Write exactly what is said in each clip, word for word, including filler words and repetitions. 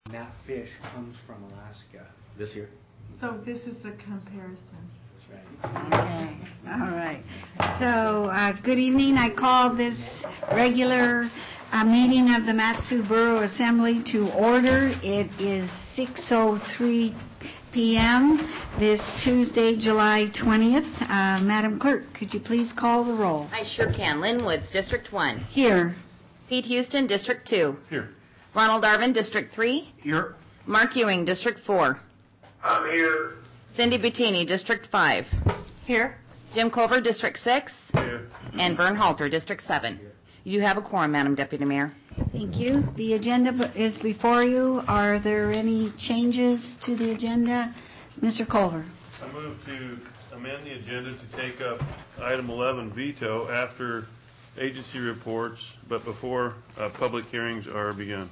that fish comes from Alaska. This year? So this is a comparison. That's right. Okay, all right. So, uh, good evening. I call this regular uh, meeting of the Mat-Su Borough Assembly to order. It is six oh three p.m. this Tuesday, July twentieth. Uh, Madam Clerk, could you please call the roll? I sure can. Lynn Woods, District one. Here. Pete Houston, District two. Here. Ronald Darvin, District three. Here. Mark Ewing, District four. I'm here. Cindy Bettini, District five. Here. Jim Culver, District six. Here. And Vern Halter, District seven. You have a quorum, Madam Deputy Mayor. Thank you. The agenda is before you. Are there any changes to the agenda? Mister Culver. I move to amend the agenda to take up item eleven, veto, after agency reports, but before uh, public hearings are begun.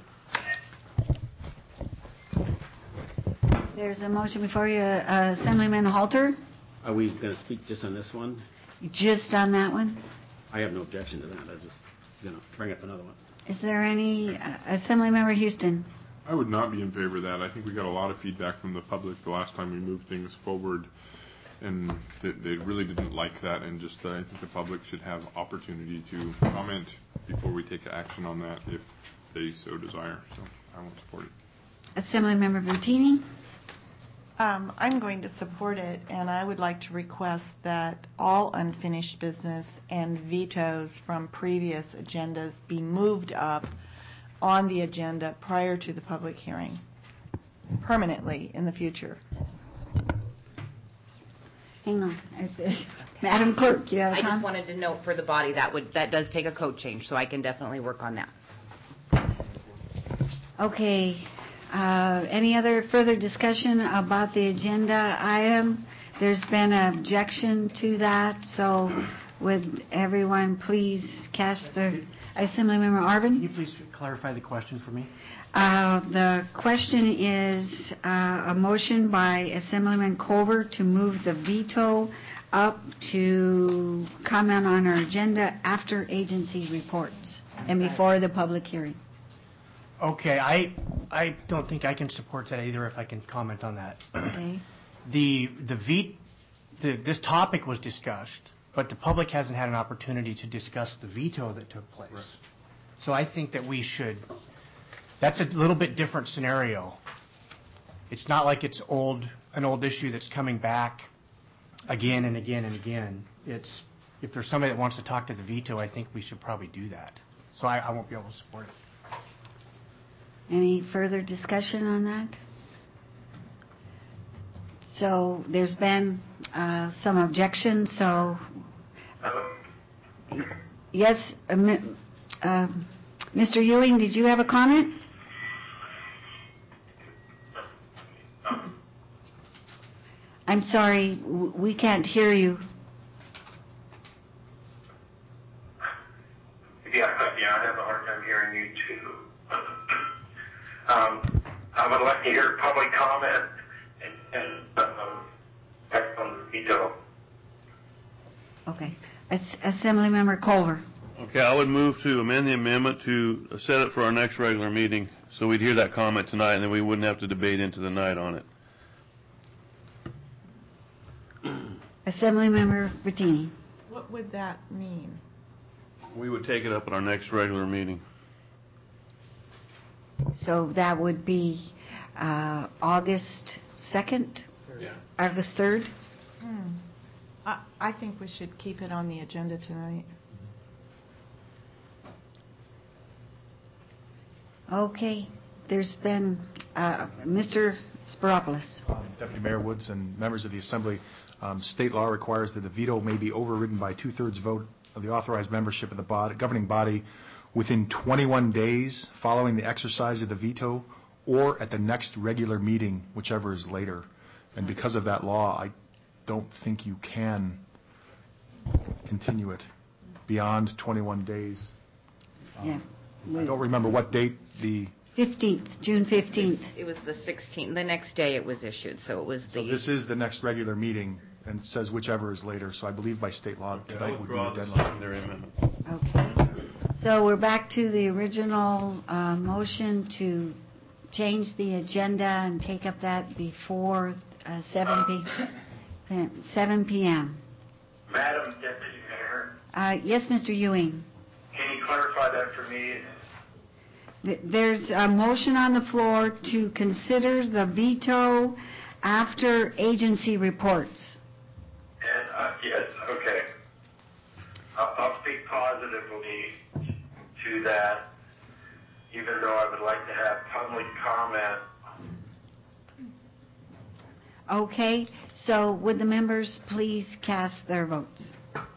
There's a motion before you, uh, Assemblyman Halter. Are we going to speak just on this one? Just on that one. I have no objection to that. I was just going to bring up another one. Is there any, uh, Assemblymember Houston? I would not be in favor of that. I think we got a lot of feedback from the public the last time we moved things forward, and they, they really didn't like that, and just uh, I think the public should have opportunity to comment before we take action on that if they so desire. So I won't support it. Assemblymember Bettini? Um, I'm going to support it, and I would like to request that all unfinished business and vetoes from previous agendas be moved up on the agenda prior to the public hearing, permanently in the future. Hang on. Madam Clerk, you have a I just comment? wanted to note for the body that would that does take a code change, so I can definitely work on that. Okay. Uh, any other further discussion about the agenda item? There's been an objection to that, so would everyone please cast their... Assemblymember Arvin? Can you please clarify the question for me? Uh, the question is uh, a motion by Assemblyman Culver to move the veto up to comment on our agenda after agency reports and before the public hearing. Okay, I I don't think I can support that either if I can comment on that. Okay. The, the, ve- the this topic was discussed, but the public hasn't had an opportunity to discuss the veto that took place. Right. So I think that we should, that's a little bit different scenario. It's not like it's old, an old issue that's coming back again and again and again. It's, if there's somebody that wants to talk to the veto, I think we should probably do that. So I, I won't be able to support it. Any further discussion on that? So there's been uh, some objections, so yes, uh, uh, Mister Ewing, did you have a comment? I'm sorry, w- we can't hear you. Yeah, yeah, I have a hard time hearing you too. um, I'm going to let you hear public comment and, and um, act on the veto. Okay. As- Assemblymember Culver. Okay, I would move to amend the amendment to set it for our next regular meeting, so we'd hear that comment tonight, and then we wouldn't have to debate into the night on it. Assemblymember Bettini. What would that mean? We would take it up at our next regular meeting. So that would be uh, August second? Yeah. August third? Hmm. I, I think we should keep it on the agenda tonight. Okay. There's been uh, Mister Spiropoulos. Um, Deputy Mayor Woods and members of the Assembly, um, state law requires that the veto may be overridden by two-thirds vote of the authorized membership of the bod- governing body within twenty-one days following the exercise of the veto or at the next regular meeting, whichever is later. And because of that law, I don't think you can continue it beyond twenty-one days. Yeah. Um, I don't remember what date the... fifteenth, June fifteenth. It was the sixteenth. The next day it was issued, so it was the... So this is the next regular meeting, and it says whichever is later. So I believe by state law Okay, tonight I would be withdraw the the deadline. secondary amendment. Okay. So we're back to the original uh, motion to change the agenda and take up that before uh, seven p.m. Madam Deputy Mayor, Uh, yes, Mister Ewing. can you clarify that for me? Th- There's a motion on the floor to consider the veto after agency reports. And, uh, yes, okay. I'll, I'll speak positively to that, even though I would like to have public comment. Okay, so would the members please cast their votes?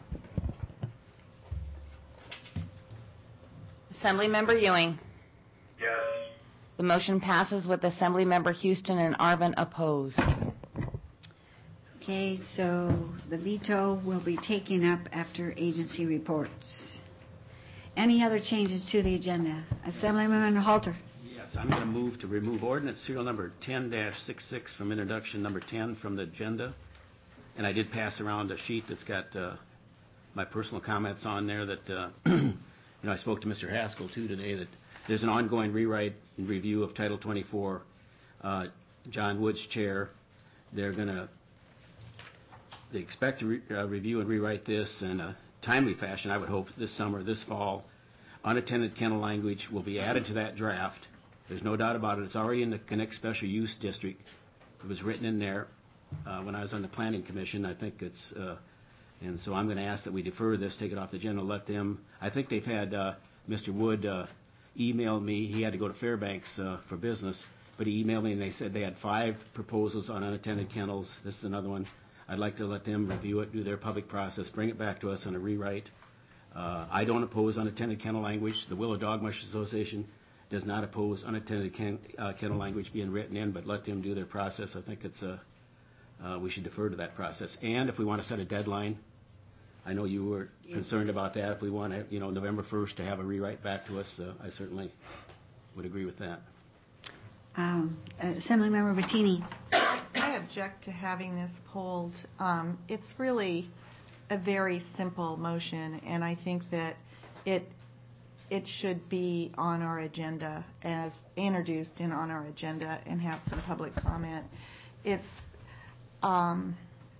Assemblymember Ewing. Yes. The motion passes with Assemblymember Houston and Arvin opposed. Okay, so the veto will be taken up after agency reports. Any other changes to the agenda? Assemblyman Halter. Yes, I'm going to move to remove ordinance serial number ten dash sixty-six from introduction number ten from the agenda. And I did pass around a sheet that's got uh, my personal comments on there that, uh, you know, I spoke to Mister Haskell too today, that there's an ongoing rewrite and review of Title twenty-four. Uh, John Wood's chair. They're going to, they expect to re- uh, review and rewrite this in a timely fashion, I would hope, this summer, this fall. Unattended kennel language will be added to that draft. There's no doubt about it. It's already in the Connect Special Use District. It was written in there uh, when I was on the Planning Commission. I think it's, uh, and so I'm going to ask that we defer this, take it off the agenda, let them, I think they've had uh, Mister Wood uh, email me. He had to go to Fairbanks uh, for business, but he emailed me and they said they had five proposals on unattended kennels. This is another one. I'd like to let them review it, do their public process, bring it back to us on a rewrite. Uh, I don't oppose unattended kennel language. The Willow Dog Mush Association does not oppose unattended ken, uh, kennel language being written in, but let them do their process. I think it's a, uh, we should defer to that process. And if we want to set a deadline, I know you were concerned about that. If we want to, you know, November first to have a rewrite back to us, uh, I certainly would agree with that. Um, Assemblymember Bettini. I object to having this pulled. Um, it's really a very simple motion, and I think that it it should be on our agenda as introduced and on our agenda and have some public comment. It's um,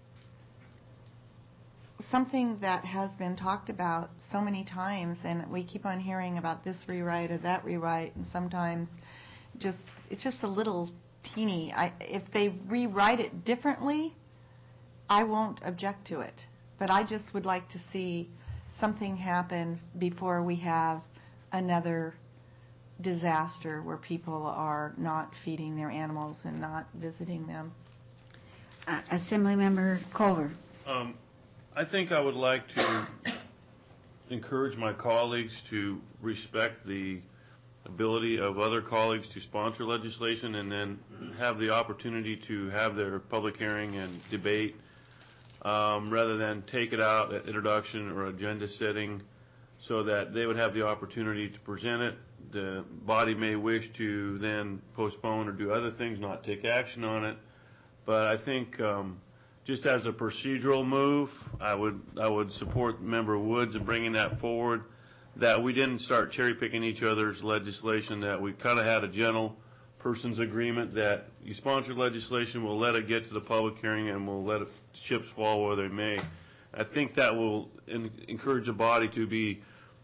something that has been talked about so many times, and we keep on hearing about this rewrite or that rewrite, and sometimes just it's just a little teeny. I, if they rewrite it differently, I won't object to it. But I just would like to see something happen before we have another disaster where people are not feeding their animals and not visiting them. Uh, Assemblymember Culver. Um, I think I would like to encourage my colleagues to respect the ability of other colleagues to sponsor legislation and then have the opportunity to have their public hearing and debate um, rather than take it out at introduction or agenda setting, so that they would have the opportunity to present it. The body may wish to then postpone or do other things, not take action on it. But I think um, just as a procedural move, I would I would support Member Woods in bringing that forward, that we didn't start cherry picking each other's legislation, that we kind of had a gentle person's agreement that you sponsor legislation, we'll let it get to the public hearing and we'll let it, chips fall where they may. I think that will in, encourage the body to be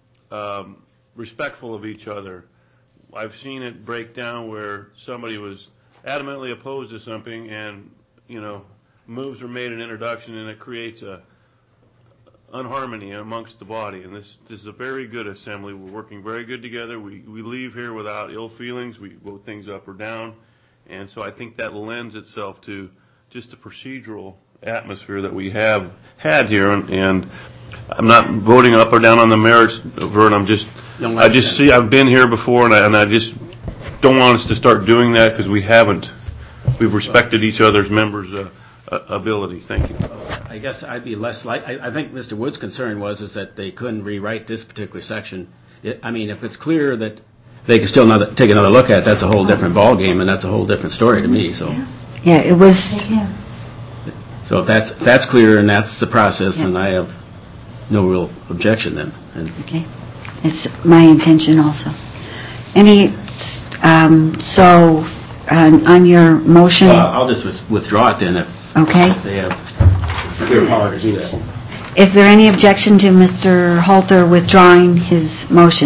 um, respectful of each other. I've seen it break down where somebody was adamantly opposed to something and, you know, moves were made in introduction and it creates a unharmony amongst the body. And this, this is a very good assembly. We're working very good together. We, we leave here without ill feelings. We vote things up or down. And so I think that lends itself to just the procedural atmosphere that we have had here. And, and I'm not voting up or down on the merits, Vern. I'm just, I just see, I've been here before and I, and I just don't want us to start doing that because we haven't. We've respected each other's members' uh, ability. Thank you. I guess I'd be less like, I, I think Mister Wood's concern was is that they couldn't rewrite this particular section. It, I mean, if it's clear that they can still not, take another look at it, that's a whole different ballgame, and that's a whole different story to me. So, Yeah, it was. so if that's if that's clear and that's the process, Yeah. then I have no real objection then. And Okay, it's my intention also. Any, um, so, on on your motion, Well, I'll just with- withdraw it then if okay. if they have clear power to do that. Is there any objection to Mister Halter withdrawing his motion?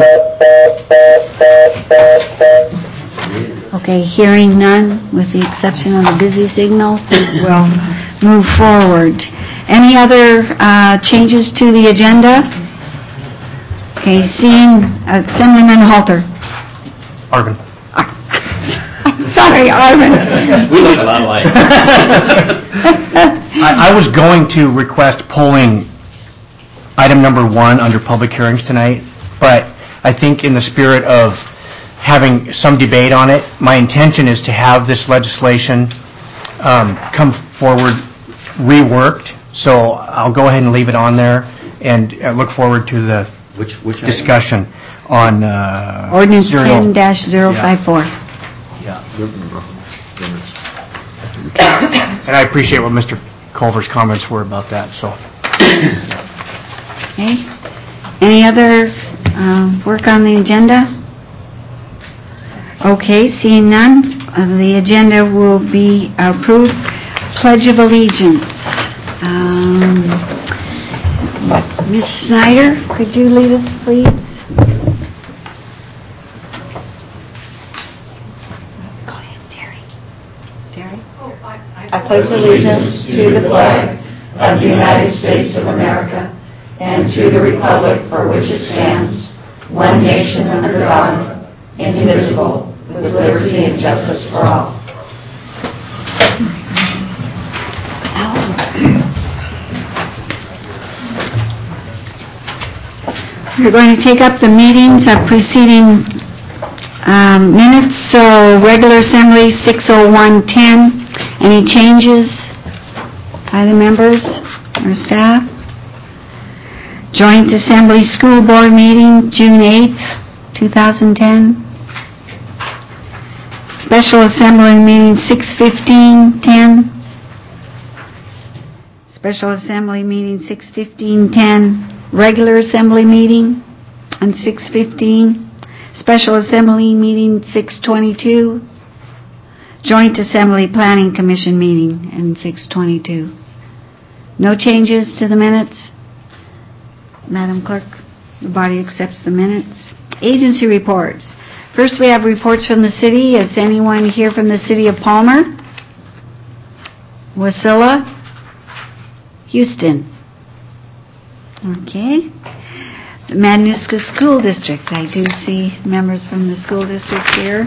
Okay, hearing none, with the exception of the busy signal, we'll move forward. Any other uh, changes to the agenda? Okay, seeing Assemblyman Halter. Arvin. I'm sorry, Arvin. We look a lot alike. I, I was going to request polling item number one under public hearings tonight, but I think in the spirit of having some debate on it, my intention is to have this legislation um, come forward reworked, so I'll go ahead and leave it on there and uh, look forward to the Which, which item? discussion on uh, Ordinance serial- ten dash zero five four. Yeah. And I appreciate what Mister Culver's comments were about that, so. Okay. Any other um, work on the agenda? Okay, seeing none, uh, the agenda will be approved. Pledge of Allegiance. Um, Miz Snyder, could you lead us, please? Go ahead, Terry. Terry? I pledge allegiance to the flag of the United States of America and to the republic for which it stands, one nation under God, indivisible, with liberty and justice for all. We're going to take up the meetings of preceding um, minutes. So regular assembly six oh one ten. Any changes by the members or staff? Joint Assembly School Board meeting June eighth, two thousand ten. Special Assembly meeting six fifteen ten. Special Assembly meeting six fifteen ten. Regular Assembly meeting on six fifteen. Special Assembly meeting six twenty-two. Joint Assembly Planning Commission meeting and six twenty-two. No changes to the minutes? Madam Clerk, the body accepts the minutes. Agency reports. First, we have reports from the city. Is anyone here from the city of Palmer? Wasilla? Houston? Okay. The Matanuska School District. I do see members from the school district here.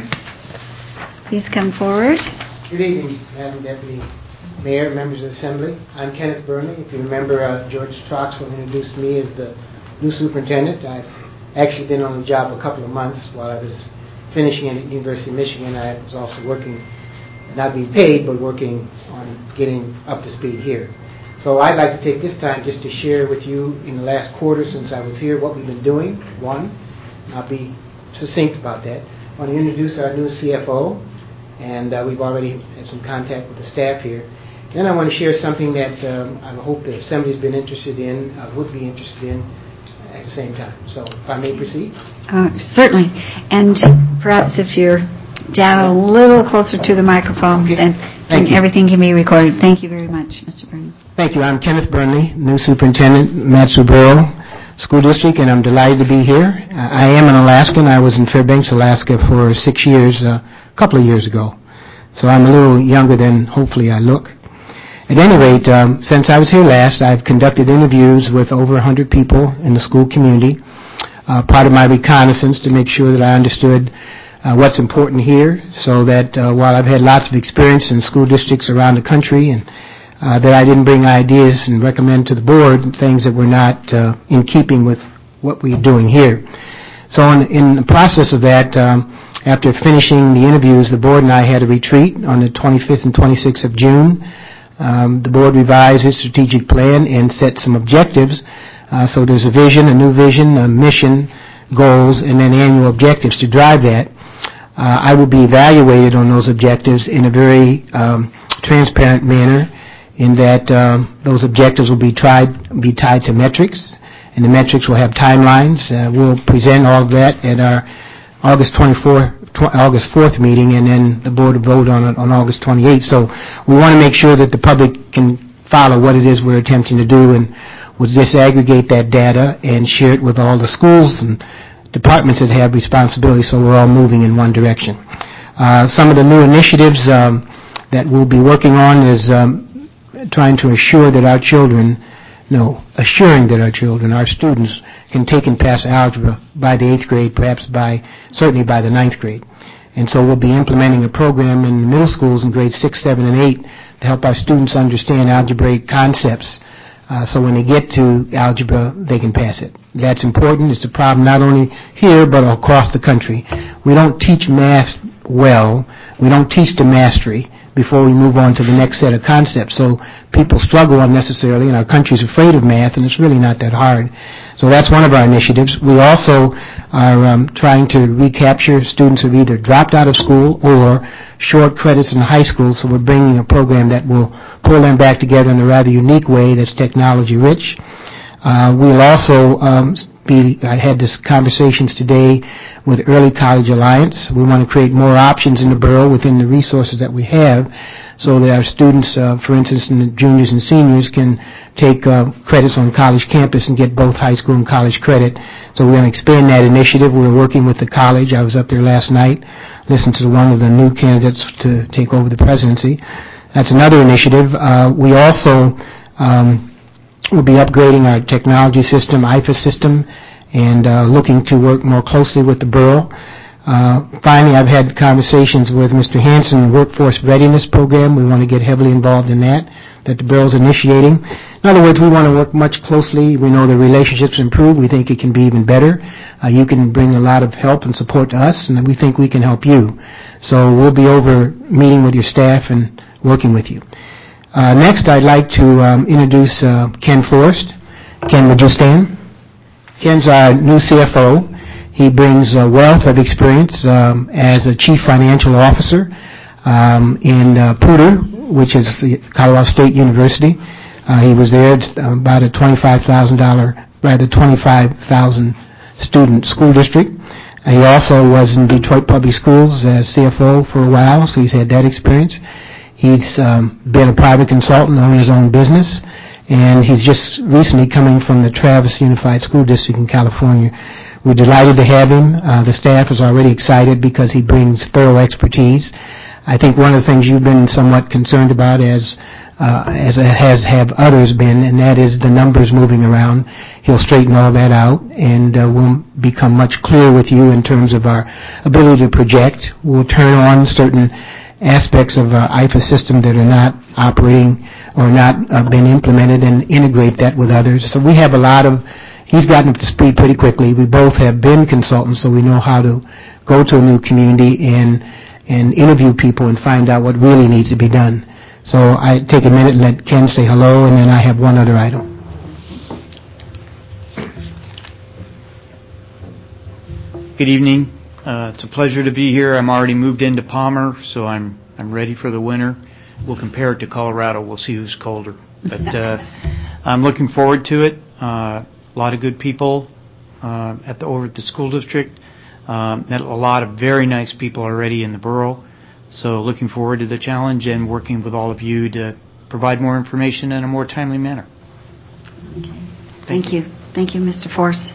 Please come forward. Good evening, Madam Deputy Mayor, members of the Assembly. I'm Kenneth Burnley. If you remember, uh, George Troxel introduced me as the new superintendent. I've actually been on the job a couple of months while I was finishing at the University of Michigan. I was also working, not being paid, but working on getting up to speed here. So I'd like to take this time just to share with you in the last quarter since I was here what we've been doing. One, I'll be succinct about that. I want to introduce our new C F O, and uh, we've already had some contact with the staff here. Then I want to share something that um, I hope the Assembly's been interested in, uh, would be interested in at the same time. So if I may proceed. Uh, certainly. And perhaps if you're down a little closer to the microphone, Okay. then, then Thank you. everything can be recorded. Thank you very much, Mister Burnley. Thank you. I'm Kenneth Burnley, new superintendent, Mat-Su Borough School District, and I'm delighted to be here. Uh, I am an Alaskan. I was in Fairbanks, Alaska for six years, uh, a couple of years ago. So I'm a little younger than hopefully I look. At any rate, um, since I was here last, I've conducted interviews with over one hundred people in the school community, uh, part of my reconnaissance to make sure that I understood uh, what's important here, so that uh, while I've had lots of experience in school districts around the country, and uh, that I didn't bring ideas and recommend to the board things that were not uh, in keeping with what we're doing here. So in, in the process of that, um, after finishing the interviews, the board and I had a retreat on the twenty-fifth and twenty-sixth of June. Um, the board revised its strategic plan and set some objectives. Uh, so there's a vision, a new vision, a mission, goals, and then annual objectives to drive that. Uh, I will be evaluated on those objectives in a very um, transparent manner, in that um, those objectives will be tried be tied to metrics, and the metrics will have timelines. Uh, we'll present all of that at our August twenty-fourth, tw- August fourth meeting, and then the board will vote on it on August twenty-eighth. So we want to make sure that the public can follow what it is we're attempting to do, and we'll disaggregate that data and share it with all the schools and departments that have responsibility, so we're all moving in one direction. Uh, some of the new initiatives um, that we'll be working on is um, trying to assure that our children, no, assuring that our children, our students, can take and pass algebra by the eighth grade, perhaps by, certainly by the ninth grade. And so we'll be implementing a program in the middle schools in grades six, seven, and eight to help our students understand algebraic concepts. Uh, so when they get to algebra, they can pass it. That's important. It's a problem not only here, but across the country. We don't teach math well. We don't teach to mastery before we move on to the next set of concepts. So people struggle unnecessarily, and our country's afraid of math, and it's really not that hard. So that's one of our initiatives. We also are um, trying to recapture students who have either dropped out of school or short credits in high school, so we're bringing a program that will pull them back together in a rather unique way that's technology-rich. Uh, we'll also um, be, I had this conversations today with Early College Alliance. We want to create more options in the borough within the resources that we have, so that our students, uh, for instance, in the juniors and seniors, can take uh, credits on college campus and get both high school and college credit. So we're going to expand that initiative. We're working with the college. I was up there last night, listened to one of the new candidates to take over the presidency. That's another initiative. Uh, we also um, will be upgrading our technology system, I F A S system, and uh, looking to work more closely with the borough. Uh, finally, I've had conversations with Mister Hanson, Workforce Readiness Program. We want to get heavily involved in that, that the borough's initiating. In other words, we want to work much closely. We know the relationships improve. We think it can be even better. Uh, you can bring a lot of help and support to us, and we think we can help you. So we'll be over meeting with your staff and working with you. Uh, next, I'd like to um, introduce uh, Ken Forrest. Ken, would you stand? Ken's our new C F O. He brings a wealth of experience um, as a chief financial officer um, in uh, Poudre, which is the Colorado State University. Uh, he was there at about a twenty-five thousand dollars, rather twenty-five thousand student school district. Uh, he also was in Detroit Public Schools as C F O for a while, so he's had that experience. He's um, been a private consultant, owned his own business, and he's just recently coming from the Travis Unified School District in California. We're delighted to have him. Uh, the staff is already excited because he brings thorough expertise. I think one of the things you've been somewhat concerned about, as uh, as has have others been, and that is the numbers moving around. He'll straighten all that out, and uh, we'll become much clearer with you in terms of our ability to project. We'll turn on certain aspects of our I F A system that are not operating or not uh, been implemented, and integrate that with others. So we have a lot of He's gotten up to speed pretty quickly. We both have been consultants, so we know how to go to a new community and and interview people and find out what really needs to be done. So I take a minute and let Ken say hello, and then I have one other item. Good evening. Uh, it's a pleasure to be here. I'm already moved into Palmer, so I'm I'm ready for the winter. We'll compare it to Colorado. We'll see who's colder. But uh, I'm looking forward to it. Uh, A lot of good people uh, at the over at the school district. Um, met a lot of very nice people already in the borough. So looking forward to the challenge and working with all of you to provide more information in a more timely manner. Okay. Thank you. Thank you, Mister Force.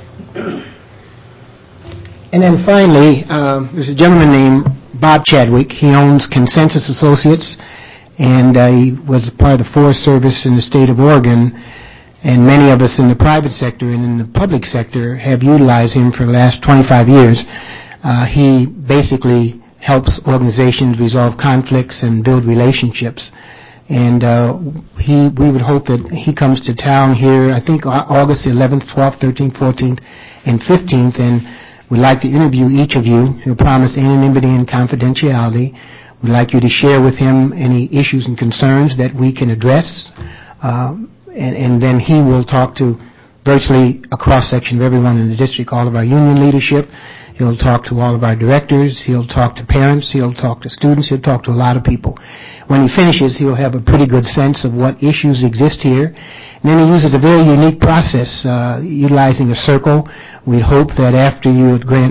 And then finally, um, there's a gentleman named Bob Chadwick. He owns Consensus Associates, and uh, he was part of the Forest Service in the state of Oregon. And many of us in the private sector and in the public sector have utilized him for the last twenty-five years. Uh, he basically helps organizations resolve conflicts and build relationships. And uh, he, we would hope that he comes to town here, I think August eleventh, twelfth, thirteenth, fourteenth, and fifteenth, and we'd like to interview each of you. He'll promise anonymity and confidentiality. We'd like you to share with him any issues and concerns that we can address. Uh, And, and then he will talk to virtually a cross-section of everyone in the district, all of our union leadership. He'll talk to all of our directors. He'll talk to parents. He'll talk to students. He'll talk to a lot of people. When he finishes, he'll have a pretty good sense of what issues exist here. And then he uses a very unique process, uh, utilizing a circle. We hope that after you grant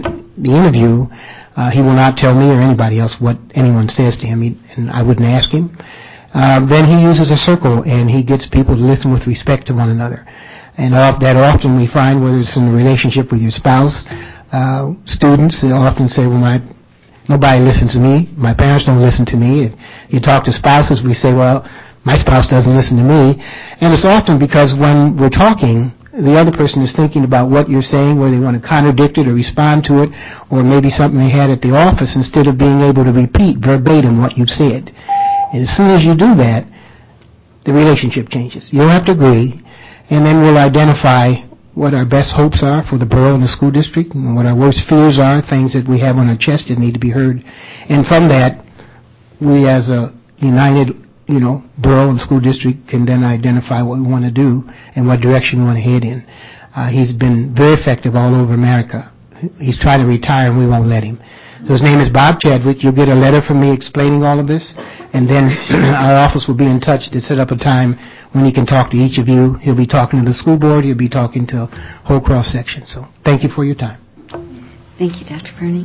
the interview, uh, he will not tell me or anybody else what anyone says to him, he, and I wouldn't ask him. Uh, then he uses a circle, and he gets people to listen with respect to one another. And off, that often we find, whether it's in a relationship with your spouse, uh, students, they often say, well, my nobody listens to me. My parents don't listen to me. If you talk to spouses, we say, well, my spouse doesn't listen to me. And it's often because when we're talking, the other person is thinking about what you're saying, whether they want to contradict it or respond to it, or maybe something they had at the office, instead of being able to repeat verbatim what you've said. And as soon as you do that, the relationship changes. You don't have to agree, and then we'll identify what our best hopes are for the borough and the school district, and what our worst fears are, things that we have on our chest that need to be heard. And from that, we as a united, you know, borough and school district can then identify what we want to do and what direction we want to head in. Uh, he's been very effective all over America. He's trying to retire, and we won't let him. So his name is Bob Chadwick. You'll get a letter from me explaining all of this, and then our office will be in touch to set up a time when he can talk to each of you. He'll be talking to the school board. He'll be talking to a whole cross-section. So thank you for your time. Thank you, Doctor Burney.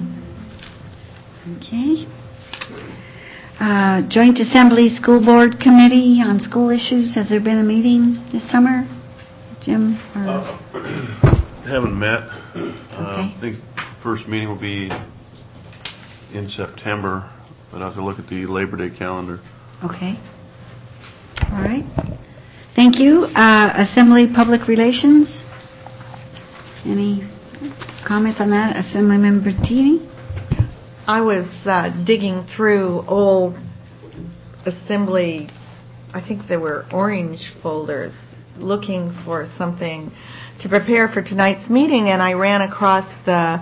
Okay. Uh, Joint Assembly School Board Committee on School Issues. Has there been a meeting this summer, Jim? Or? Uh, haven't met. Okay. Uh, I think first meeting will be in September, but I have to look at the Labor Day calendar. Okay. All right. Thank you. Uh, Assembly Public Relations. Any comments on that? Assemblymember Teeny? I was uh, digging through old Assembly, I think they were orange folders, looking for something to prepare for tonight's meeting, and I ran across the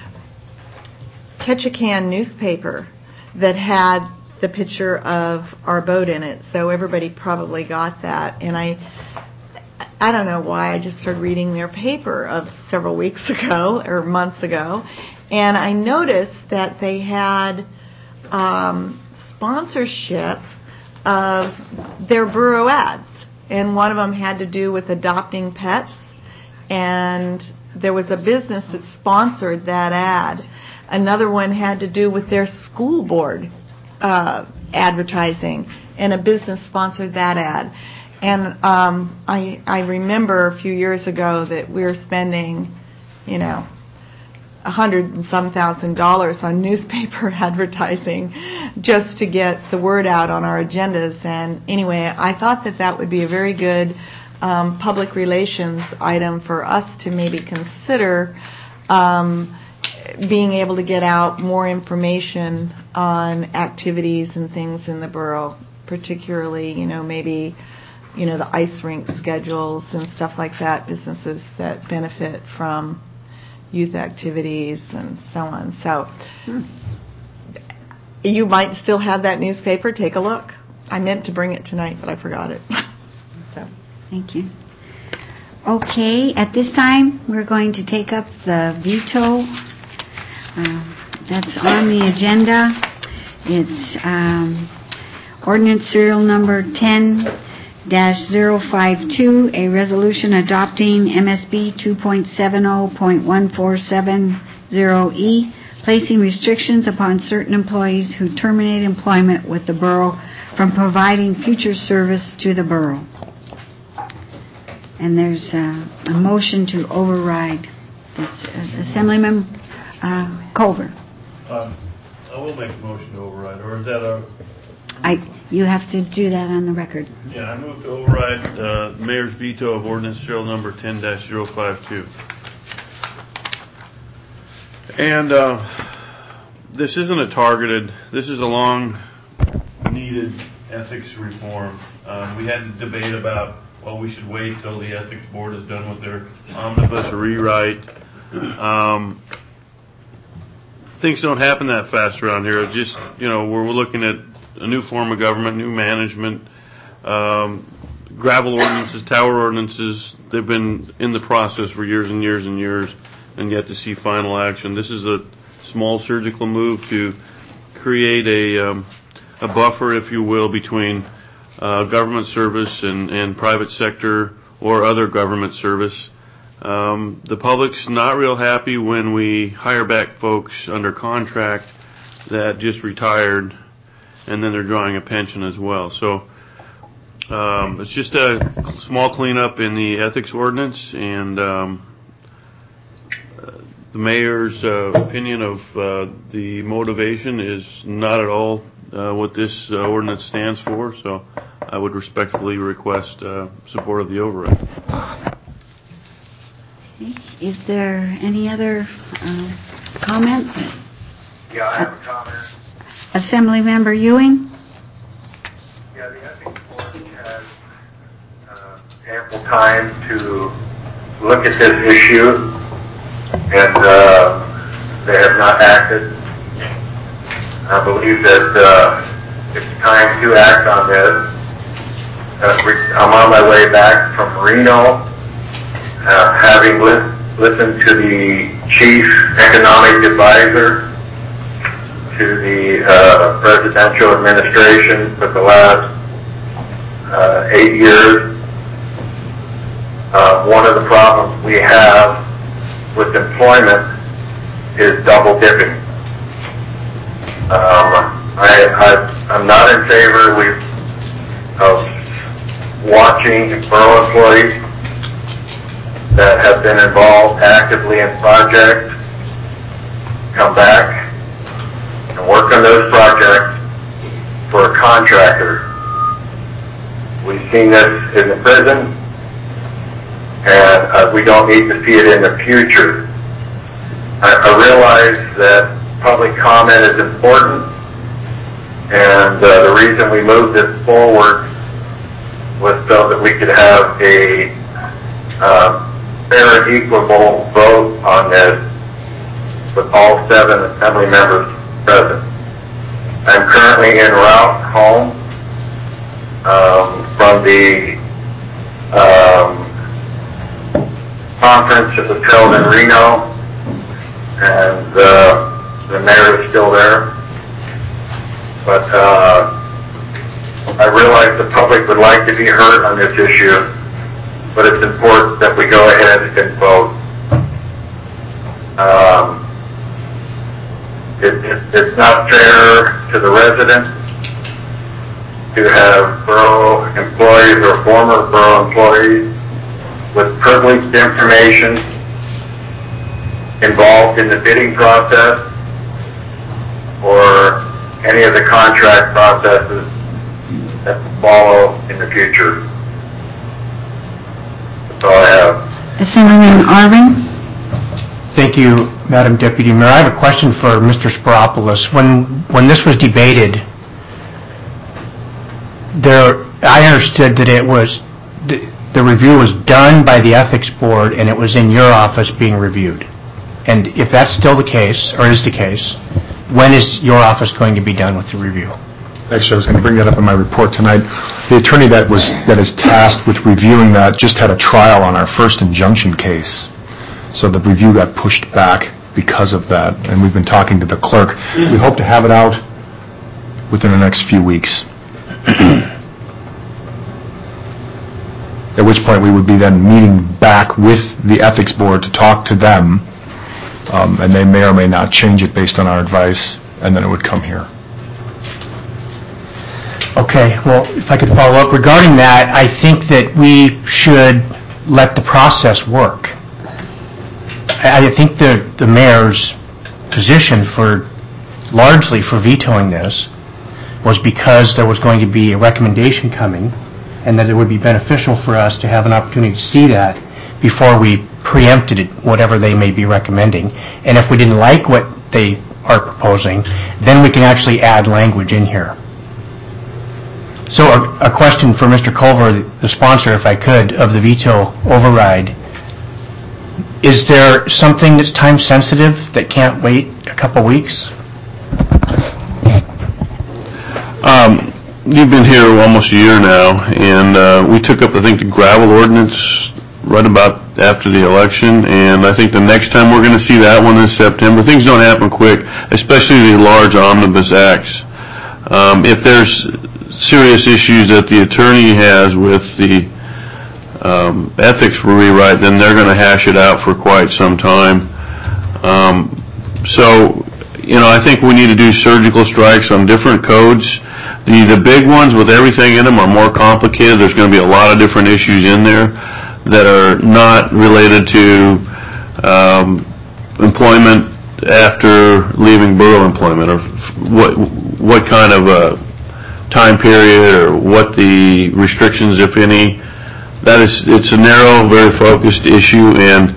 Ketchikan newspaper that had the picture of our boat in it, so everybody probably got that. And I I don't know why, I just started reading their paper of several weeks ago or months ago, and I noticed that they had um, sponsorship of their borough ads, and one of them had to do with adopting pets, and there was a business that sponsored that ad. Another one had to do with their school board uh, advertising, and a business sponsored that ad. And um, I I remember a few years ago that we were spending, you know, a hundred and some thousand dollars on newspaper advertising just to get the word out on our agendas. And anyway, I thought that that would be a very good um, public relations item for us to maybe consider. Um, being able to get out more information on activities and things in the borough, particularly, you know, maybe, you know, the ice rink schedules and stuff like that, businesses that benefit from youth activities and so on. So hmm. you might still have that newspaper. Take a look. I meant to bring it tonight, but I forgot it. So thank you. Okay, at this time, we're going to take up the veto. Uh, that's on the agenda. It's um, ordinance serial number ten dash zero five two, a resolution adopting M S B two point seven zero point one four seven zero E, placing restrictions upon certain employees who terminate employment with the borough from providing future service to the borough. And there's uh, a motion to override this. Uh, Assemblyman uh, Culver. Uh, I will make a motion to override, or is that a... I, you have to do that on the record. Yeah, I move to override uh, the mayor's veto of ordinance serial number ten dash zero five two. And uh, this isn't a targeted, this is a long-needed ethics reform. Um, we had a debate about, well, we should wait till the ethics board is done with their omnibus rewrite. Um, things don't happen that fast around here. It just, you know, we're, we're looking at a new form of government, new management, um, gravel ordinances, tower ordinances. They've been in the process for years and years and years, and yet to see final action. This is a small surgical move to create a um, a buffer, if you will, between uh, government service and, and private sector or other government service. Um, the public's not real happy when we hire back folks under contract that just retired, and then they're drawing a pension as well. So um, it's just a small cleanup in the ethics ordinance, and um, uh, the mayor's uh, opinion of uh, the motivation is not at all uh, what this uh, ordinance stands for. So I would respectfully request uh, support of the override. Is there any other uh, comments? Yeah, I have a comment. Assemblymember Ewing? Yeah, the ethics board has uh, ample time to look at this issue, and uh, they have not acted. I believe that uh, it's time to act on this. Uh, I'm on my way back from Reno, uh, having li- listened to the chief economic advisor to the uh, presidential administration for the last uh, eight years. Uh, one of the problems we have with employment is double dipping. Um, I, I, I'm not in favor we, of watching borough employees that have been involved actively in projects come back and work on those projects for a contractor. We've seen this in the prison, and uh, we don't need to see it in the future. I, I realize that public comment is important, and uh, the reason we moved this forward was so that we could have a uh, fair and equitable vote on this with all seven assembly members present. I'm currently en route home um, from the um, conference that was held in Reno, and uh, the mayor is still there. But uh, I realize the public would like to be heard on this issue, but it's important that we go ahead and vote. Um, it, it, it's not fair to the residents to have borough employees or former borough employees with privileged information involved in the bidding process or any of the contract processes that follow in the future. That's all I have. Assemblyman Arvin? Thank you, Madam Deputy Mayor. I have a question for Mister Spiropoulos. When when this was debated, there I understood that it was the, the review was done by the ethics board and it was in your office being reviewed. And if that's still the case, or is the case, when is your office going to be done with the review? Actually, I was going to bring that up in my report tonight. The attorney that was that is tasked with reviewing that just had a trial on our first injunction case. So the review got pushed back because of that, and we've been talking to the clerk. We hope to have it out within the next few weeks. At which point we would be then meeting back with the ethics board to talk to them, um, and they may or may not change it based on our advice, and then it would come here. Okay, well, if I could follow up regarding that, I think that we should let the process work. I think the, the mayor's position for, largely for vetoing this, was because there was going to be a recommendation coming and that it would be beneficial for us to have an opportunity to see that before we preempted it, whatever they may be recommending. And if we didn't like what they are proposing, then we can actually add language in here. So a, a question for Mister Culver, the sponsor, if I could, of the veto override. Is there something that's time sensitive that can't wait a couple weeks? Um, you've been here almost a year now, and uh, we took up, I think, the gravel ordinance right about after the election, and I think the next time we're going to see that one in September. Things don't happen quick, especially the large omnibus acts. Um, if there's serious issues that the attorney has with the um, ethics rewrite, then they're going to hash it out for quite some time. Um, so, you know, I think we need to do surgical strikes on different codes. The, the big ones with everything in them are more complicated. There's going to be a lot of different issues in there that are not related to um, employment after leaving borough employment, or what what kind of a time period, or what the restrictions, if any. That is, it's a narrow, very focused issue, and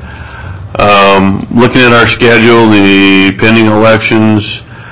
um, looking at our schedule, the pending elections,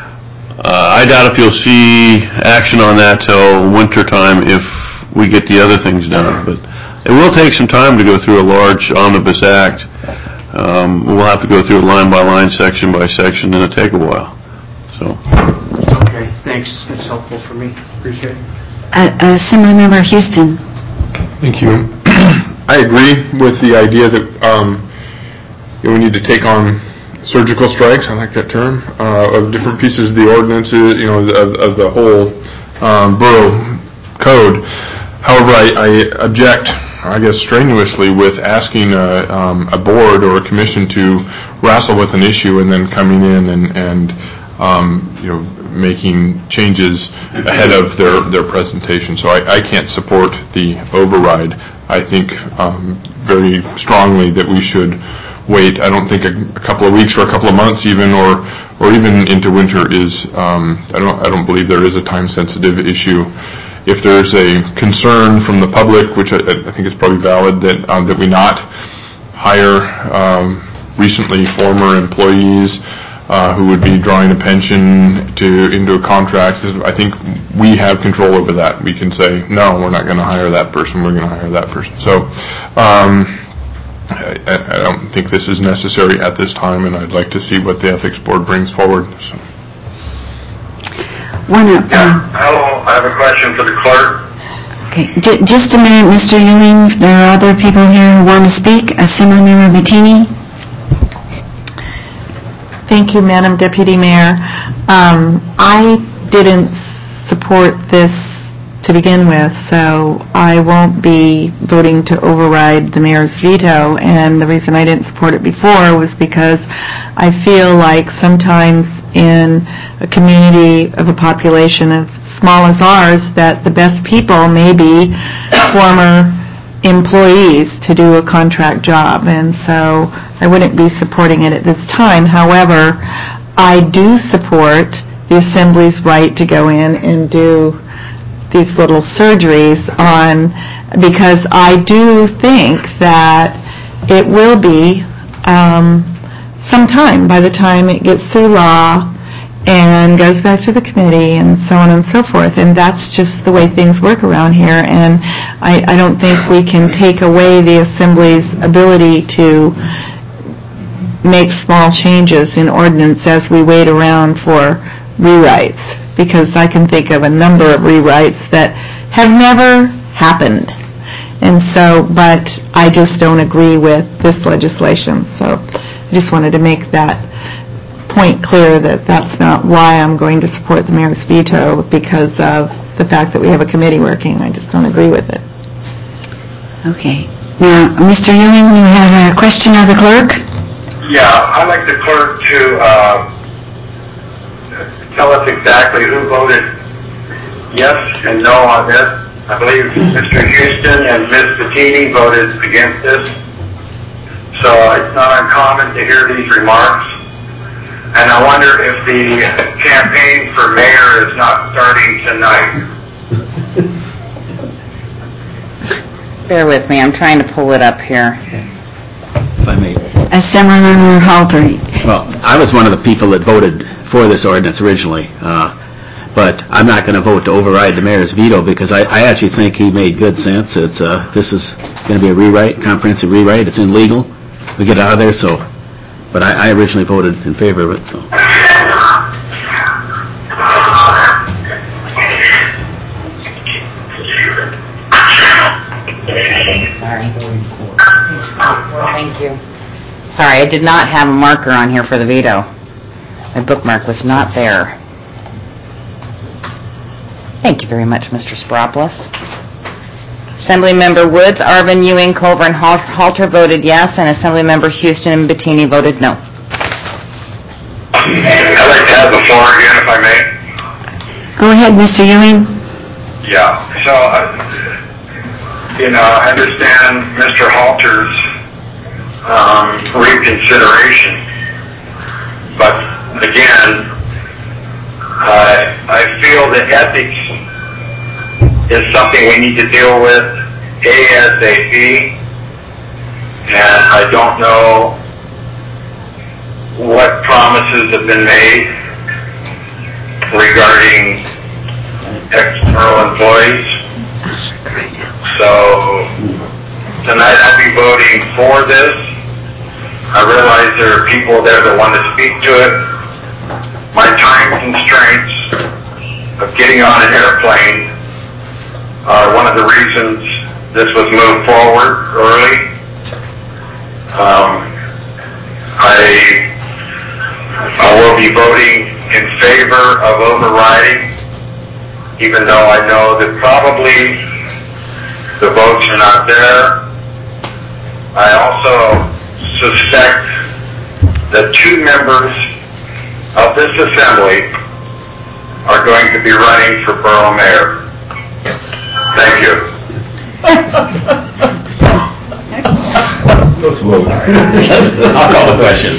uh, I doubt if you'll see action on that till winter time if we get the other things done. But it will take some time to go through a large omnibus act. Um, we'll have to go through it line by line, section by section, and it'll take a while. So. Okay, thanks. That's helpful for me. Appreciate it. Uh, Assemblymember Houston. Thank you. I agree with the idea that um, you know, we need to take on surgical strikes, I like that term, uh, of different pieces of the ordinances, you know, of, of the whole um, borough code. However, I, I object, I guess, strenuously with asking a, um, a board or a commission to wrestle with an issue and then coming in and, and um, you know, making changes ahead of their, their presentation. So I, I can't support the override. I think um, very strongly that we should wait. I don't think a, a couple of weeks or a couple of months even, or or even into winter is, um, I don't I don't believe there is a time-sensitive issue. If there's a concern from the public, which I, I think is probably valid, that um, that we not hire um, recently former employees Uh, who would be drawing a pension to into a contract, I think we have control over that. We can say, no, we're not going to hire that person, we're going to hire that person. So um, I, I don't think this is necessary at this time, and I'd like to see what the Ethics Board brings forward. So. One, uh, Yeah, hello, I have a question for the clerk. Okay, J- just a minute, Mister Ewing. There are other people here who want to speak. Assemblymember Bettini. Thank you, Madam Deputy Mayor. Um, I didn't support this to begin with, so I won't be voting to override the mayor's veto. And the reason I didn't support it before was because I feel like sometimes in a community of a population as small as ours that the best people may be former employees to do a contract job, and so I wouldn't be supporting it at this time. However, I do support the Assembly's right to go in and do these little surgeries on, because I do think that it will be um, some time by the time it gets through law and goes back to the committee and so on and so forth. And that's just the way things work around here. And I, I don't think we can take away the Assembly's ability to make small changes in ordinance as we wait around for rewrites, because I can think of a number of rewrites that have never happened. And so, but I just don't agree with this legislation. So I just wanted to make that point clear that that's not why I'm going to support the mayor's veto, because of the fact that we have a committee working. I just don't agree with it. Okay. Now, Mister Ewing, you have a question of the clerk? Yeah, I'd like the clerk to uh, tell us exactly who voted yes and no on this. I believe Mister Houston and Miz Bettini voted against this. So it's not uncommon to hear these remarks. And I wonder if the campaign for mayor is not starting tonight. Bear with me. I'm trying to pull it up here. If I may. Assemblymember Halter. Well, I was one of the people that voted for this ordinance originally, uh, but I'm not going to vote to override the mayor's veto, because I, I actually think he made good sense. It's uh, this is going to be a rewrite, comprehensive rewrite. It's illegal. We get out of there, so. But I, I originally voted in favor of it, so. Sorry. Thank you. Sorry, I did not have a marker on here for the veto. My bookmark was not there. Thank you very much, Mister Spropoulos. Assemblymember Woods, Arvin, Ewing, Culver, and Hal- Halter voted yes, and Assemblymembers Houston and Bettini voted no. I'd like to have the floor again, if I may. Go ahead, Mister Ewing. Yeah, so, uh, you know, I understand Mister Halter's um, reconsideration, but again, uh, I feel that ethics is something we need to deal with ASAP, and I don't know what promises have been made regarding external employees. So tonight I'll be voting for this. I realize there are people there that want to speak to it. My time constraints of getting on an airplane are one of the reasons this was moved forward early. Um, I, I will be voting in favor of overriding, even though I know that probably the votes are not there. I also suspect that two members of this assembly are going to be running for borough mayor. Thank you. Let's vote. I'll call the question.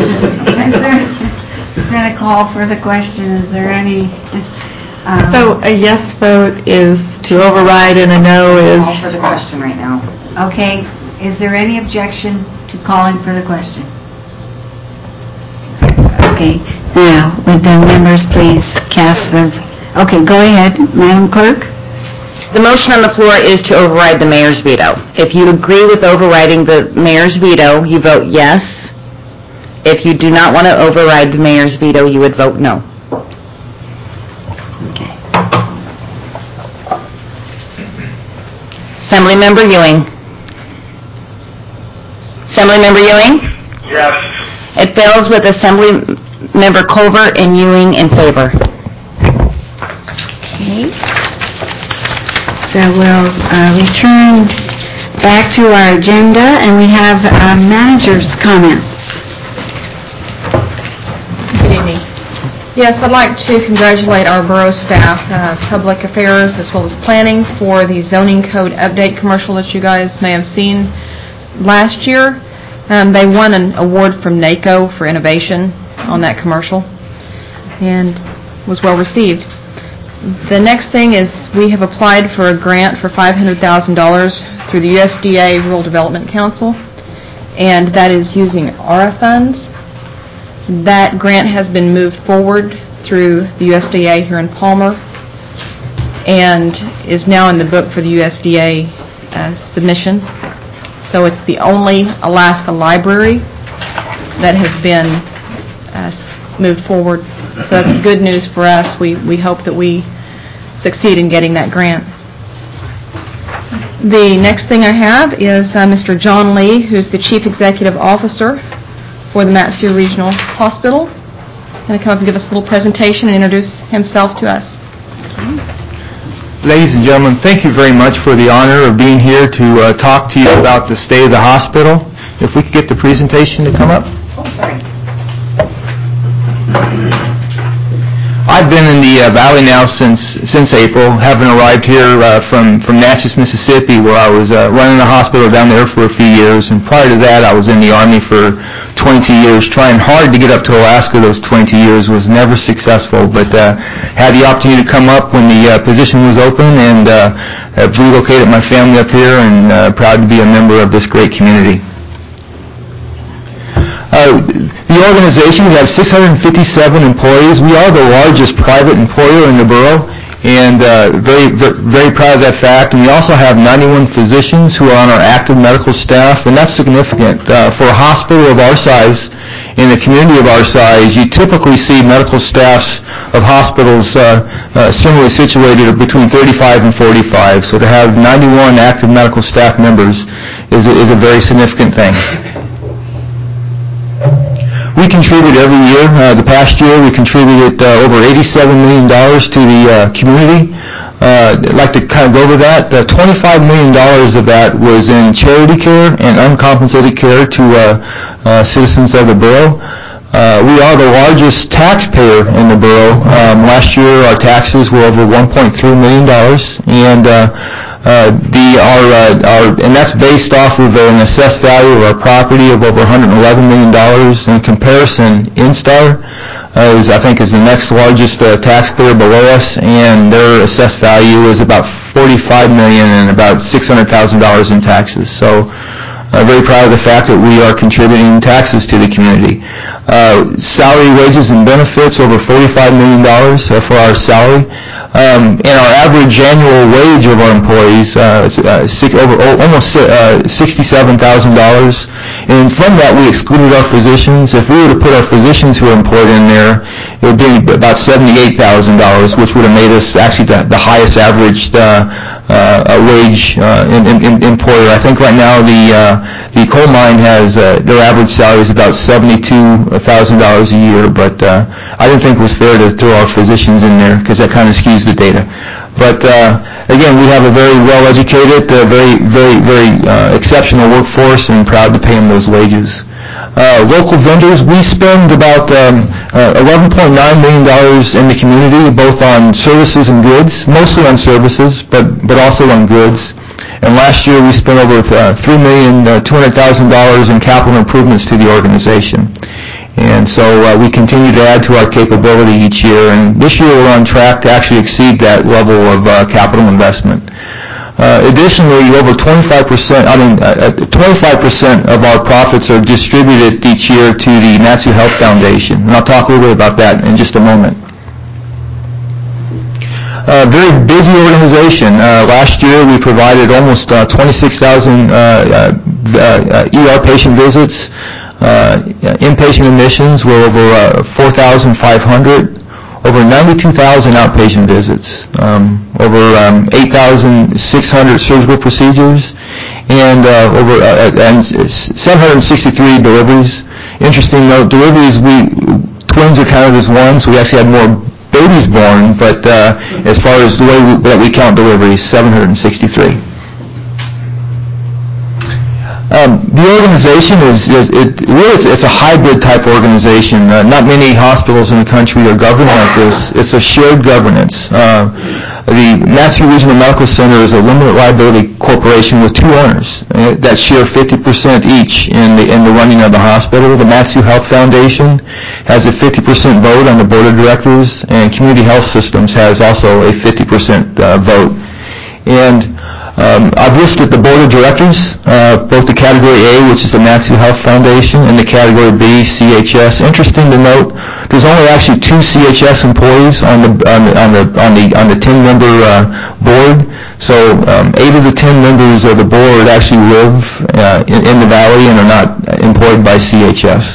Is that a call for the question? Is there any? Um, So a yes vote is to override and a no is... Call for the question right now. Okay. Is there any objection to calling for the question? Okay. Now, would the members please cast the... Okay, go ahead, Madam Clerk. The motion on the floor is to override the mayor's veto. If you agree with overriding the mayor's veto, you vote yes. If you do not want to override the mayor's veto, you would vote no. Okay. Assemblymember Ewing. Assemblymember Ewing? Yes. It fails with Assemblymember Culver and Ewing in favor. Okay. So we'll uh, return back to our agenda, and we have uh, manager's comments. Good evening. Yes, I'd like to congratulate our borough staff, uh, public affairs, as well as planning for the zoning code update commercial that you guys may have seen last year. Um, they won an award from NACO for innovation on that commercial and was well received. The next thing is we have applied for a grant for five hundred thousand dollars through the U S D A Rural Development Council, and that is using A R A funds. That grant has been moved forward through the U S D A here in Palmer and is now in the book for the U S D A uh, submission. So it's the only Alaska library that has been uh, moved forward. So that's good news for us. We we hope that we succeed in getting that grant. The next thing I have is uh, Mister John Lee, who's the Chief Executive Officer for the Mat-Su Regional Hospital. He's going to come up and give us a little presentation and introduce himself to us. Ladies and gentlemen, thank you very much for the honor of being here to uh, talk to you about the state of the hospital. If we could get the presentation to come up. Oh, sorry. I've been in the uh, Valley now since since April, having arrived here uh, from, from Natchez, Mississippi, where I was uh, running a hospital down there for a few years. And prior to that, I was in the Army for twenty years, trying hard to get up to Alaska those twenty years, was never successful, but uh, had the opportunity to come up when the uh, position was open, and uh, have relocated my family up here, and uh, proud to be a member of this great community. Uh, the organization, we have six hundred fifty-seven employees. We are the largest private employer in the borough, and uh, very, very proud of that fact. And we also have ninety-one physicians who are on our active medical staff, and that's significant. Uh, for a hospital of our size, in a community of our size, you typically see medical staffs of hospitals uh, uh, similarly situated at between thirty-five and forty-five. So to have ninety-one active medical staff members is a, is a very significant thing. We contribute every year. Uh, the past year, we contributed uh, over eighty-seven million dollars to the uh, community. Uh, I'd like to kind of go over that. Uh, twenty-five million dollars of that was in charity care and uncompensated care to uh, uh, citizens of the borough. Uh, we are the largest taxpayer in the borough. Um, last year, our taxes were over one point three million dollars, and uh, uh, the our, uh, our and that's based off of an assessed value of our property of over one hundred eleven million dollars. In comparison, Instar uh, is I think is the next largest uh, taxpayer below us, and their assessed value is about forty-five million dollars and about six hundred thousand dollars in taxes. So. I'm very proud of the fact that we are contributing taxes to the community. Uh, salary, wages, and benefits, over forty-five million dollars uh, for our salary. Um, and our average annual wage of our employees uh, is uh, six, over, oh, almost uh, sixty-seven thousand dollars. And from that, we excluded our physicians. If we were to put our physicians who are employed in there, it would be about seventy-eight thousand dollars, which would have made us actually the, the highest averaged uh, uh, wage uh, in, in, in employer. I think right now the uh, the coal mine has uh, their average salary is about seventy-two thousand dollars a year, but uh, I didn't think it was fair to throw our physicians in there because that kind of skews the data. But uh, again, we have a very well-educated, uh, very, very, very uh, exceptional workforce, and proud to pay them those wages. Uh, local vendors, we spend about um, uh, eleven point nine million dollars in the community, both on services and goods, mostly on services, but, but also on goods. And last year we spent over uh, three million two hundred thousand dollars in capital improvements to the organization. And so uh, we continue to add to our capability each year, and this year we're on track to actually exceed that level of uh, capital investment. Uh, additionally, over twenty-five percent, I mean, uh, twenty-five percent of our profits are distributed each year to the Mat-Su Health Foundation, and I'll talk a little bit about that in just a moment. Uh, very busy organization. Uh, last year we provided almost uh, twenty-six thousand uh, uh, uh, E R patient visits. Uh, inpatient admissions were over uh, four thousand five hundred. Over ninety-two thousand outpatient visits, um, over um, eight thousand six hundred surgical procedures, and uh, over uh, and seven hundred sixty-three deliveries. Interesting note, deliveries, we twins are counted as one, so we actually had more babies born, but uh, as far as the way we, that we count deliveries, seven hundred sixty-three. Um, the organization is, is it really it's, it's a hybrid type organization. Uh, not many hospitals in the country are governed like this. It's a shared governance. Uh, the Mat-Su Regional Medical Center is a limited liability corporation with two owners uh, that share fifty percent each in the in the running of the hospital. The Mat-Su Health Foundation has a fifty percent vote on the board of directors, and Community Health Systems has also a fifty percent uh, vote. And Um, I've listed the board of directors, uh, both the Category A, which is the Mat-Su Health Foundation, and the Category B, C H S. Interesting to note, there's only actually two C H S employees on the on the on the on the, on the ten-member uh, board. So um, eight of the ten members of the board actually live uh, in, in the valley and are not employed by C H S.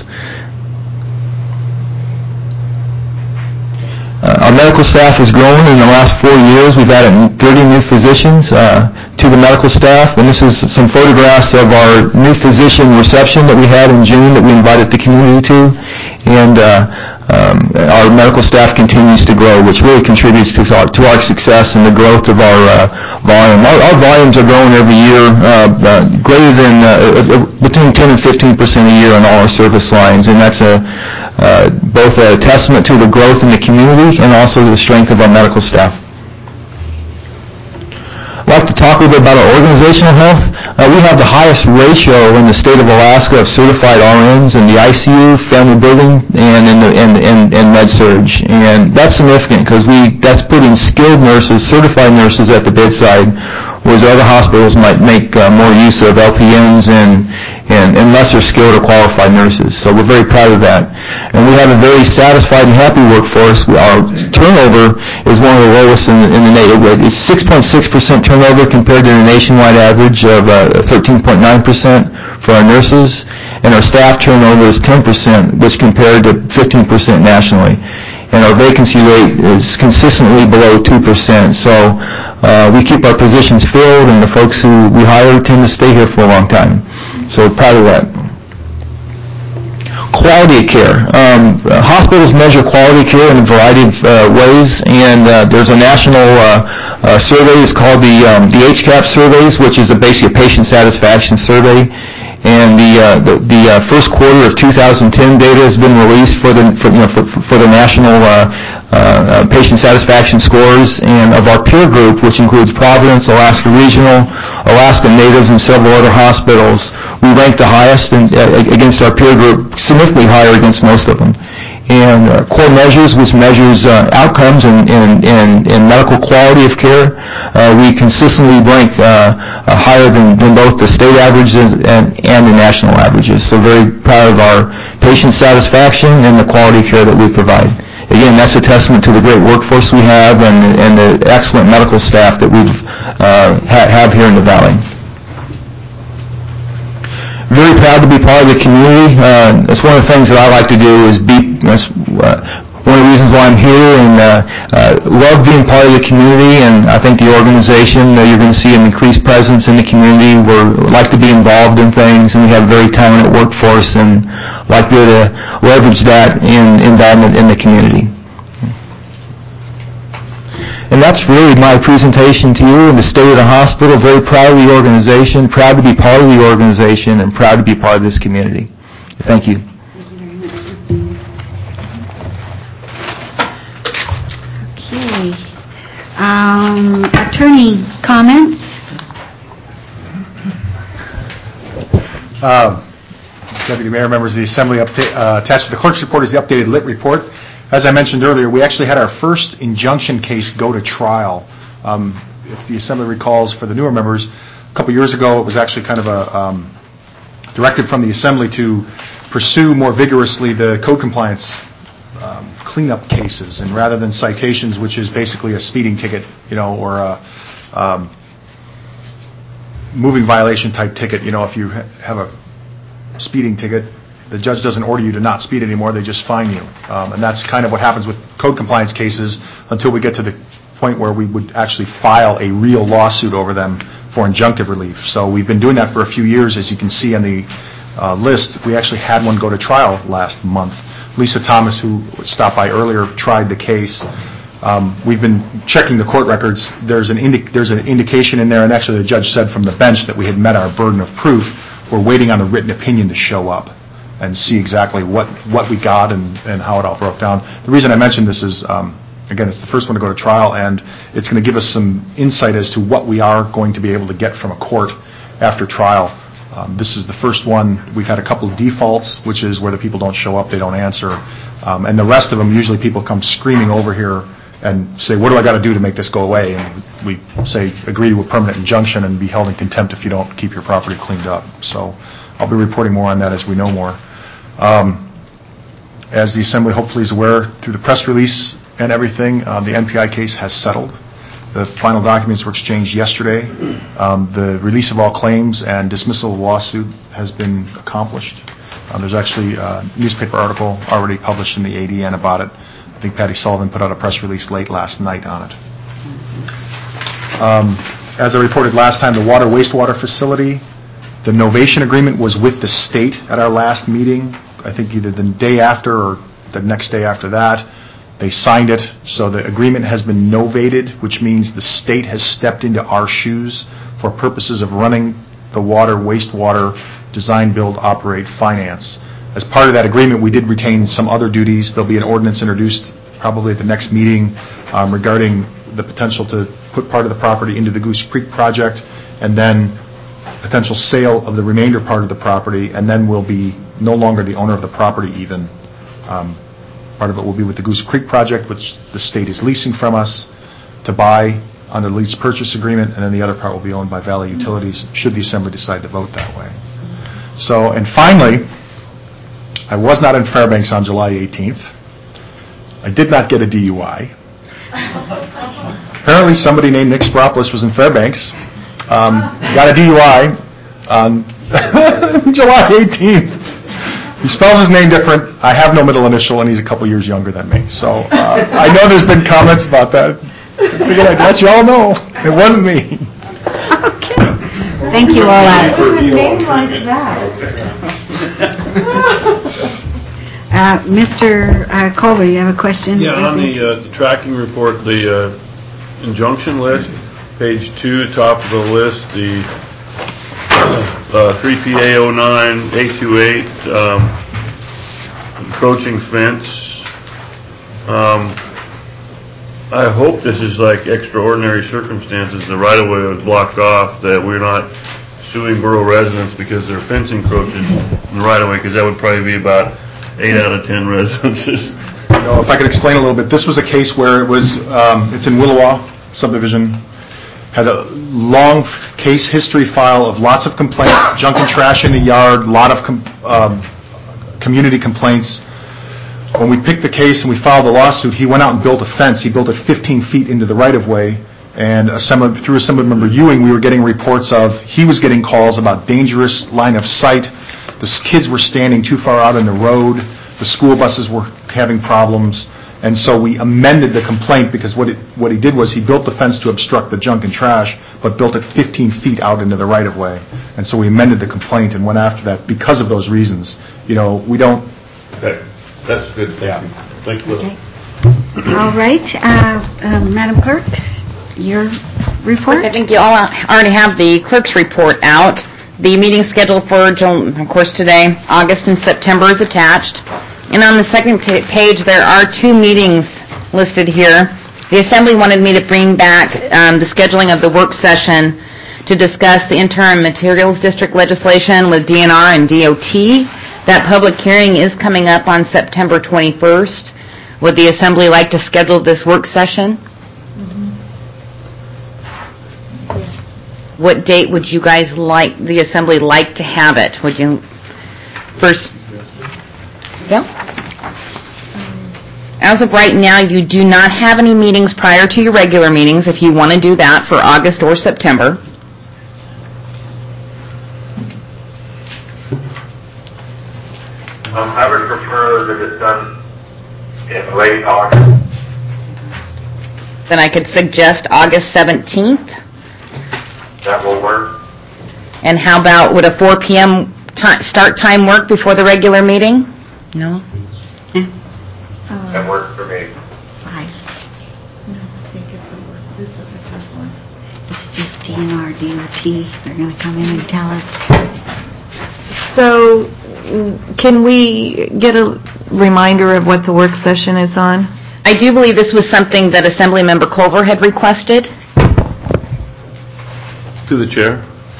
Uh, our medical staff has grown in the last four years. We've added thirty new physicians uh, to the medical staff, and this is some photographs of our new physician reception that we had in June that we invited the community to. And uh, um, our medical staff continues to grow, which really contributes to our, to our success and the growth of our uh, volume. Our, our volumes are growing every year, uh, uh, greater than uh, between ten and fifteen percent a year on all our service lines, and that's a Uh, both a testament to the growth in the community and also the strength of our medical staff. I'd like to talk a little bit about our organizational health. Uh, we have the highest ratio in the state of Alaska of certified R Ns in the I C U, family building, and in the in, in, in med-surg. And that's significant because we that's putting skilled nurses, certified nurses at the bedside, whereas other hospitals might make uh, more use of L P Ns and And, and lesser skilled or qualified nurses. So we're very proud of that. And we have a very satisfied and happy workforce. We, our turnover is one of the lowest in, in the nation. It's six point six percent turnover compared to the nationwide average of uh, thirteen point nine percent for our nurses. And our staff turnover is ten percent, which compared to fifteen percent nationally. And our vacancy rate is consistently below two percent. So uh, we keep our positions filled, and the folks who we hire tend to stay here for a long time. So proud of that. Quality of care. Um, uh, hospitals measure quality of care in a variety of uh, ways, and uh, there's a national uh, uh, survey. It's called the um, the H CAP surveys, which is a, basically a patient satisfaction survey. And the uh, the, the uh, first quarter of two thousand ten data has been released for the for, you know, for, for the national uh, uh, uh, patient satisfaction scores. And of our peer group, which includes Providence, Alaska Regional, Alaska Natives, and several other hospitals, we rank the highest in, uh, against our peer group, significantly higher against most of them. And uh, core measures, which measures uh, outcomes and, and, and, and medical quality of care, uh, we consistently rank uh, uh, higher than, than both the state averages and, and the national averages. So very proud of our patient satisfaction and the quality of care that we provide. Again, that's a testament to the great workforce we have and, and the excellent medical staff that we uh, ha- have here in the Valley. Very proud to be part of the community. Uh, that's one of the things that I like to do is be, that's uh, one of the reasons why I'm here, and uh, uh, love being part of the community, and I think the organization, uh, you're going to see an increased presence in the community. We're, we like to be involved in things, and we have a very talented workforce, and like to be able to leverage that in involvement in the community. And that's really my presentation to you in the state of the hospital. Very proud of the organization, proud to be part of the organization, and proud to be part of this community. Thank you. Okay. Um, attorney comments? Uh, Deputy Mayor, members of the Assembly, update, uh, attached to the clerk's report is the updated lit report. As I mentioned earlier, we actually had our first injunction case go to trial. Um, if the Assembly recalls, for the newer members, a couple years ago, it was actually kind of a um, directive from the Assembly to pursue more vigorously the code compliance um, cleanup cases, and rather than citations, which is basically a speeding ticket, you know, or a um, moving violation type ticket. You know, if you ha- have a speeding ticket, the judge doesn't order you to not speed anymore, they just fine you. Um, and that's kind of what happens with code compliance cases until we get to the point where we would actually file a real lawsuit over them for injunctive relief. So we've been doing that for a few years. As you can see on the uh, list, we actually had one go to trial last month. Lisa Thomas, who stopped by earlier, tried the case. Um, we've been checking the court records. There's an, indi- there's an indication in there, and actually the judge said from the bench that we had met our burden of proof. We're waiting on the written opinion to show up and see exactly what, what we got and, and how it all broke down. The reason I mentioned this is, um, again, it's the first one to go to trial, and it's going to give us some insight as to what we are going to be able to get from a court after trial. Um, this is the first one. We've had a couple of defaults, which is where the people don't show up, they don't answer. Um, and the rest of them, usually people come screaming over here and say, what do I got to do to make this go away? And we say, agree to a permanent injunction and be held in contempt if you don't keep your property cleaned up. So I'll be reporting more on that as we know more. Um, as the Assembly hopefully is aware through the press release and everything, uh, the N P I case has settled. The final documents were exchanged yesterday. Um, the release of all claims and dismissal of the lawsuit has been accomplished. Uh, there's actually a newspaper article already published in the A D N about it. I think Patty Sullivan put out a press release late last night on it. Um, as I reported last time, the water wastewater facility, the novation agreement was with the state at our last meeting. I think either the day after or the next day after that. They signed it, so the agreement has been novated, which means the state has stepped into our shoes for purposes of running the water, wastewater, design, build, operate, finance. As part of that agreement, we did retain some other duties. There'll be an ordinance introduced probably at the next meeting um, regarding the potential to put part of the property into the Goose Creek project, and then potential sale of the remainder part of the property, and then we'll be no longer the owner of the property even. Um, part of it will be with the Goose Creek project, which the state is leasing from us to buy under the lease purchase agreement, and then the other part will be owned by Valley Utilities, should the Assembly decide to vote that way. So, and finally, I was not in Fairbanks on July eighteenth. I did not get a D U I. Apparently somebody named Nick Spropoulos was in Fairbanks. Um, got a D U I on July eighteenth. He spells his name different. I have no middle initial, and he's a couple years younger than me. So uh, I know there's been comments about that. I figured I'd let you all know. It wasn't me. Okay. Thank you, Ola. What's a name like that? Uh, Mister uh, Colby, you have a question? Yeah, on the, uh, the tracking report, the uh, injunction list, page two, top of the list, the uh, three P A oh nine eight two eight, um, encroaching fence. Um, I hope this is like extraordinary circumstances. The right-of-way was blocked off, that we're not suing borough residents because their fence encroaches in the right-of-way, because that would probably be about eight out of ten residences. No, if I could explain a little bit, this was a case where it was, um, it's in Willowa subdivision, had a long case history file of lots of complaints, junk and trash in the yard, a lot of com- um, community complaints. When we picked the case and we filed the lawsuit, he went out and built a fence. He built it fifteen feet into the right-of-way, and Assembly, through Assemblymember Ewing, we were getting reports of, he was getting calls about dangerous line of sight. The kids were standing too far out in the road. The school buses were having problems. And so we amended the complaint, because what it, what he did was he built the fence to obstruct the junk and trash, but built it fifteen feet out into the right-of-way. And so we amended the complaint and went after that because of those reasons. You know, we don't... Okay. That's good. Thank Yeah. you. Thank you. Okay. All right. Uh, uh, Madam Clerk, your report? I think you all already have the clerk's report out. The meeting schedule for, of course, today, August and September is attached. And on the second t- page, there are two meetings listed here. The Assembly wanted me to bring back um, the scheduling of the work session to discuss the interim materials district legislation with D N R and D O T. That public hearing is coming up on September twenty-first. Would the Assembly like to schedule this work session? Mm-hmm. What date would you guys like, the Assembly like to have it? Would you first? Yeah. As of right now, you do not have any meetings prior to your regular meetings if you want to do that for August or September. Um, I would prefer that it's done in late August. Then I could suggest August seventeenth. That will work. And how about, would a four p.m. T- start time work before the regular meeting? No? That works for me. Five. No, I think it's a work. This is a tough one. It's just D N R, D O T. They're going to come in and tell us. So, can we get a reminder of what the work session is on? I do believe this was something that Assemblymember Culver had requested. To the chair.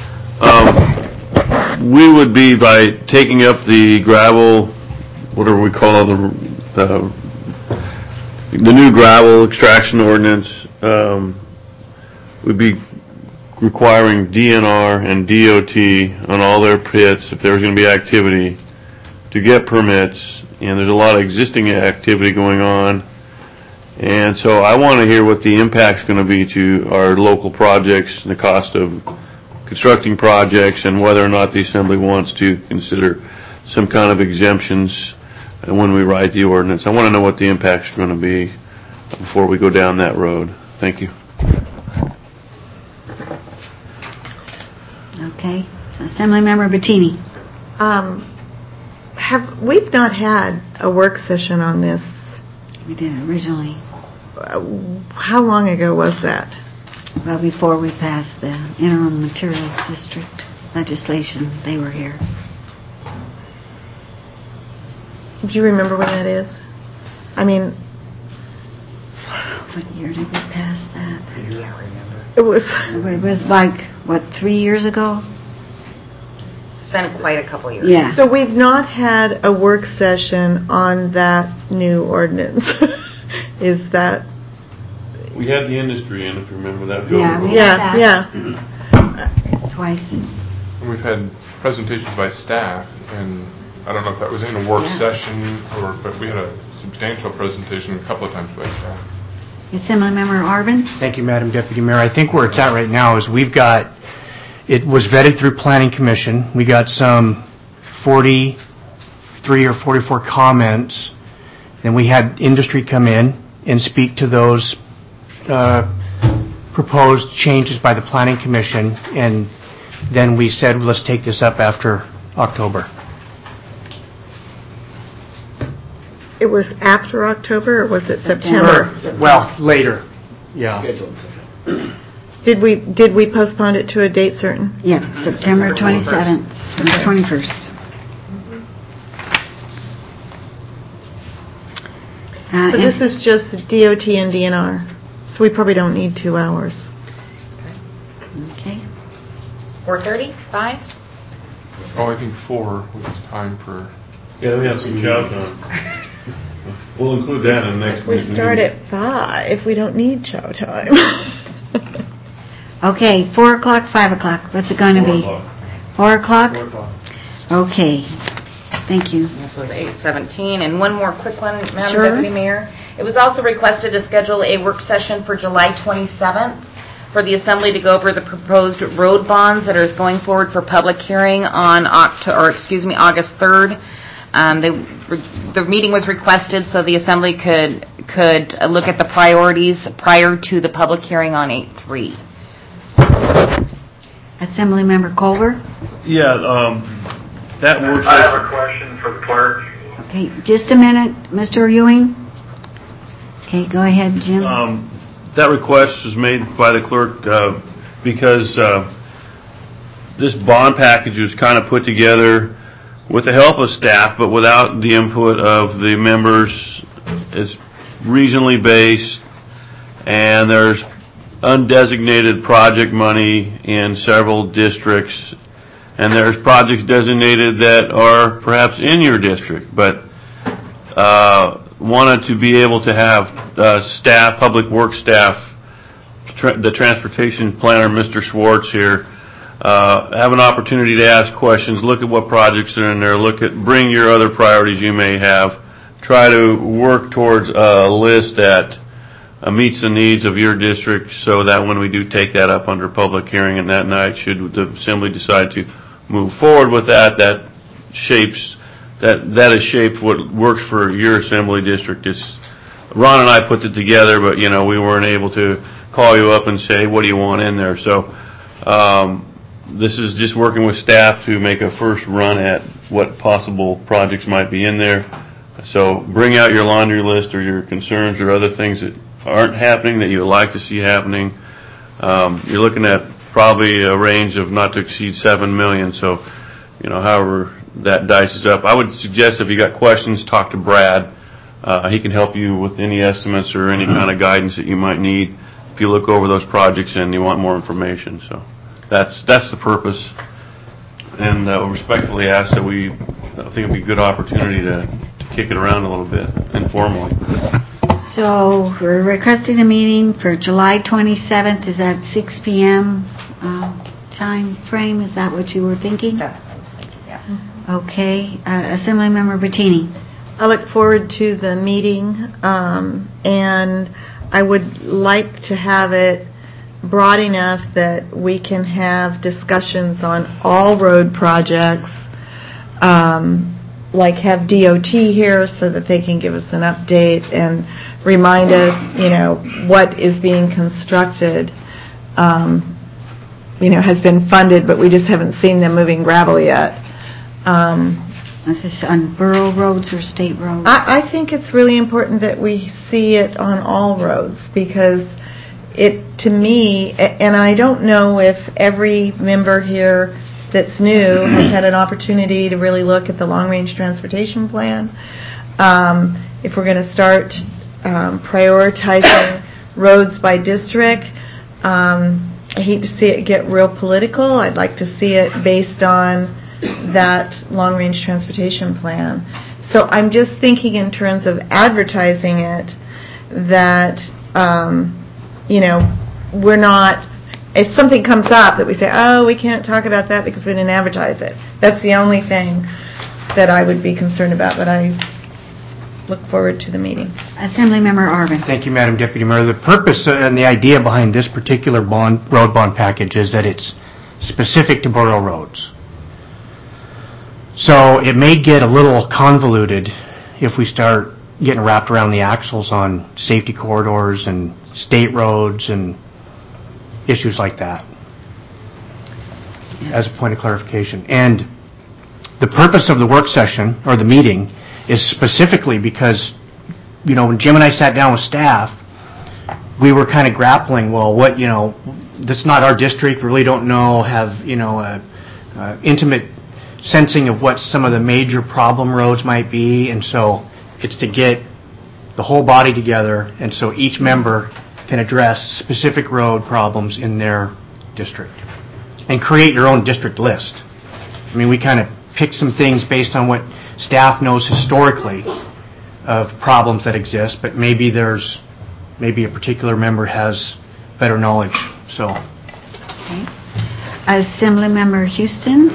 Um, we would be, by taking up the gravel, whatever we call the uh, the new gravel extraction ordinance, um, we'd be requiring D N R and D O T on all their pits, if there's going to be activity, to get permits. And there's a lot of existing activity going on. And so I want to hear what the impact's going to be to our local projects and the cost of constructing projects, and whether or not the Assembly wants to consider some kind of exemptions when we write the ordinance. I want to know what the impact's going to be before we go down that road. Thank you. Okay. So Assemblymember Bettini. Um, have we've not had a work session on this? We did originally. Uh, how long ago was that? Well, before we passed the interim materials district legislation, they were here. Do you remember when that is? I mean, what year did we pass that? I can't remember. It was. It was like, what, three years ago? It's been quite a couple years. Yeah. So we've not had a work session on that new ordinance. Is that? We had the industry in, if you remember that. Yeah, we Yeah, had that. yeah. Twice. And we've had presentations by staff, and I don't know if that was in a work Yeah. session, or but we had a substantial presentation a couple of times by staff. Assemblymember Arvin? Thank you, Madam Deputy Mayor. I think where it's at right now is we've got, it was vetted through Planning Commission. We got some forty-three or forty-four comments. Then we had industry come in and speak to those uh, proposed changes by the Planning Commission, and then we said, let's take this up after October. it was after October, or was it September? September. Well, later, yeah. Did we, did we postpone it to a date certain? Yeah, September twenty-seventh, Okay. twenty-first. Uh, So this is just D O T and D N R, so we probably don't need two hours. Okay. four thirty, five? Oh, I think four was time for... Yeah, we have some chow time. We'll include that in the next We meeting. start at five, we don't need chow time. Okay, four o'clock, five o'clock, what's it going to be? Four o'clock? Four o'clock. Okay, thank you. This was eight seventeen. And one more quick one, Madam Sure. Deputy Mayor. It was also requested to schedule a work session for July twenty-seventh for the Assembly to go over the proposed road bonds that are going forward for public hearing on October, or excuse me, August third. Um, they, the meeting was requested so the Assembly could could look at the priorities prior to the public hearing on eight three. Assemblymember Culver? Yeah, um, that works. I have a question for the clerk. Okay, just a minute, Mister Ewing. Okay, go ahead, Jim. Um, that request was made by the clerk uh, because uh, this bond package was kind of put together with the help of staff, but without the input of the members. It's regionally based, and there's undesignated project money in several districts, and there's projects designated that are perhaps in your district, but uh, wanted to be able to have uh, staff, public works staff, tra- the transportation planner, Mister Schwartz here, uh, have an opportunity to ask questions, look at what projects are in there, look at, bring your other priorities you may have, try to work towards a list that uh, meets the needs of your district so that when we do take that up under public hearing and that night, should the Assembly decide to move forward with that, that shapes That that has shaped what works for your assembly district. It's Ron and I put it together, but you know we weren't able to call you up and say, what do you want in there? So um, this is just working with staff to make a first run at what possible projects might be in there. So bring out your laundry list or your concerns or other things that aren't happening that you would like to see happening. Um, you're looking at probably a range of not to exceed seven million. So you know, however that dices up. I would suggest if you got questions, talk to Brad. Uh, he can help you with any estimates or any kind of guidance that you might need if you look over those projects and you want more information. So that's that's the purpose. And uh, respectfully ask that we, I think it would be a good opportunity to, to kick it around a little bit informally. So we're requesting a meeting for July twenty-seventh. Is that six p.m. Uh, time frame? Is that what you were thinking? That's what I was thinking, yes. Okay. Uh, Assemblymember Bettini. I look forward to the meeting, um, and I would like to have it broad enough that we can have discussions on all road projects, um, like have D O T here so that they can give us an update and remind us, you know, what is being constructed, um, you know, has been funded, but we just haven't seen them moving gravel yet. Um, Is this on borough roads or state roads? I, I think it's really important that we see it on all roads because it, to me, a- and I don't know if every member here that's new has had an opportunity to really look at the long-range transportation plan. Um, if we're going to start um, prioritizing roads by district, um, I hate to see it get real political. I'd like to see it based on that long-range transportation plan. So I'm just thinking in terms of advertising it that, um, you know, we're not, if something comes up that we say, oh, we can't talk about that because we didn't advertise it. That's the only thing that I would be concerned about, but I look forward to the meeting. Assemblymember Arvin. Thank you, Madam Deputy Mayor. The purpose and the idea behind this particular bond, road bond package is that it's specific to borough roads. So it may get a little convoluted if we start getting wrapped around the axles on safety corridors and state roads and issues like that, as a point of clarification. And the purpose of the work session, or the meeting, is specifically because, you know, when Jim and I sat down with staff, we were kind of grappling, well, what, you know, that's not our district, really don't know, have, you know, a, a intimate sensing of what some of the major problem roads might be, and so it's to get the whole body together, and so each member can address specific road problems in their district and create your own district list. I mean, we kind of picked some things based on what staff knows historically of problems that exist, but maybe there's maybe a particular member has better knowledge. So, okay. Assembly Member Houston.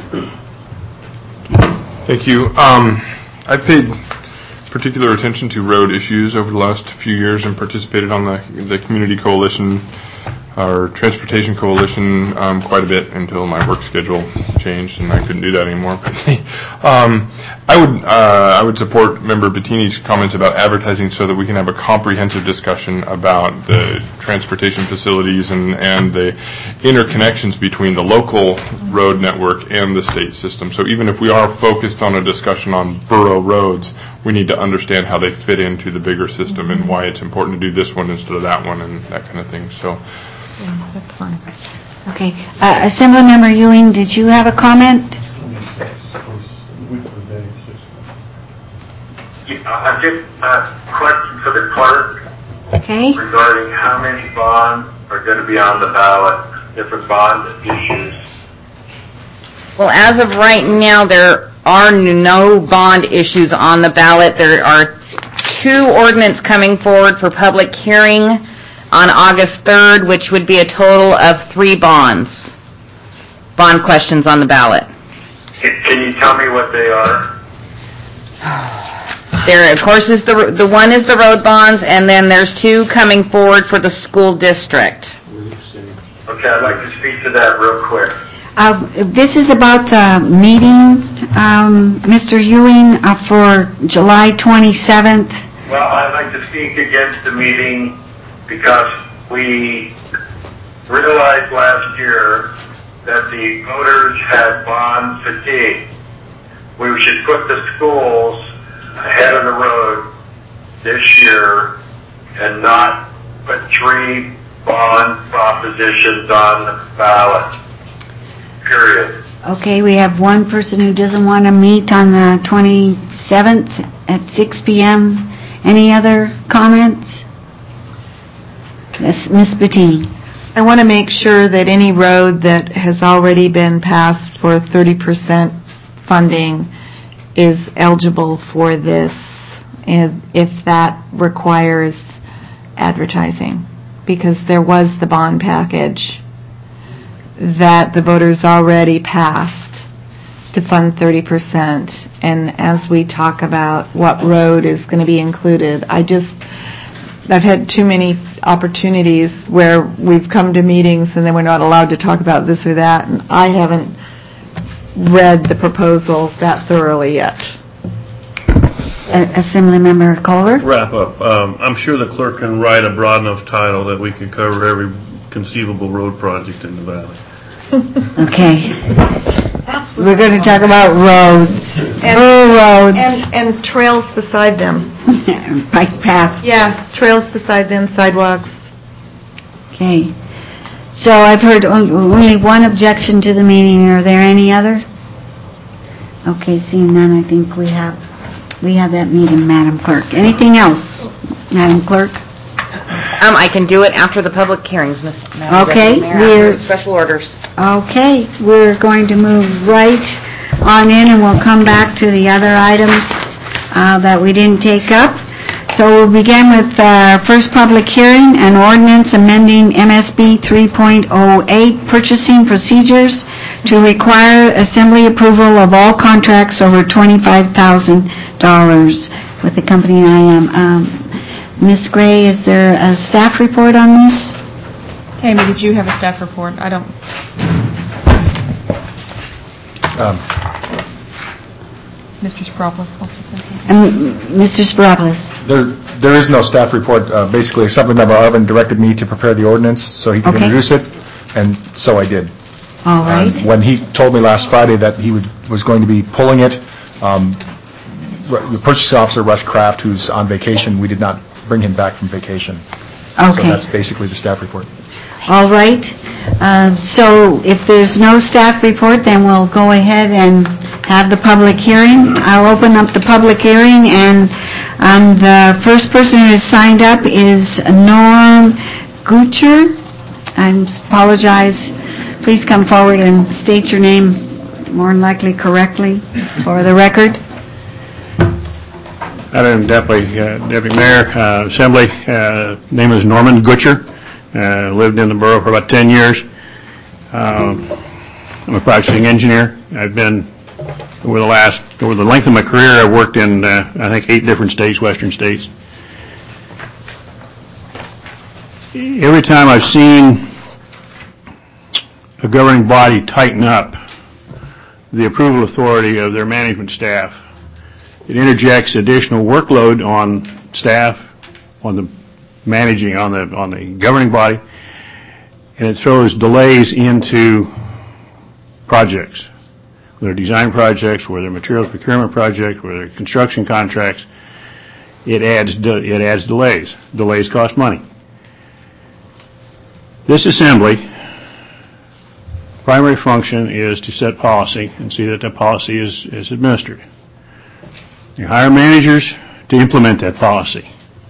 Thank you. Um, I paid particular attention to road issues over the last few years and participated on the the community coalition or transportation coalition um, quite a bit until my work schedule changed and I couldn't do that anymore. um, I would uh, I would support Member Bettini's comments about advertising so that we can have a comprehensive discussion about the transportation facilities and, and the interconnections between the local road network and the state system. So even if we are focused on a discussion on borough roads, we need to understand how they fit into the bigger system and why it's important to do this one instead of that one and that kind of thing. So. Yeah, that's fine. Okay. Uh, Assembly Member Ewing, did you have a comment? I just a question for the clerk. Okay. Regarding how many bonds are going to be on the ballot, different bond issues. Well, as of right now, there are no bond issues on the ballot. There are two ordinance coming forward for public hearing on August third, which would be a total of three bonds, bond questions on the ballot. Can you tell me what they are? There, of course, is the the one is the road bonds, and then there's two coming forward for the school district. Okay, I'd like to speak to that real quick. Uh, this is about the meeting, um, Mister Ewing, uh, for July twenty-seventh. Well, I'd like to speak against the meeting because we realized last year that the voters had bond fatigue. We should put the schools ahead of the road this year and not put three bond propositions on the ballot. Period. Okay, we have one person who doesn't want to meet on the twenty-seventh at six p.m. Any other comments? Yes, Miz Bettini. I want to make sure that any road that has already been passed for thirty percent funding is eligible for this, and if that requires advertising, because there was the bond package that the voters already passed to fund thirty percent, and as we talk about what road is going to be included, I just, I've had too many opportunities where we've come to meetings and then we're not allowed to talk about this or that, and I haven't read the proposal that thoroughly yet. Uh, Assembly Member Culver? Wrap up. Um, I'm sure the clerk can write a broad enough title that we could cover every conceivable road project in the valley. Okay. We're going to talk about roads. And, rural roads. And, and trails beside them. Bike paths. Yeah, trails beside them, sidewalks. Okay. So I've heard only one objection to the meeting. Are there any other? Okay, seeing none, I think we have we have that meeting, Madam Clerk. Anything else, Madam Clerk? Um, I can do it after the public hearings, Miz Madam Okay, Mayor, we're after special orders. Okay, we're going to move right on in, and we'll come back to the other items uh, that we didn't take up. So we'll begin with our uh, first public hearing, an ordinance amending M S B three point oh eight purchasing procedures to require assembly approval of all contracts over twenty-five thousand dollars with the company I am. Um, Miz Gray, is there a staff report on this? Tammy, did you have a staff report? I don't. Um, Mister Spropoulos wants to say something. Um, Mister Spropoulos. There, there is no staff report. Uh, basically, Assemblymember Arvin directed me to prepare the ordinance so he could Okay. introduce it, and so I did. All right. Um, when he told me last Friday that he would, was going to be pulling it, um, the purchasing officer, Russ Kraft, who's on vacation. We did not bring him back from vacation. Okay. So that's basically the staff report. All right. Uh, So if there's no staff report, then we'll go ahead and have the public hearing. I'll open up the public hearing, and um, the first person who has signed up is Norm Gucher. I apologize. Please come forward and state your name more than likely correctly for the record. Madam Deputy, uh, Deputy Mayor, uh, Assembly, uh, name is Norman Gucher. Uh, lived in the borough for about ten years. Um, I'm a practicing engineer. I've been, over the last, over the length of my career, I've worked in, uh, I think, eight different states, western states. Every time I've seen a governing body tighten up the approval authority of their management staff, it interjects additional workload on staff, on the managing, on the on the governing body, and it throws delays into projects, whether design projects, whether materials procurement projects, whether construction contracts. It adds de- it adds delays. Delays cost money. This assembly primary function is to set policy and see that that policy is, is administered. You hire managers to implement that policy.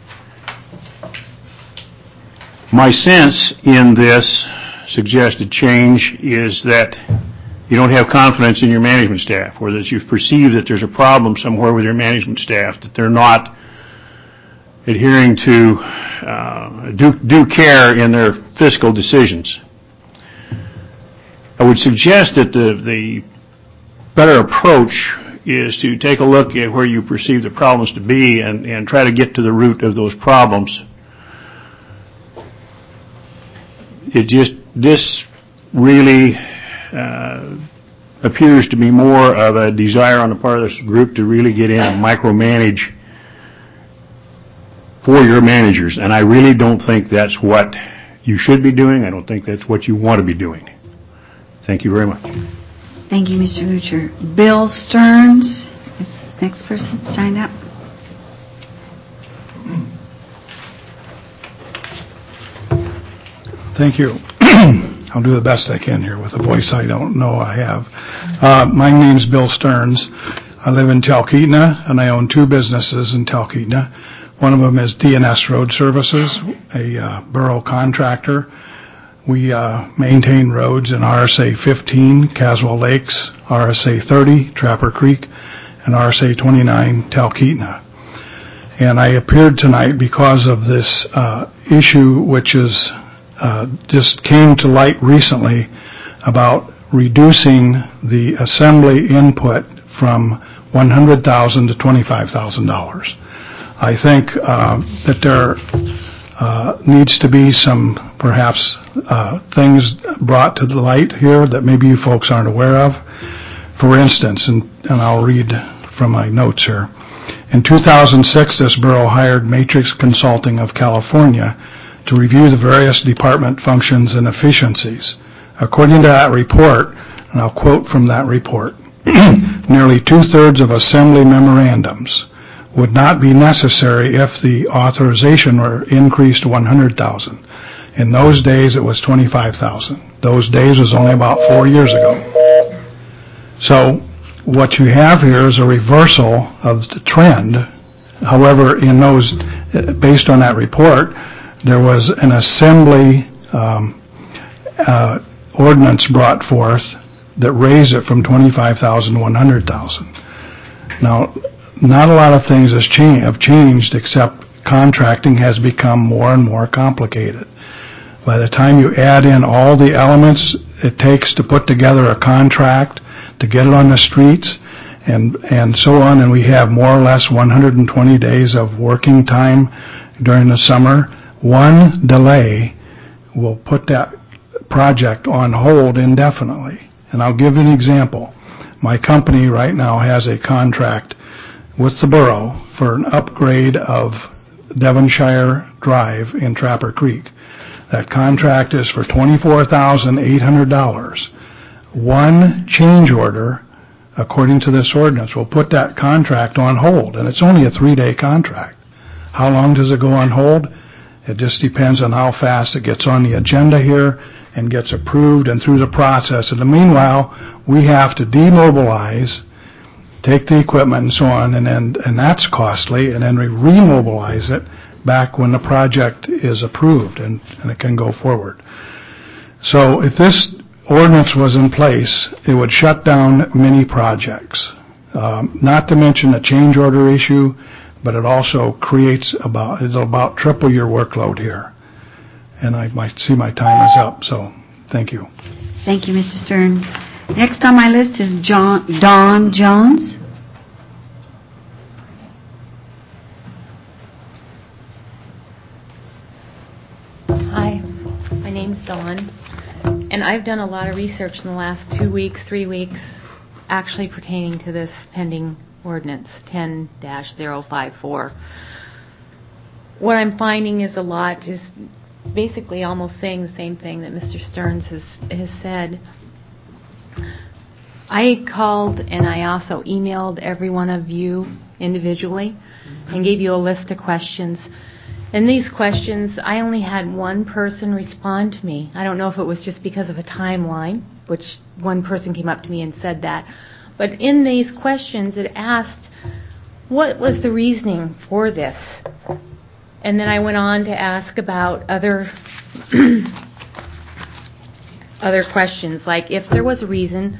My sense in this suggested change is that you don't have confidence in your management staff, or that you've perceived that there's a problem somewhere with your management staff, that they're not adhering to uh, due, due care in their fiscal decisions. I would suggest that the, the better approach is to take a look at where you perceive the problems to be and, and try to get to the root of those problems. It just, this really uh, appears to be more of a desire on the part of this group to really get in and micromanage for your managers, and I really don't think that's what you should be doing. I don't think that's what you want to be doing. Thank you very much. Thank you, Mister Gucher. Bill Stearns is the next person signed up. Thank you. I'll do the best I can here with a voice I don't know I have. Uh, my name's Bill Stearns. I live in Talkeetna, and I own two businesses in Talkeetna. One of them is D N S Road Services, a uh, borough contractor. We uh, maintain roads in R S A fifteen, Caswell Lakes, R S A thirty, Trapper Creek, and R S A twenty-nine, Talkeetna. And I appeared tonight because of this uh, issue, which is uh, just came to light recently, about reducing the assembly input from one hundred thousand dollars to twenty-five thousand dollars. I think uh, that there uh, needs to be some, perhaps, uh, things brought to the light here that maybe you folks aren't aware of. For instance, and, and I'll read from my notes here. In two thousand six, this borough hired Matrix Consulting of California to review the various department functions and efficiencies. According to that report, and I'll quote from that report, nearly two-thirds of assembly memorandums would not be necessary if the authorization were increased to one hundred thousand dollars. In those days, it was twenty-five thousand dollars. Those days was only about four years ago. So what you have here is a reversal of the trend. However, in those, based on that report, there was an assembly um, uh, ordinance brought forth that raised it from twenty-five thousand dollars to one hundred thousand dollars. Now, not a lot of things has cha- have changed, except contracting has become more and more complicated. By the time you add in all the elements it takes to put together a contract, to get it on the streets, and and so on, and we have more or less one hundred twenty days of working time during the summer, one delay will put that project on hold indefinitely. And I'll give you an example. My company right now has a contract with the borough for an upgrade of Devonshire Drive in Trapper Creek. That contract is for twenty-four thousand eight hundred dollars. One change order according to this ordinance, will put that contract on hold, and it's only a three-day contract. How long does it go on hold? It just depends on how fast it gets on the agenda here and gets approved and through the process. In the meanwhile, we have to demobilize, take the equipment and so on, and then and that's costly, and then we remobilize it back when the project is approved and, and it can go forward. So if this ordinance was in place, it would shut down many projects. Um, not to mention the change order issue, but it also creates about, it'll about triple your workload here. And I might see my time is up, so thank you. Thank you, Mister Stearns. Next on my list is John, Dawn Jones. Hi, my name's Dawn, and I've done a lot of research in the last two weeks, three weeks, actually pertaining to this pending ordinance ten dash zero five four. What I'm finding is a lot is basically almost saying the same thing that Mister Stearns has, has said. I called and I also emailed every one of you individually and gave you a list of questions. And these questions, I only had one person respond to me. I don't know if it was just because of a timeline, which one person came up to me and said that. But in these questions, it asked, what was the reasoning for this? And then I went on to ask about other other questions, like if there was a reason,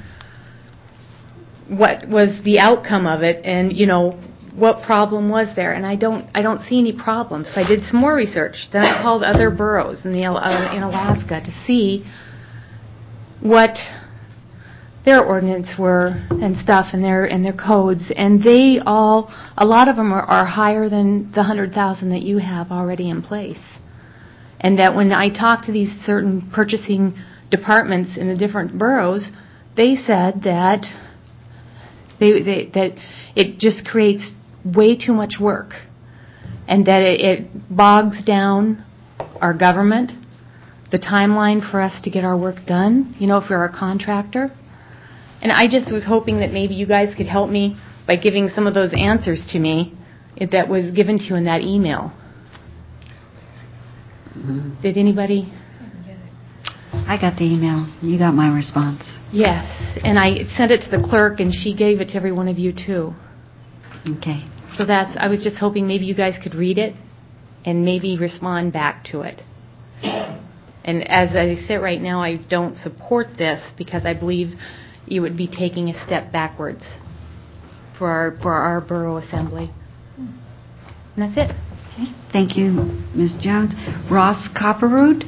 what was the outcome of it, and you know, what problem was there? And I don't I don't see any problems. So I did some more research. Then I called other boroughs in the uh, in Alaska to see what their ordinance were and stuff and their and their codes, and they all, a lot of them are, are higher than the one hundred thousand that you have already in place. And that when I talked to these certain purchasing departments in the different boroughs, they said that they, they that it just creates way too much work, and that it, it bogs down our government, the timeline for us to get our work done, you know, if we're a contractor. And I just was hoping that maybe you guys could help me by giving some of those answers to me that was given to you in that email. Mm-hmm. Did anybody? I got the email. You got my response. Yes, and I sent it to the clerk, and she gave it to every one of you too. Okay. So that's, I was just hoping maybe you guys could read it and maybe respond back to it. And as I sit right now, I don't support this because I believe you would be taking a step backwards for our for our borough assembly. And that's it. Okay. Thank you, Miz Jones. Ross Copperrood?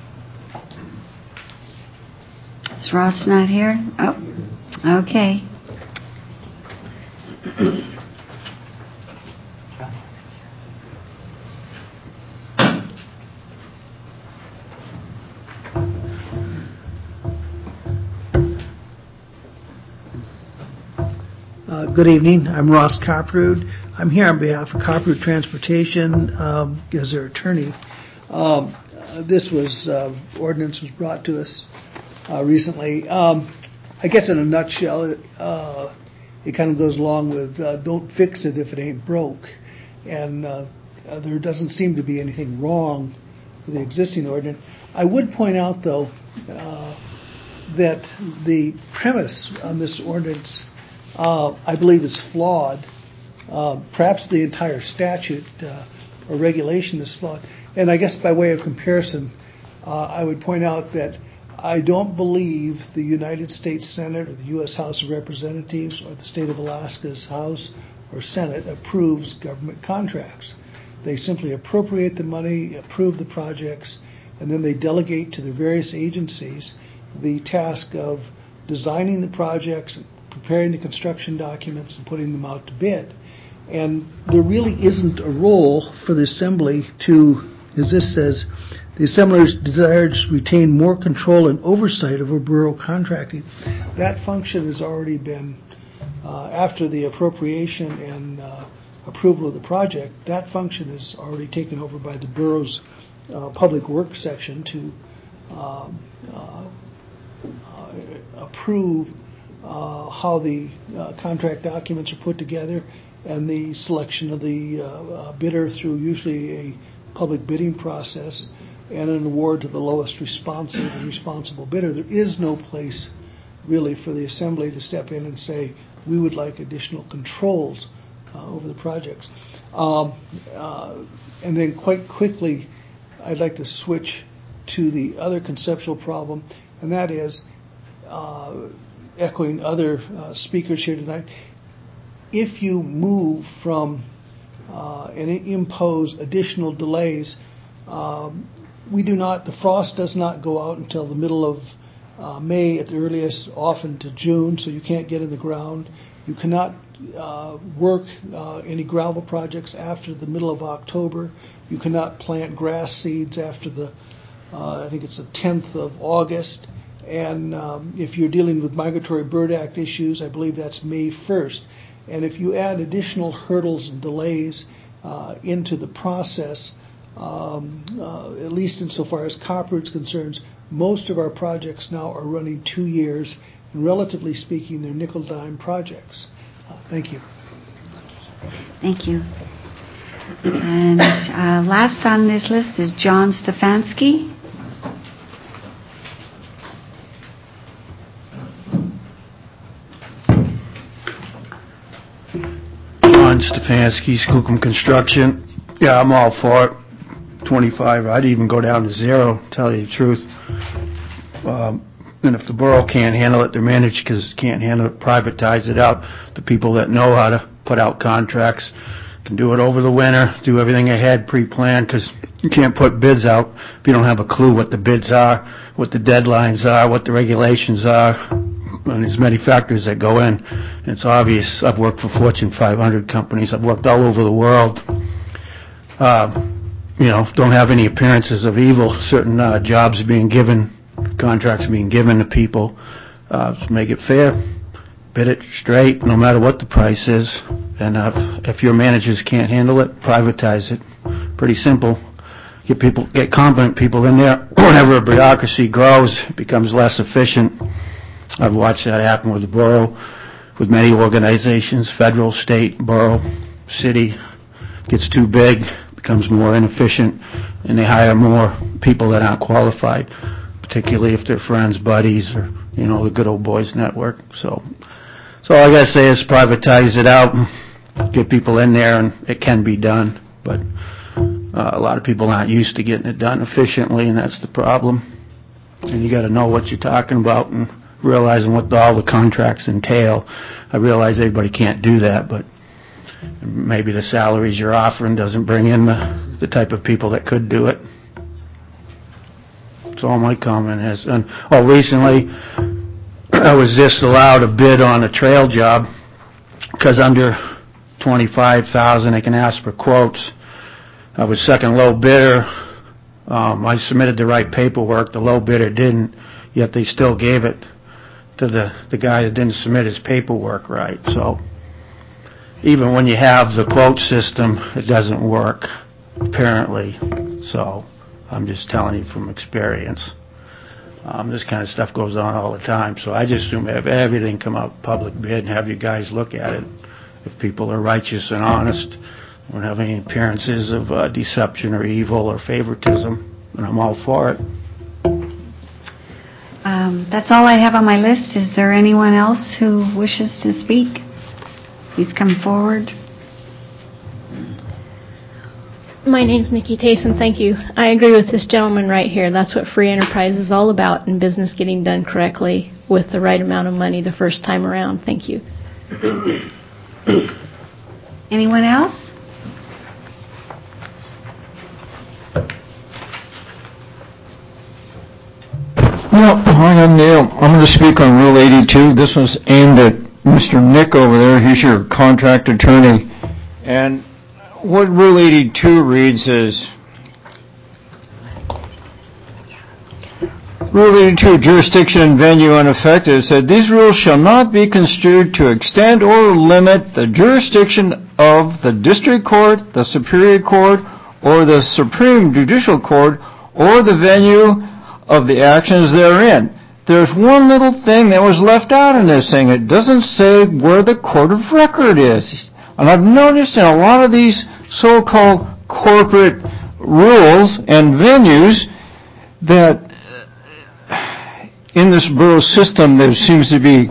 Is Ross not here? Oh, okay. Uh, good evening. I'm Ross Copperrood. I'm here on behalf of Copperrood Transportation um, as their attorney. Um, uh, this was uh, ordinance was brought to us uh, recently. Um, I guess in a nutshell, it, uh, it kind of goes along with uh, don't fix it if it ain't broke. And uh, uh, there doesn't seem to be anything wrong with the existing ordinance. I would point out, though, uh, that the premise on this ordinance Uh, I believe is flawed. Uh, perhaps the entire statute uh, or regulation is flawed. And I guess by way of comparison, uh, I would point out that I don't believe the United States Senate or the U S House of Representatives or the state of Alaska's House or Senate approves government contracts. They simply appropriate the money, approve the projects, and then they delegate to the various agencies the task of designing the projects, preparing the construction documents, and putting them out to bid. And there really isn't a role for the Assembly to, as this says, the Assembly desires to retain more control and oversight over borough contracting. That function has already been, uh, after the appropriation and uh, approval of the project, that function is already taken over by the borough's uh, public works section to um, uh, uh, approve uh, how the uh, contract documents are put together and the selection of the uh, uh, bidder through usually a public bidding process and an award to the lowest responsive and responsible bidder. There is no place really for the Assembly to step in and say, we would like additional controls uh, over the projects. Um, uh, and then quite quickly, I'd like to switch to the other conceptual problem, and that is, uh, echoing other uh, speakers here tonight, if you move from uh, and impose additional delays, um, we do not, the frost does not go out until the middle of uh, May at the earliest, often to June, so you can't get in the ground. You cannot uh, work uh, any gravel projects after the middle of October. You cannot plant grass seeds after the, uh, I think it's the tenth of August. And um, if you're dealing with Migratory Bird Act issues, I believe that's May first. And if you add additional hurdles and delays uh, into the process, um, uh, at least insofar as Copperwood's concerns, most of our projects now are running two years, and relatively speaking, they're nickel-dime projects. Uh, thank you. Thank you. And uh, last on this list is John Stefanski. John Stefanski, Skookum Construction. Yeah, I'm all for it. twenty-five, I'd even go down to zero, tell you the truth. Um, and if the borough can't handle it, they're managed because can't handle it, privatize it out. The people that know how to put out contracts can do it over the winter, do everything ahead, pre-planned, because you can't put bids out if you don't have a clue what the bids are, what the deadlines are, what the regulations are, and there's many factors that go in. And it's obvious. I've worked for Fortune five hundred companies. I've worked all over the world. Uh, you know, don't have any appearances of evil. Certain uh, jobs are being given, contracts are being given to people. Uh, make it fair, bid it straight, no matter what the price is. And uh, if your managers can't handle it, privatize it. Pretty simple. Get people, get competent people in there. Whenever a bureaucracy grows, it becomes less efficient. I've watched that happen with the borough, with many organizations, federal, state, borough, city. Gets too big, becomes more inefficient, and they hire more people that aren't qualified, particularly if they're friends, buddies, or, you know, the good old boys network. So, so all I gotta say is privatize it out, get people in there, and it can be done. But uh, a lot of people aren't used to getting it done efficiently, and that's the problem. And you gotta know what you're talking about and realizing what the, all the contracts entail. I realize everybody can't do that, but maybe the salaries you're offering doesn't bring in the, the type of people that could do it. That's all my comment is. And, oh, recently I was disallowed a bid on a trail job because under twenty-five thousand dollars they can ask for quotes. I was second low bidder. Um, I submitted the right paperwork. The low bidder didn't, yet they still gave it to the, the guy that didn't submit his paperwork right. So even when you have the quote system, it doesn't work, apparently. So I'm just telling you from experience. Um, this kind of stuff goes on all the time. So I just assume have everything come out public bid and have you guys look at it. If people are righteous and honest, don't have any appearances of uh, deception or evil or favoritism, and I'm all for it. Um, that's all I have on my list. Is there anyone else who wishes to speak? Please come forward. My name's Nikki Tayson. Thank you. I agree with this gentleman right here. That's what free enterprise is all about, and business getting done correctly with the right amount of money the first time around. Thank you. Anyone else? Well, hi, I'm Neil. I'm going to speak on Rule eighty-two. This was aimed at Mister Nick over there. He's your contract attorney. And what Rule eighty-two reads is, Rule eighty-two, jurisdiction and venue unaffected. It said, these rules shall not be construed to extend or limit the jurisdiction of the district court, the superior court, or the supreme judicial court, or the venue of the actions therein. there's one little thing that was left out in this thing. It doesn't say where the court of record is. And I've noticed in a lot of these so-called corporate rules and venues that in this borough system there seems to be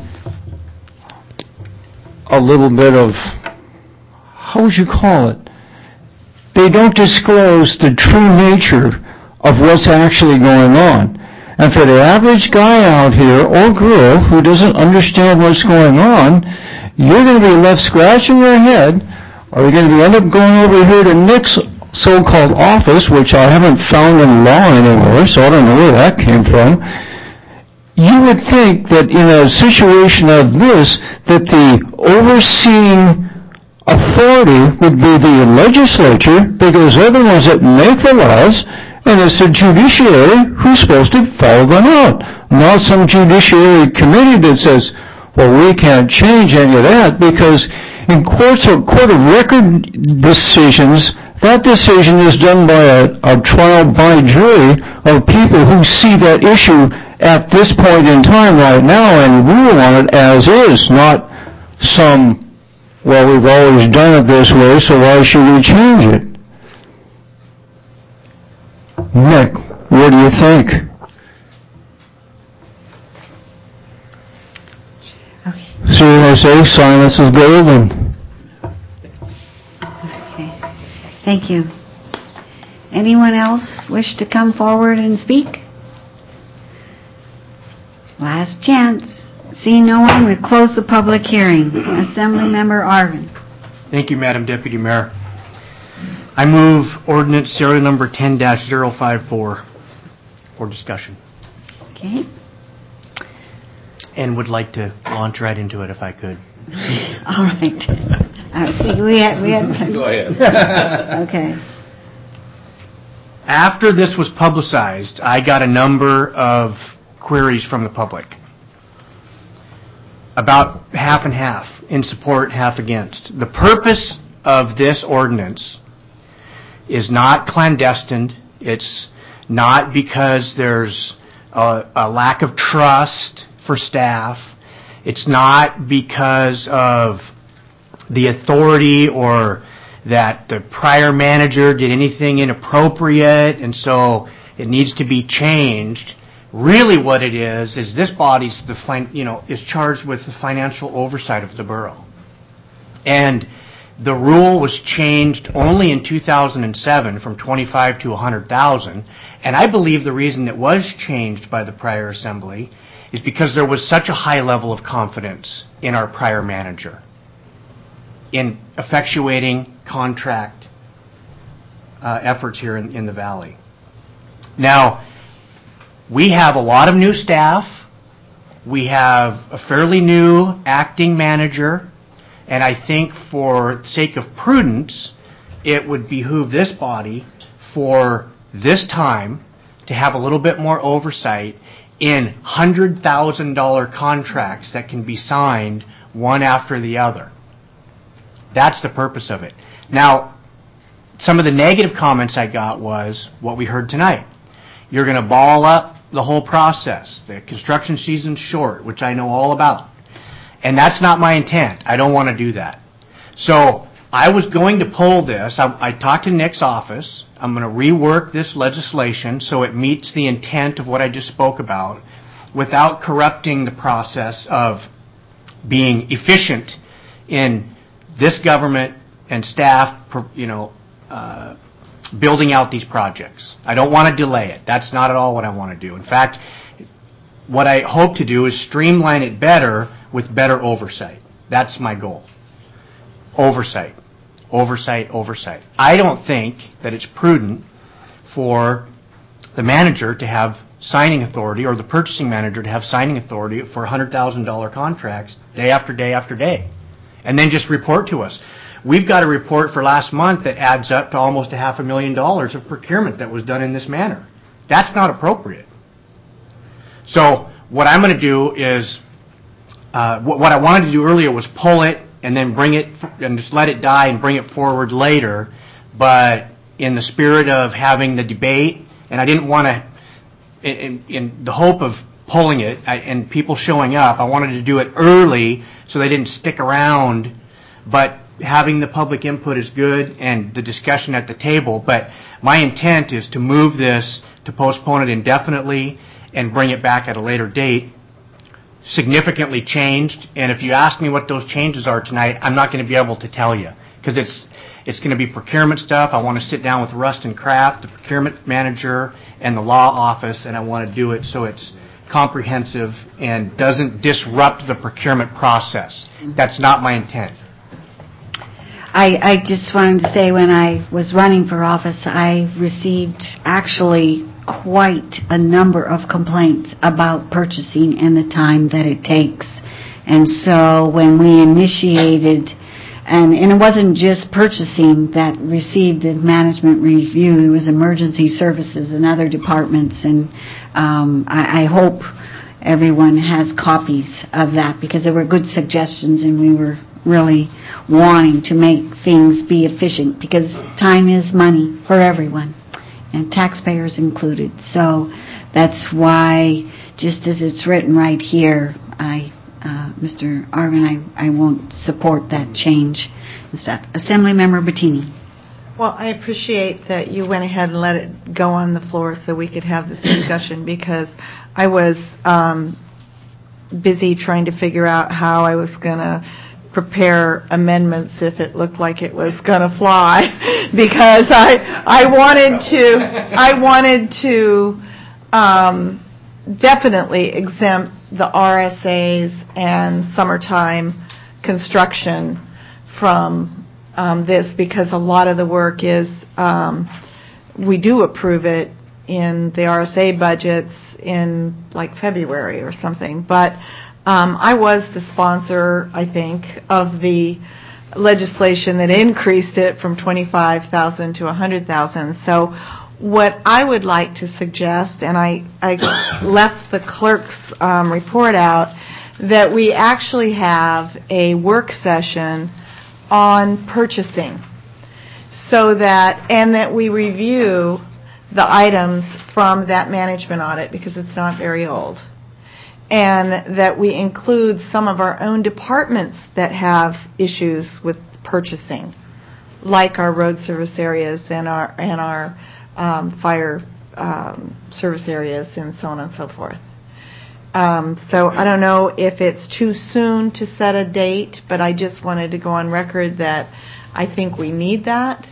a little bit of, how would you call it? They don't disclose the true nature of what's actually going on. And for the average guy out here or girl who doesn't understand what's going on, you're going to be left scratching your head, or you're going to be end up going over here to Nick's so-called office, which I haven't found in law anymore, so I don't know where that came from. You would think that in a situation of this, that the overseeing authority would be the legislature, because they're the ones that make the laws, and it's the judiciary who's supposed to follow them out, not some judiciary committee that says, well, we can't change any of that, because in courts of court of record decisions, that decision is done by a, a trial by jury of people who see that issue at this point in time right now and rule on it as is, not some, well, we've always done it this way, so why should we change it? Nick, what do you think? Okay. See what I say? Silence is golden. Okay. Thank you. Anyone else wish to come forward and speak? Last chance. Seeing no one, we close the public hearing. Assemblymember Arvin. Thank you, Madam Deputy Mayor. I move ordinance serial number ten dash zero five four for discussion. Okay. And would like to launch right into it if I could. All right. All right. See, we had, we had. Go ahead. Okay. After this was publicized, I got a number of queries from the public. About half and half, in support, half against. The purpose of this ordinance is not clandestine. It's not because there's a, a lack of trust for staff. It's not because of the authority or that the prior manager did anything inappropriate and so it needs to be changed. Really what it is, is this body's the fin- you know, is charged with the financial oversight of the borough. And the rule was changed only in two thousand seven from twenty-five to one hundred thousand, and I believe the reason it was changed by the prior assembly is because there was such a high level of confidence in our prior manager in effectuating contract uh, efforts here in, in the valley. Now, we have a lot of new staff. We have a fairly new acting manager. And I think for the sake of prudence, it would behoove this body for this time to have a little bit more oversight in one hundred thousand dollars contracts that can be signed one after the other. That's the purpose of it. Now, some of the negative comments I got was what we heard tonight. You're going to ball up the whole process. The construction season's short, which I know all about. And that's not my intent. I don't want to do that. So I was going to pull this. I, I talked to Nick's office. I'm going to rework this legislation so it meets the intent of what I just spoke about without corrupting the process of being efficient in this government and staff, you know, uh, building out these projects. I don't want to delay it. That's not at all what I want to do. In fact, what I hope to do is streamline it better with better oversight. That's my goal. Oversight. Oversight, oversight. I don't think that it's prudent for the manager to have signing authority or the purchasing manager to have signing authority for one hundred thousand dollars contracts day after day after day and then just report to us. We've got a report for last month that adds up to almost a half a million dollars of procurement that was done in this manner. That's not appropriate. So what I'm going to do is, uh, what, what I wanted to do earlier was pull it and then bring it and just let it die and bring it forward later. But in the spirit of having the debate, and I didn't want to, in, in the hope of pulling it I, and people showing up. I wanted to do it early so they didn't stick around, but having the public input is good and the discussion at the table. But my intent is to move this, to postpone it indefinitely and bring it back at a later date, significantly changed. And if you ask me what those changes are tonight, I'm not going to be able to tell you because it's it's going to be procurement stuff. I want to sit down with Rustin Kraft, the procurement manager, and the law office, and I want to do it so it's comprehensive and doesn't disrupt the procurement process. That's not my intent. I, I just wanted to say when I was running for office, I received actually quite a number of complaints about purchasing and the time that it takes. And so when we initiated, and, and it wasn't just purchasing that received the management review, it was emergency services and other departments. And um, I, I hope everyone has copies of that because there were good suggestions and we were really wanting to make things be efficient because time is money for everyone and taxpayers included. So that's why, just as it's written right here, I, uh, Mister Arvin, I, I won't support that change. Assemblymember Bettini. Well, I appreciate that you went ahead and let it go on the floor so we could have this discussion because I was um, busy trying to figure out how I was going to prepare amendments if it looked like it was going to fly because I I wanted to I wanted to um, definitely exempt the R S As and summertime construction from um, this because a lot of the work is um, we do approve it in the R S A budgets in like February or something, but Um, I was the sponsor, I think, of the legislation that increased it from twenty-five thousand dollars to one hundred thousand dollars. So what I would like to suggest, and I, I left the clerk's um, report out, that we actually have a work session on purchasing so that, and that we review the items from that management audit because it's not very old. And that we include some of our own departments that have issues with purchasing, like our road service areas and our and our um, fire um, service areas and so on and so forth. Um, so I don't know if it's too soon to set a date, but I just wanted to go on record that I think we need that.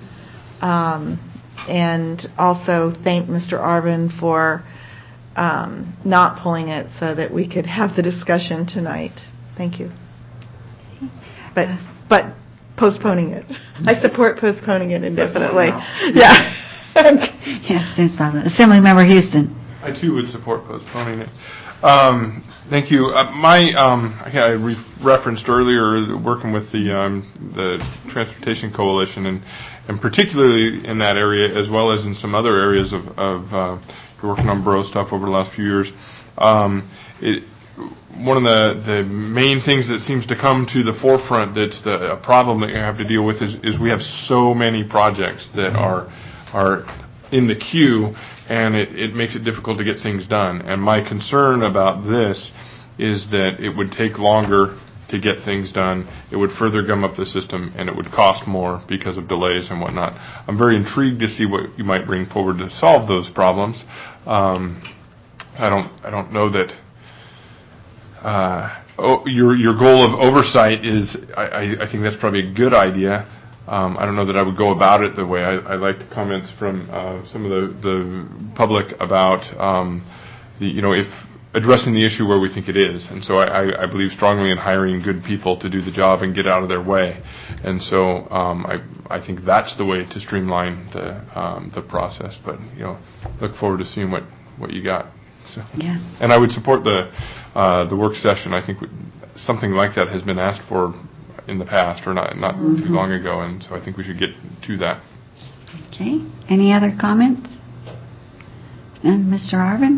Um, and also thank Mister Arvin for Um, not pulling it so that we could have the discussion tonight. Thank you. But but postponing it. I support postponing it indefinitely. Yeah. Yes, Assemblymember Houston. I too would support postponing it. Um, thank you. Uh, my um, I re- referenced earlier working with the um, the Transportation Coalition and and particularly in that area as well as in some other areas of of uh, working on borough stuff over the last few years. Um, it, one of the, the main things that seems to come to the forefront that's the, a problem that you have to deal with is, is we have so many projects that are are in the queue, and it, it makes it difficult to get things done. And my concern about this is that it would take longer to get things done, it would further gum up the system, and it would cost more because of delays and whatnot. I'm very intrigued to see what you might bring forward to solve those problems. Um, I don't, I don't know that uh, oh, your your goal of oversight is. I, I think that's probably a good idea. Um, I don't know that I would go about it the way I, I like the comments from uh, some of the, the public about um, the, you know, if. addressing the issue where we think it is. And so I, I believe strongly in hiring good people to do the job and get out of their way. And so um, I, I think that's the way to streamline the um, the process. But, you know, look forward to seeing what, what you got. So. Yeah. And I would support the uh, the work session. I think something like that has been asked for in the past or not, not mm-hmm. too long ago. And so I think we should get to that. Okay. Any other comments? And Mister Arvin?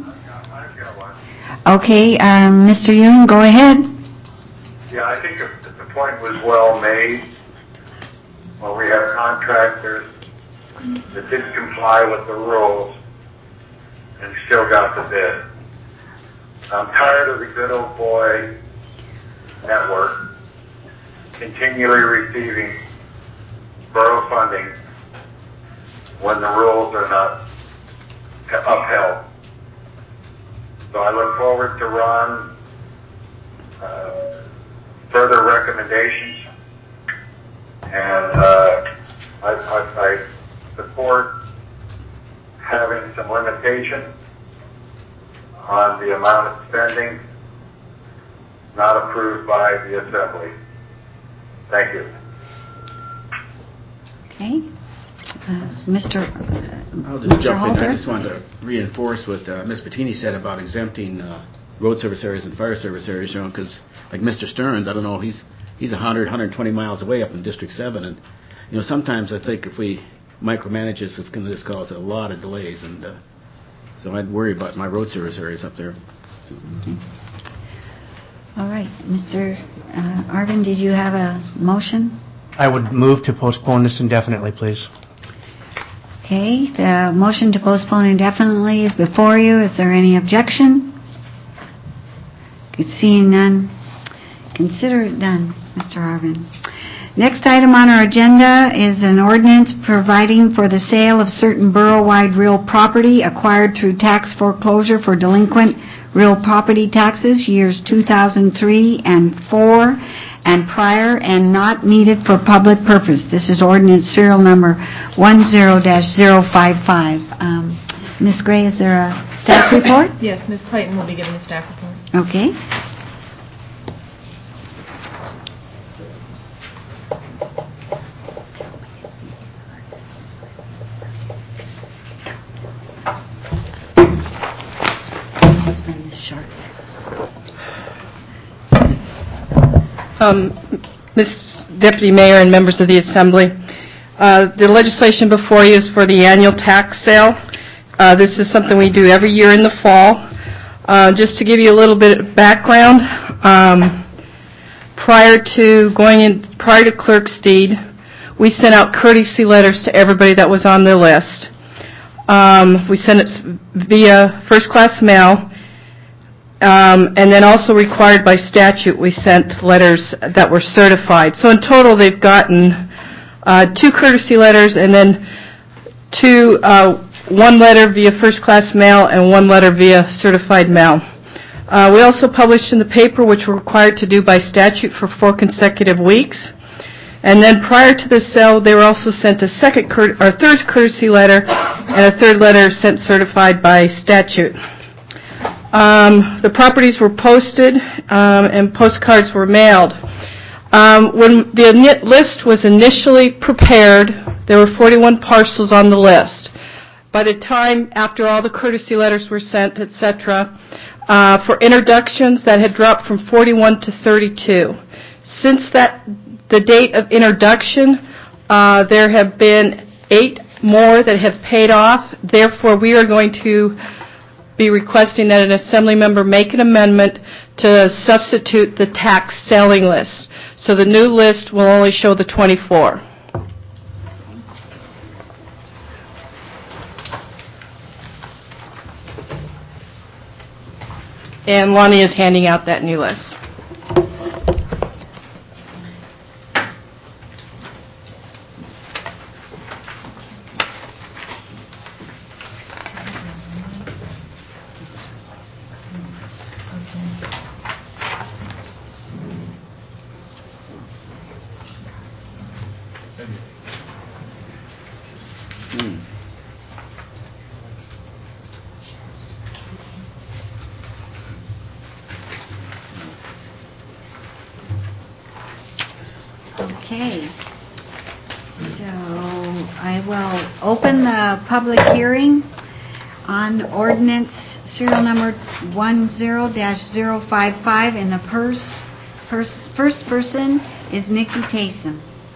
Okay, um, Mister Yoon, go ahead. Yeah, I think the, the point was well made. Well, we have contractors that didn't comply with the rules and still got the bid. I'm tired of the good old boy network continually receiving borough funding when the rules are not upheld. So I look forward to Ron's uh, further recommendations, and uh, I, I, I support having some limitation on the amount of spending not approved by the Assembly. Thank you. Okay. Uh, Mister I'll just Mister jump in. Halter? I just wanted to reinforce what uh, Miz Bettini said about exempting uh, road service areas and fire service areas, you know, because like Mister Stearns, I don't know, he's he's one hundred, one hundred twenty miles away up in District seven, and you know, sometimes I think if we micromanage this, it's going to just cause a lot of delays, and uh, so I'd worry about my road service areas up there. Okay. All right. Mister Uh, Arvin, did you have a motion? I would move to postpone this indefinitely, please. Okay. The motion to postpone indefinitely is before you. Is there any objection? Seeing none, consider it done, Mister Arvin. Next item on our agenda is an ordinance providing for the sale of certain borough-wide real property acquired through tax foreclosure for delinquent real property taxes years two thousand three and four and prior and not needed for public purpose. This is ordinance serial number one zero dash zero five five. Um, Miz Gray, is there a staff report? Yes, Miz Clayton will be giving the staff report. Okay. Um, Miz Deputy Mayor and members of the Assembly, uh, the legislation before you is for the annual tax sale. Uh, this is something we do every year in the fall. Uh, just to give you a little bit of background, um, prior to going in, prior to clerk's deed, we sent out courtesy letters to everybody that was on the list. Um, we sent it via first-class mail. Um, and then also required by statute, we sent letters that were certified. So in total, they've gotten uh, two courtesy letters and then two, uh, one letter via first-class mail and one letter via certified mail. Uh, we also published in the paper, which we're required to do by statute for four consecutive weeks. And then prior to the sale, they were also sent a second, cur- or third courtesy letter and a third letter sent certified by statute. Um, the properties were posted um, and postcards were mailed. Um, when the list was initially prepared, there were forty-one parcels on the list. By the time, after all the courtesy letters were sent, et cetera, uh, for introductions, that had dropped from forty-one to thirty-two. Since that, the date of introduction, uh, there have been eight more that have paid off. Therefore, we are going to be requesting that an Assembly member make an amendment to substitute the tax selling list. So the new list will only show the twenty-four. And Lonnie is handing out that new list. Okay. So I will open the public hearing on ordinance serial number one zero dash zero five five, and the pers- pers- first person is Nikki Taysom.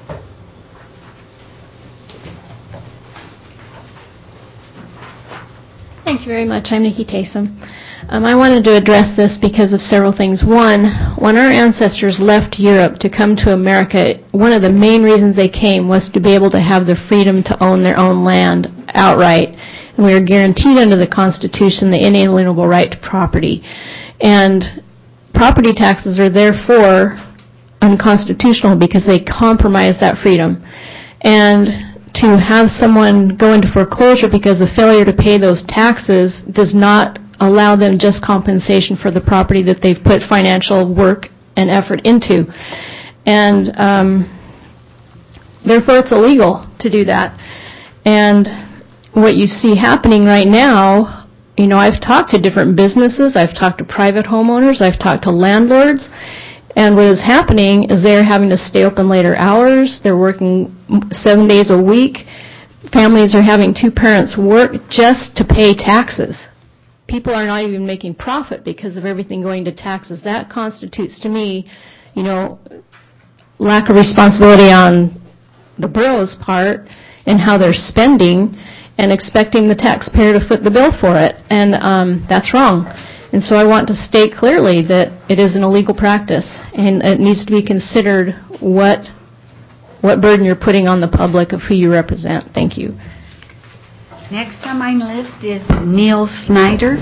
Thank you very much. I'm Nikki Taysom. Um, I wanted to address this because of several things. One, when our ancestors left Europe to come to America, one of the main reasons they came was to be able to have the freedom to own their own land outright. And we are guaranteed under the Constitution the inalienable right to property. And property taxes are therefore unconstitutional because they compromise that freedom. And to have someone go into foreclosure because of failure to pay those taxes does not allow them just compensation for the property that they've put financial work and effort into. And um, therefore it's illegal to do that. And what you see happening right now, you know, I've talked to different businesses, I've talked to private homeowners, I've talked to landlords, and what is happening is they're having to stay open later hours, they're working seven days a week, families are having two parents work just to pay taxes. People are not even making profit because of everything going to taxes. That constitutes to me, you know, lack of responsibility on the borough's part and how they're spending and expecting the taxpayer to foot the bill for it. And um, that's wrong. And so I want to state clearly that it is an illegal practice, and it needs to be considered what what burden you're putting on the public of who you represent. Thank you. Next on my list is Neil Snyder.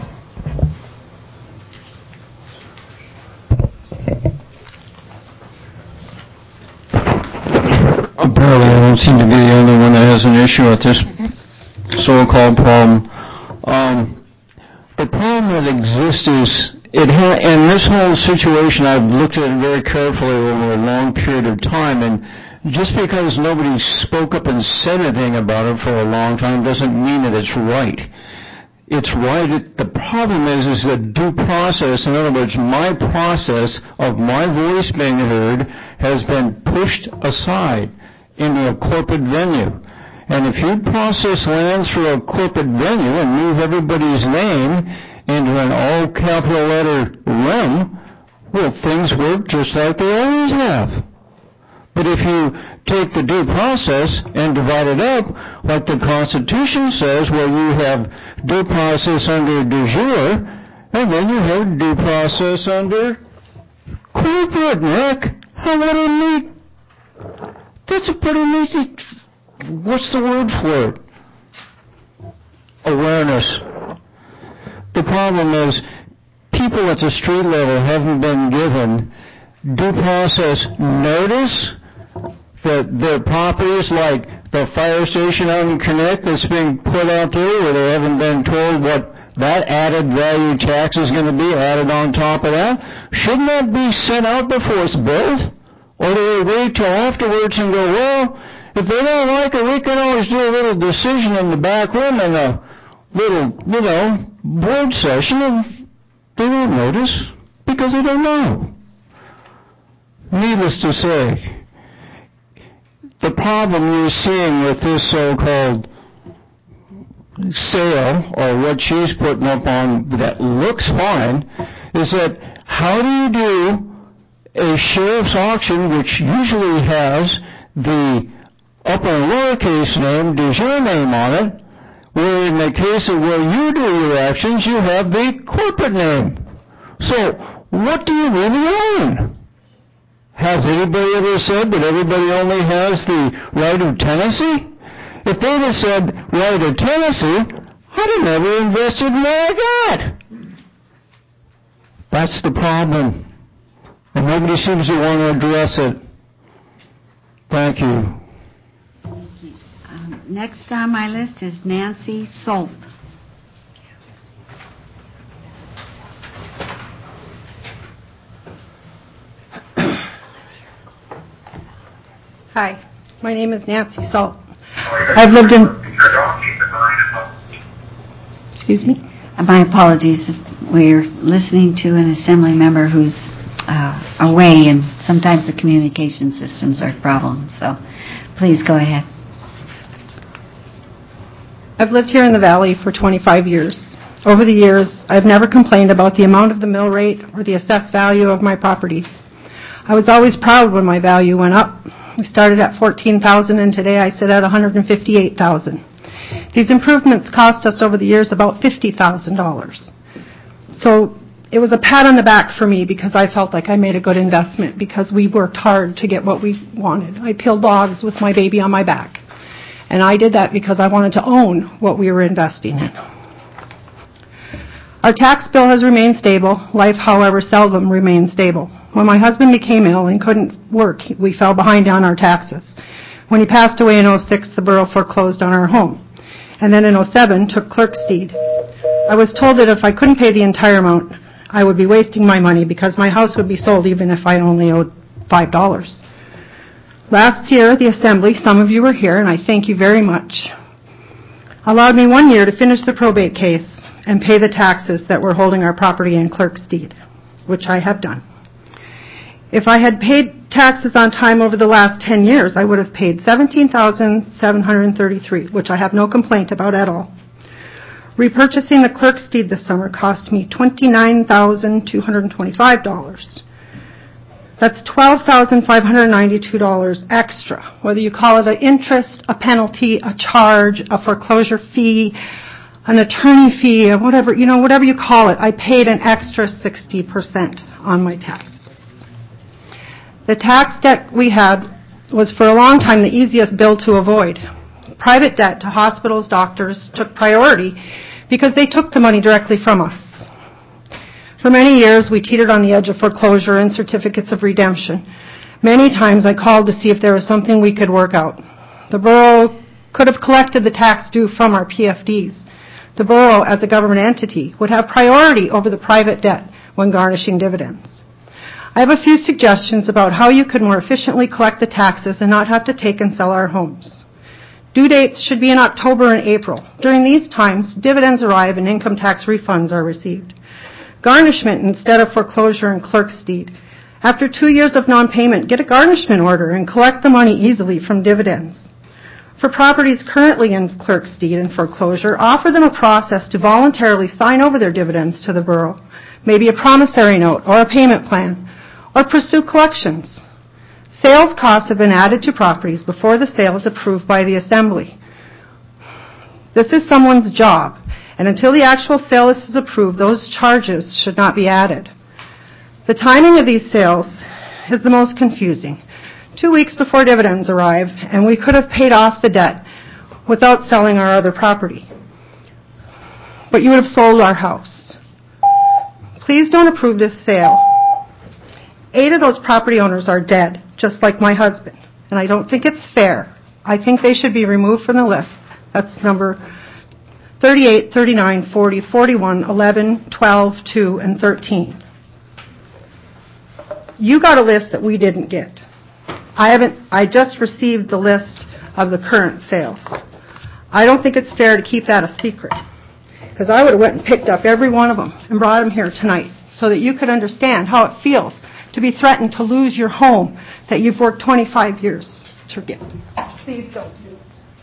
Apparently I don't seem to be the only one that has an issue with this so-called problem. Um, the problem that exists is, it ha- and this whole situation, I've looked at it very carefully over a long period of time, and just because nobody spoke up and said anything about it for a long time doesn't mean that it's right. It's right. It, the problem is, is that due process, in other words, my process of my voice being heard has been pushed aside into a corporate venue. And if you process lands through a corporate venue and move everybody's name into an all capital letter realm, well, things work just like they always have. But if you take the due process and divide it up, like the Constitution says, where you have due process under de jure, and then you have due process under corporate, Nick. How what a neat... That's a pretty neat... What's the word for it? Awareness. The problem is, people at the street level haven't been given due process notice that their properties, like the fire station out in Connect that's being put out there, where they haven't been told what that added value tax is going to be added on top of that, shouldn't that be sent out before it's built? Or do they wait till afterwards and go, well, if they don't like it, we can always do a little decision in the back room in a little, you know, board session, and they won't notice because they don't know. Needless to say, the problem you're seeing with this so-called sale, or what she's putting up on that looks fine, is that how do you do a sheriff's auction, which usually has the upper and lowercase name, does your name on it, where in the case of where you do your actions, you have the corporate name. So, what do you really own? Has anybody ever said that everybody only has the right of tenancy? If they'd have said right of tenancy, I'd have never invested in what I got. That's the problem. And nobody seems to want to address it. Thank you. Thank you. Um, next on my list is Nancy Solt. Hi, my name is Nancy Salt. I've lived in... Excuse me? My apologies. We're listening to an assembly member who's uh, away, and sometimes the communication systems are a problem. So please go ahead. I've lived here in the Valley for twenty-five years. Over the years, I've never complained about the amount of the mill rate or the assessed value of my properties. I was always proud when my value went up. We started at fourteen thousand dollars, and today I sit at one hundred fifty-eight thousand dollars. These improvements cost us over the years about fifty thousand dollars. So it was a pat on the back for me because I felt like I made a good investment because we worked hard to get what we wanted. I peeled logs with my baby on my back. And I did that because I wanted to own what we were investing in. Our tax bill has remained stable. Life, however, seldom remains stable. When my husband became ill and couldn't work, we fell behind on our taxes. When he passed away in oh six, the borough foreclosed on our home. And then in oh seven, took clerk's deed. I was told that if I couldn't pay the entire amount, I would be wasting my money because my house would be sold even if I only owed five dollars. Last year, the Assembly, some of you were here, and I thank you very much, allowed me one year to finish the probate case and pay the taxes that were holding our property in clerk's deed, which I have done. If I had paid taxes on time over the last ten years, I would have paid seventeen thousand seven hundred thirty-three dollars, which I have no complaint about at all. Repurchasing the clerk's deed this summer cost me twenty-nine thousand two hundred twenty-five dollars. That's twelve thousand five hundred ninety-two dollars extra, whether you call it an interest, a penalty, a charge, a foreclosure fee, an attorney fee, or whatever, you know, whatever you call it. I paid an extra sixty percent on my taxes. The tax debt we had was for a long time the easiest bill to avoid. Private debt to hospitals, doctors took priority because they took the money directly from us. For many years, we teetered on the edge of foreclosure and certificates of redemption. Many times I called to see if there was something we could work out. The borough could have collected the tax due from our P F Ds. The borough, as a government entity, would have priority over the private debt when garnishing dividends. I have a few suggestions about how you could more efficiently collect the taxes and not have to take and sell our homes. Due dates should be in October and April. During these times, dividends arrive and income tax refunds are received. Garnishment instead of foreclosure and clerk's deed. After two years of non-payment, get a garnishment order and collect the money easily from dividends. For properties currently in clerk's deed and foreclosure, offer them a process to voluntarily sign over their dividends to the borough, maybe a promissory note or a payment plan, or pursue collections. Sales costs have been added to properties before the sale is approved by the Assembly. This is someone's job, and until the actual sale is approved, those charges should not be added. The timing of these sales is the most confusing. Two weeks before dividends arrive, and we could have paid off the debt without selling our other property. But you would have sold our house. Please don't approve this sale. Eight of those property owners are dead, just like my husband, and I don't think it's fair. I think they should be removed from the list. That's number thirty-eight, thirty-nine, forty, forty-one, eleven, twelve, two, and thirteen. You got a list that we didn't get. I haven't, I just received the list of the current sales. I don't think it's fair to keep that a secret, because I would have went and picked up every one of them and brought them here tonight so that you could understand how it feels to be threatened to lose your home that you've worked twenty-five years to get. Please don't do it.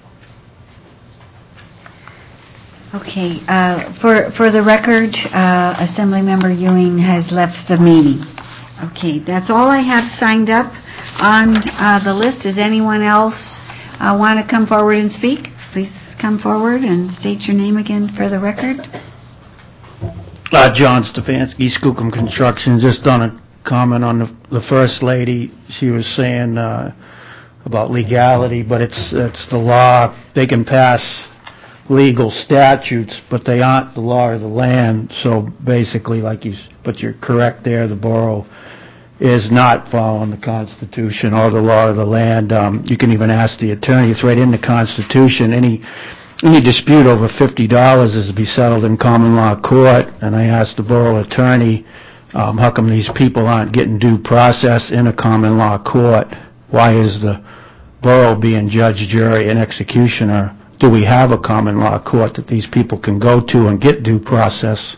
Okay, uh, for, for the record, uh, Assemblymember Ewing has left the meeting. Okay, that's all I have signed up on uh, the list. Does anyone else uh, want to come forward and speak? Please come forward and state your name again for the record. Uh, John Stefanski, Skookum Construction. Just on a comment on the, the First Lady. She was saying uh, about legality, but it's it's the law. They can pass legal statutes, but they aren't the law of the land. So basically, like you, but you're correct there, the borough is not following the Constitution or the law of the land. Um, you can even ask the attorney. It's right in the Constitution. Any any dispute over fifty dollars is to be settled in common law court. And I asked the borough attorney, um, how come these people aren't getting due process in a common law court? Why is the borough being judge, jury, and executioner? Do we have a common law court that these people can go to and get due process?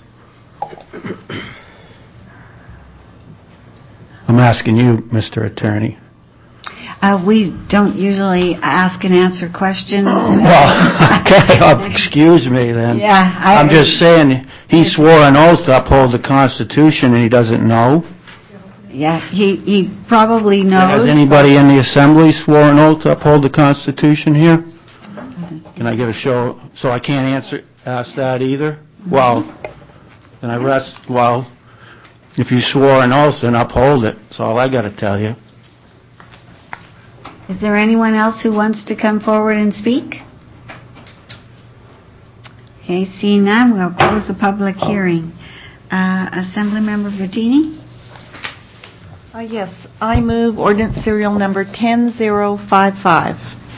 I'm asking you, Mister Attorney. Uh, we don't usually ask and answer questions. Well, okay, uh, excuse me then. Yeah, I, I'm just saying he swore an oath to uphold the Constitution and he doesn't know. Yeah, he, he probably knows. Has anybody in the Assembly swore an oath to uphold the Constitution here? Can I give a show? So I can't answer, ask that either? Well, then I rest, well, if you swore an oath, then uphold it. That's all I got to tell you. Is there anyone else who wants to come forward and speak? Okay, seeing none, we'll close the public hearing. Uh, Assemblymember Bettini? Uh, Yes, I move ordinance serial number ten zero five five.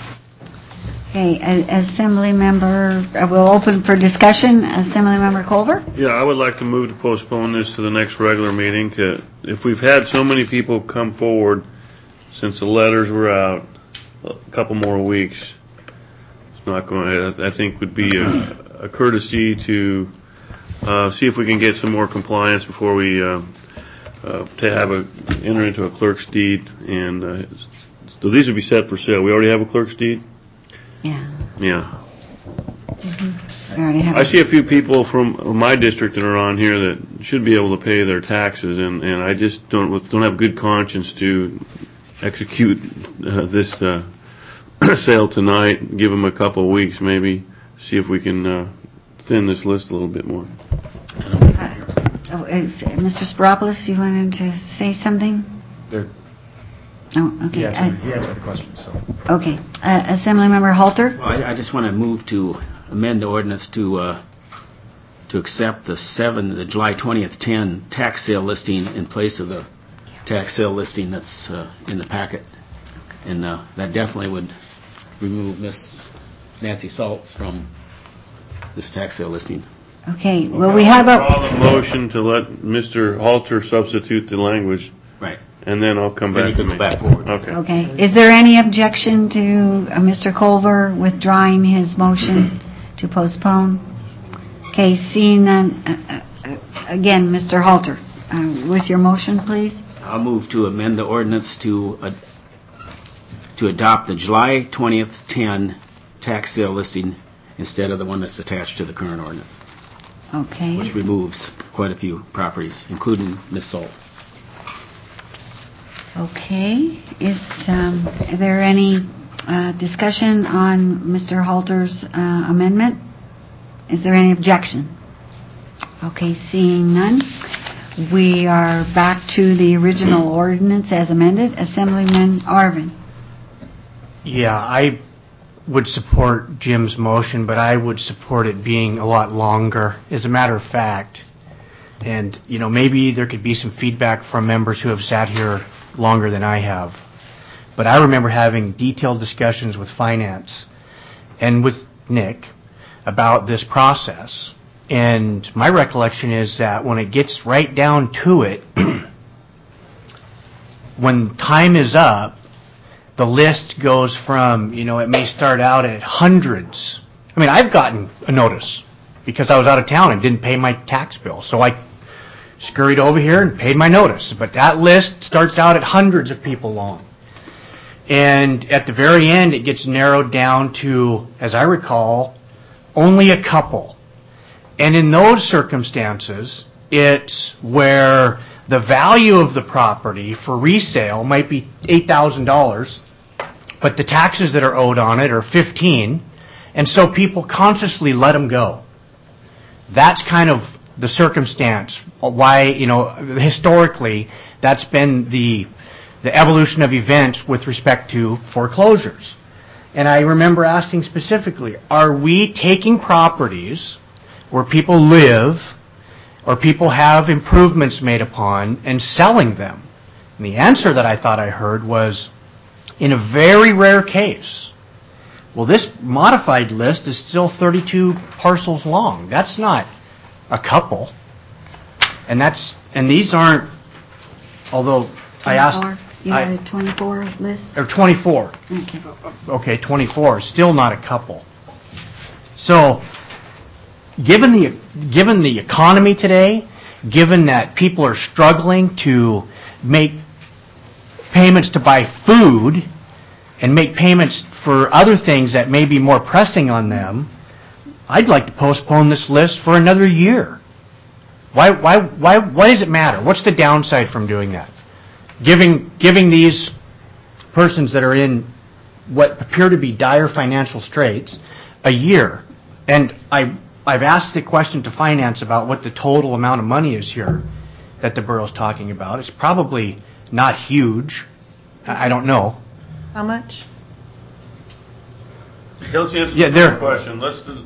Okay, a- Assemblymember, uh, we'll open for discussion. Assemblymember Culver? Yeah, I would like to move to postpone this to the next regular meeting. to- If we've had so many people come forward since the letters were out, a couple more weeks, it's not going to, I think would be a, a courtesy to uh, see if we can get some more compliance before we uh, uh, to have a, enter into a clerk's deed. And uh, so these would be set for sale. We already have a clerk's deed? Yeah. Yeah. We already have. I see a few people from my district that are on here that should be able to pay their taxes, and, and I just don't don't have good conscience to execute uh, this uh, sale tonight. Give them a couple of weeks, maybe, see if we can uh, thin this list a little bit more. Oh, is, Mister Spiropoulos, you wanted to say something? There. Oh, okay. He Uh, answered, he answered the question, so. Okay. Uh, Assemblymember Halter? Well, I, I just want to move to amend the ordinance to, uh, to accept the seven, the July twentieth, ten tax sale listing in place of the tax sale listing that's, uh, in the packet. And, uh, that definitely would remove Miss Nancy Saltz from this tax sale listing. Okay, well, we have a... Call a motion to let Mister Halter substitute the language. Right. And then I'll come back to me. back forward. Okay. Okay. Is there any objection to uh, Mister Culver withdrawing his motion to postpone? Okay, seeing none, uh, uh, again, Mister Halter, uh, with your motion, please. I'll move to amend the ordinance to, uh, to adopt the July twentieth, ten tax sale listing instead of the one that's attached to the current ordinance, Okay. which removes quite a few properties, including Miss Salt. Okay. Is um, there any uh, discussion on Mister Halter's uh, amendment? Is there any objection? Okay, seeing none, we are back to the original ordinance as amended. Assemblyman Arvin. Yeah, I would support Jim's motion, but I would support it being a lot longer, as a matter of fact. And, you know, maybe there could be some feedback from members who have sat here longer than I have. But I remember having detailed discussions with finance and with Nick about this process. And my recollection is that when it gets right down to it, when time is up, the list goes from, you know, it may start out at hundreds. I mean, I've gotten a notice because I was out of town and didn't pay my tax bill. So I scurried over here and paid my notice. But that list starts out at hundreds of people long. And at the very end, it gets narrowed down to, as I recall, only a couple. And in those circumstances, it's where the value of the property for resale might be eight thousand dollars, but the taxes that are owed on it are fifteen, and so people consciously let them go. That's kind of the circumstance why, you know, historically, that's been the the evolution of events with respect to foreclosures. And I remember asking specifically, are we taking properties where people live or people have improvements made upon and selling them? And the answer that I thought I heard was, in a very rare case. Well, this modified list is still thirty-two parcels long. That's not a couple. And that's and these aren't, although I asked... You I, had a twenty-four list? Or twenty-four. Okay. Okay, twenty-four. Still not a couple. So, given the given the economy today, given that people are struggling to make payments to buy food and make payments for other things that may be more pressing on them, I'd like to postpone this list for another year. Why why why why does it matter? What's the downside from doing that? Giving giving these persons that are in what appear to be dire financial straits a year. And I I've asked the question to finance about what the total amount of money is here that the borough's talking about. It's probably not huge. I don't know. How much? Let's answer Yeah, the there- first question. Let's do,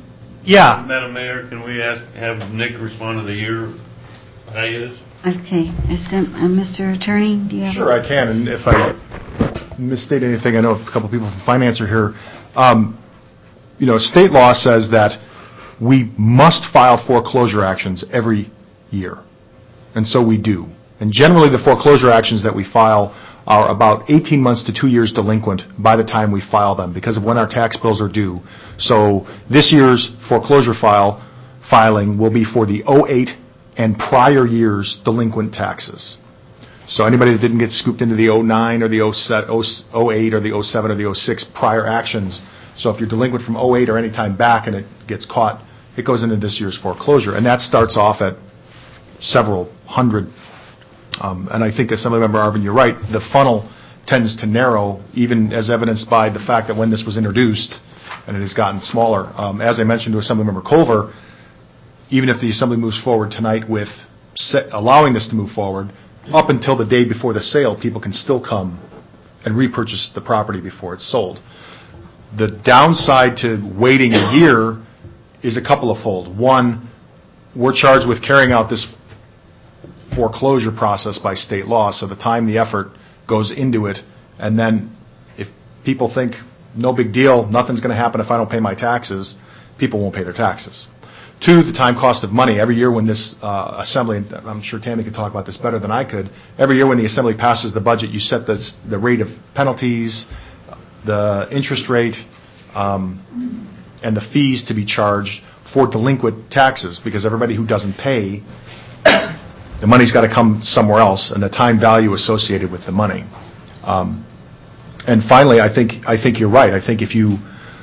Yeah. Madam Mayor, can we ask, have Nick respond to the year hiatus? Okay. Assem- uh, Mister Attorney, do you have? Sure, I can, and if I misstate anything, I know a couple people from finance are here. Um, you know, state law says that we must file foreclosure actions every year, and so we do. And generally, the foreclosure actions that we file are about eighteen months to two years delinquent by the time we file them because of when our tax bills are due. So this year's foreclosure file filing will be for the oh eight and prior years delinquent taxes. So anybody that didn't get scooped into the oh nine or the oh eight or the oh seven or the oh six prior actions, so if you're delinquent from oh eight or any time back and it gets caught, it goes into this year's foreclosure. And that starts off at several hundred. Um, and I think Assemblymember Arvin, you're right, the funnel tends to narrow, even as evidenced by the fact that when this was introduced, and it has gotten smaller. Um, as I mentioned to Assemblymember Culver, even if the Assembly moves forward tonight with set, allowing this to move forward, up until the day before the sale, people can still come and repurchase the property before it's sold. The downside to waiting a year is a couple of fold. One, we're charged with carrying out this foreclosure process by state law, so the time, the effort goes into it, and then if people think, no big deal, nothing's going to happen if I don't pay my taxes, people won't pay their taxes. Two, the time cost of money. Every year when this uh, Assembly, and I'm sure Tammy could talk about this better than I could, every year when the Assembly passes the budget, you set this, the rate of penalties, the interest rate, um, and the fees to be charged for delinquent taxes, because everybody who doesn't pay, the money's got to come somewhere else, and the time value associated with the money. Um, and finally, I think I think you're right. I think if you,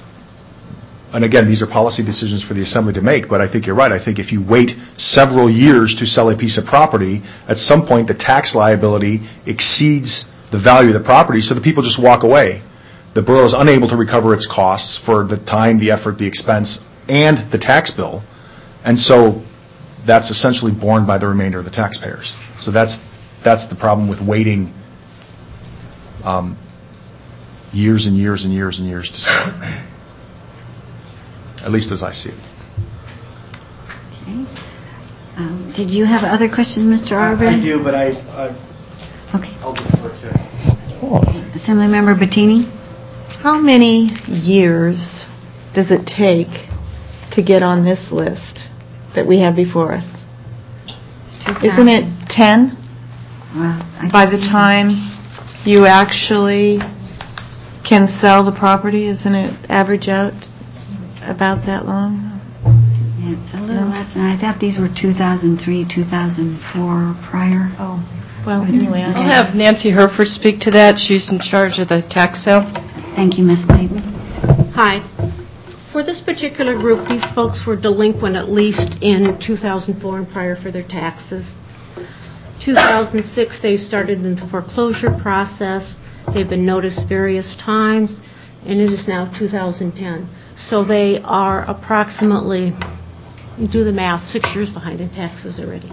and again, these are policy decisions for the Assembly to make, but I think you're right. I think if you wait several years to sell a piece of property, at some point the tax liability exceeds the value of the property, so the people just walk away. The borough is unable to recover its costs for the time, the effort, the expense, and the tax bill, and so that's essentially borne by the remainder of the taxpayers. So that's that's the problem with waiting um, years and years and years and years to sell it. At least as I see it. Okay. Um, did you have other questions, Mister Arvin? I do, but I, I okay. I'll defer to Assemblymember Bettini? How many years does it take to get on this list that we have before us? Isn't it ten? Well, by the time you actually can sell the property, isn't it average out about that long? Yeah, it's a little less than, I thought these were two thousand three, two thousand four prior. Oh, well, anyway. I'll have Nancy Herford speak to that. She's in charge of the tax sale. Thank you, Miz Clayton. Hi. For this particular group, these folks were delinquent at least in two thousand four and prior for their taxes. two thousand six, they started the foreclosure process. They've been noticed various times, and it is now two thousand ten. So they are approximately, you do the math, six years behind in taxes already.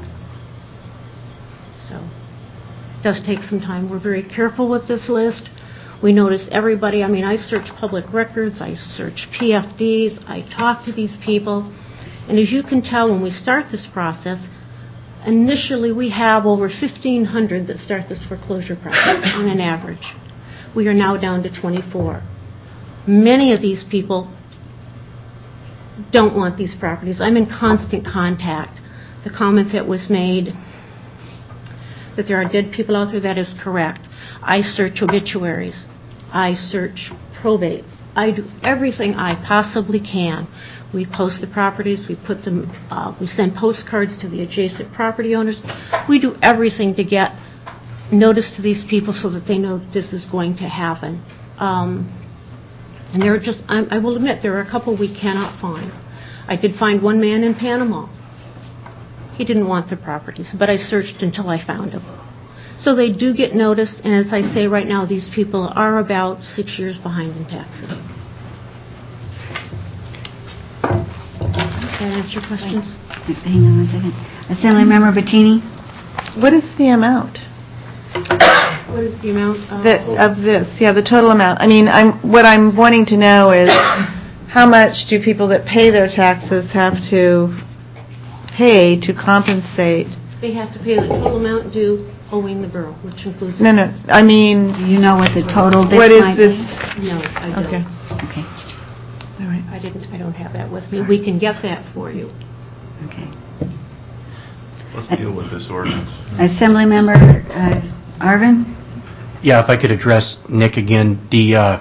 So it does take some time. We're very careful with this list. We notice everybody. I mean, I search public records, I search P F Ds, I talk to these people. And as you can tell, when we start this process, initially we have over fifteen hundred that start this foreclosure process on an average. We are now down to twenty-four. Many of these people don't want these properties. I'm in constant contact. The comment that was made that there are dead people out there, that is correct. I search obituaries. I search probates. I do everything I possibly can. We post the properties. We put them. Uh, we send postcards to the adjacent property owners. We do everything to get notice to these people so that they know that this is going to happen. Um, and there are just, I, I will admit, there are a couple we cannot find. I did find one man in Panama. He didn't want the properties, but I searched until I found him. So they do get noticed, and as I say right now, these people are about six years behind in taxes. Does that answer your questions? Hang on one second. Assemblymember Bettini? What is the amount? What is the amount of, the, of this? Yeah, the total amount. I mean, I'm what I'm wanting to know is how much do people that pay their taxes have to pay to compensate? They have to pay the total amount due owing the borough, which includes... No, no, I mean... Do you know what the total this What is might this? be? No, I don't. Okay. Okay. All right. I didn't, I don't have that with me. We can get that for you. Okay. Let's deal with this ordinance. Assemblymember uh, Arvin? Yeah, if I could address Nick again, the uh,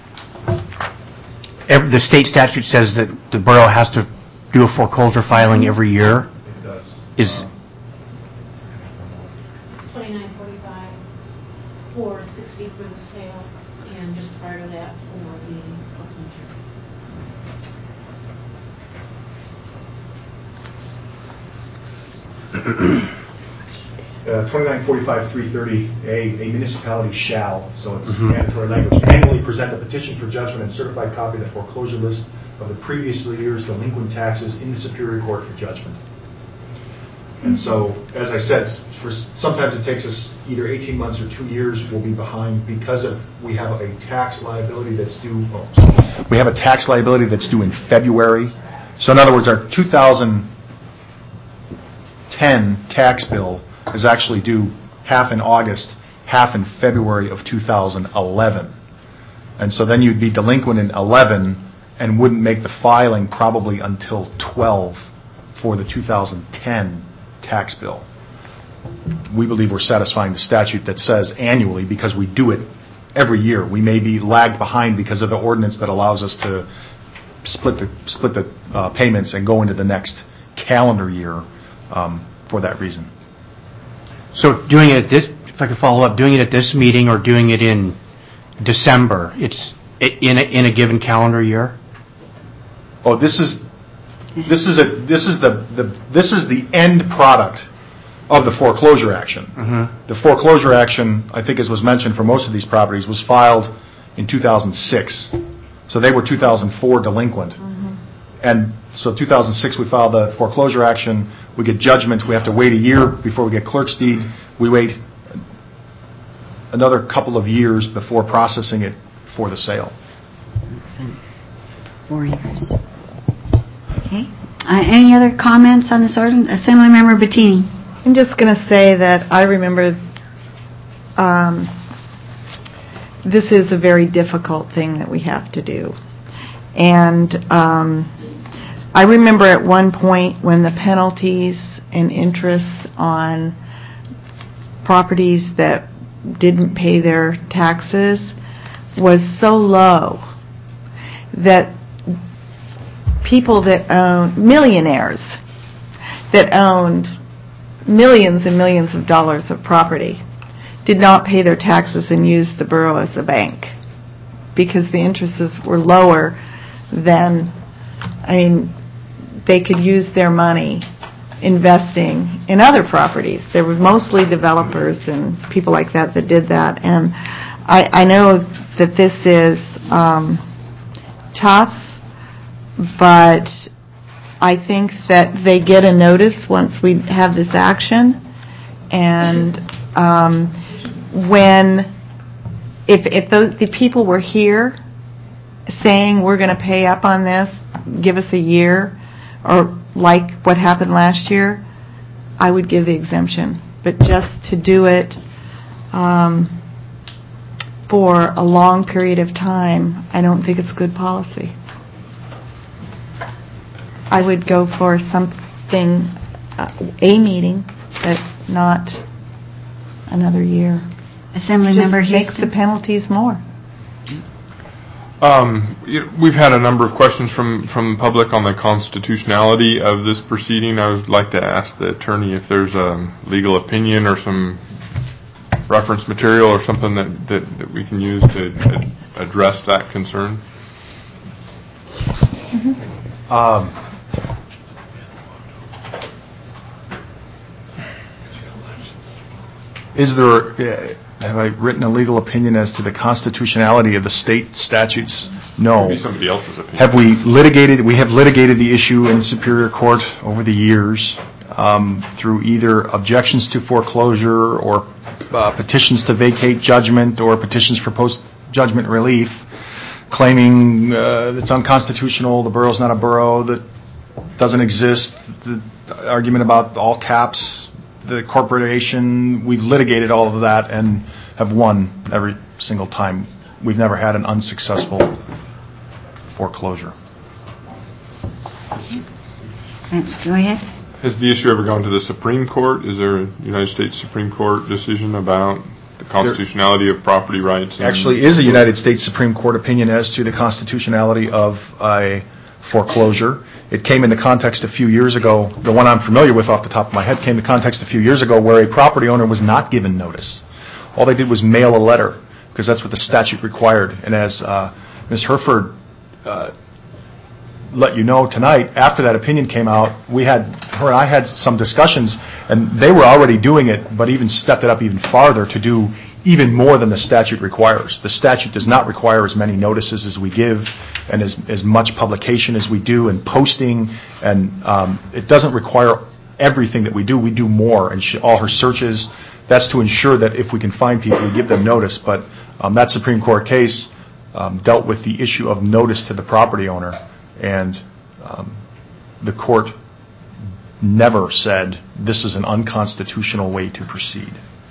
ev- the state statute says that the borough has to do a foreclosure filing every year. It does. Is twenty-nine forty-five for sixty for the sale, and just prior to that for the foreclosure. Uh, twenty-nine forty-five three thirty A, a municipality shall, so it's Mhm. mandatory language, annually present a petition for judgment and certified copy of the foreclosure list of the previous year's delinquent taxes in the Superior Court for judgment. And so, as I said, s- for s- sometimes it takes us either eighteen months or two years. We'll be behind because of we have a tax liability that's due. Oh, we have a tax liability that's due in February. So, in other words, our two thousand ten tax bill is actually due half in August, half in February of two thousand eleven. And so then you'd be delinquent in eleven and wouldn't make the filing probably until twelve for the two thousand ten tax bill. We believe we're satisfying the statute that says annually because we do it every year. We may be lagged behind because of the ordinance that allows us to split the split the uh, payments and go into the next calendar year um, for that reason. so doing it at this, if I could follow up, doing it at this meeting or doing it in December, it's i- in a, in a given calendar year? Oh, this is this is a this is the, the this is the end product of the foreclosure action. Mm-hmm. The foreclosure action, I think as was mentioned for most of these properties, was filed in two thousand six. So they were two thousand four delinquent. And so two thousand six we filed the foreclosure action. We get judgment. We have to wait a year before we get clerk's deed. We wait another couple of years before processing it for the sale. Four years. Okay. Uh, any other comments on this ordinance? Assemblymember Bettini. I'm just going to say that I remember um, this is a very difficult thing that we have to do. And um, I remember at one point when the penalties and interest on properties that didn't pay their taxes was so low that people that own, millionaires that owned millions and millions of dollars of property did not pay their taxes and used the borough as a bank because the interests were lower than, I mean, they could use their money investing in other properties. There were mostly developers and people like that that did that. And I, I know that this is um, tough, but I think that they get a notice once we have this action. And um, when, if, if those, the people were here saying we're going to pay up on this, give us a year, or like what happened last year, I would give the exemption. But just to do it um, for a long period of time, I don't think it's good policy. I would go for something, uh, a meeting, but not another year. Assemblymember Just makes Houston. the penalties more. Um, you know, we've had a number of questions from, from the public on the constitutionality of this proceeding. I would like to ask the attorney if there's a legal opinion or some reference material or something that, that, that we can use to ad- address that concern. Mm-hmm. Um, is there, uh, have I written a legal opinion as to the constitutionality of the state statutes? No. Maybe somebody else's opinion. Have we litigated, we have litigated the issue in Superior Court over the years um, through either objections to foreclosure or uh, petitions to vacate judgment or petitions for post-judgment relief. claiming uh, it's unconstitutional, the borough's not a borough, that doesn't exist, the argument about all caps, the corporation. We've litigated all of that and have won every single time. We've never had an unsuccessful foreclosure. Go ahead. Has the issue ever gone to the Supreme Court? Is there a United States Supreme Court decision about the constitutionality of property rights? There actually is a United States Supreme Court opinion as to the constitutionality of a foreclosure. It came in the context a few years ago, the one I'm familiar with off the top of my head came in the context a few years ago where a property owner was not given notice. All they did was mail a letter, because that's what the statute required. And as uh, Miz Herford uh, let you know tonight, after that opinion came out, we had, her and I had some discussions, and they were already doing it, but even stepped it up even farther to do even more than the statute requires. The statute does not require as many notices as we give and as, as much publication as we do and posting, and um, it doesn't require everything that we do. We do more, and she, all her searches, that's to ensure that if we can find people, we give them notice. But um, that Supreme Court case um, dealt with the issue of notice to the property owner, and um, the court never said this is an unconstitutional way to proceed.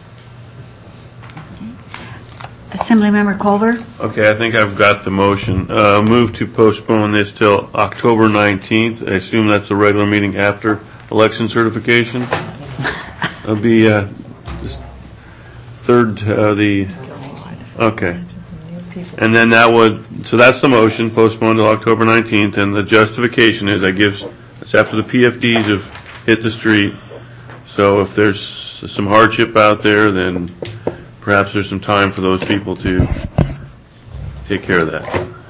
Assemblymember Culver? Okay, I think I've got the motion. Uh, move to postpone this till October nineteenth. I assume that's the regular meeting after election certification. It'll be uh, this third, uh, the, okay. And then that would, so that's the motion, postpone till October nineteenth, and the justification is I give, it's after the P F Ds have hit the street. So if there's some hardship out there, then perhaps there's some time for those people to take care of that.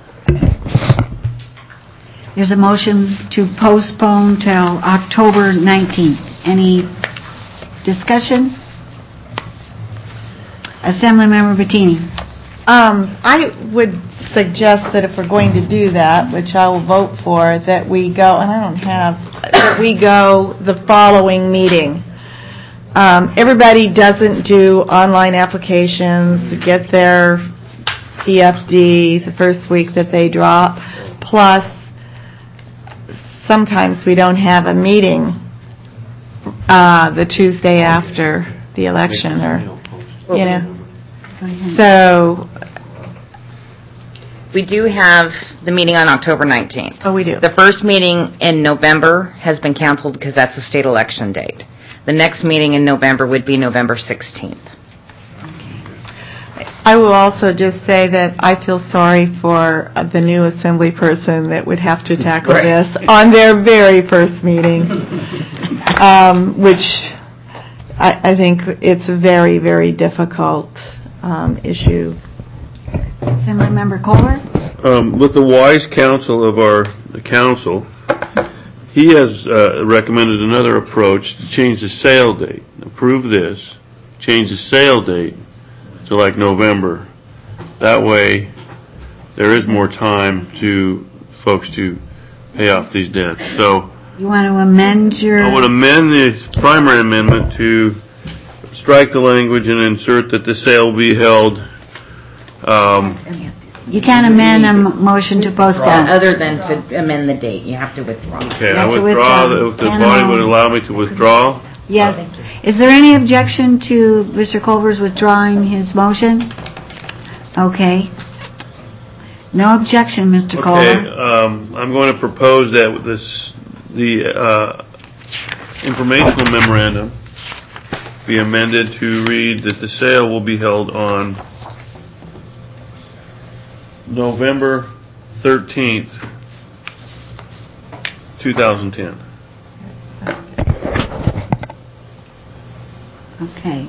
There's a motion to postpone till October nineteenth. Any discussion? Assemblymember Bettini. Um, I would suggest that if we're going to do that, which I will vote for, that we go, and I don't have, that we go the following meeting. Um, everybody doesn't do online applications, get their P F D the first week that they drop. Plus, sometimes we don't have a meeting uh, the Tuesday after the election, or, you know. So we do have the meeting on October nineteenth. Oh, we do. The first meeting in November has been canceled because that's the state election date. The next meeting in November would be November sixteenth. I will also just say that I feel sorry for uh, the new assembly person that would have to tackle Right. this on their very first meeting, um, which I, I think it's a very, very difficult um, issue. Assemblymember Kohler? Um, with the wise counsel of our the council, he has uh, recommended another approach to change the sale date. Approve this, change the sale date to like November. That way, there is more time to folks to pay off these debts. So, You want to amend your... I would amend the primary amendment to strike the language and insert that the sale will be held. Um, You can't amend a m- motion to postpone. Other than to amend the date, you have to withdraw. okay, You I have to withdraw. withdraw. If the Can body I- would allow me to withdraw. Yes. Is there any objection to Mister Culver's withdrawing his motion? Okay. No objection, Mister Okay, Culver. um, I'm going to propose that this, the uh, informational memorandum be amended to read that the sale will be held on November thirteenth, two thousand ten. Okay.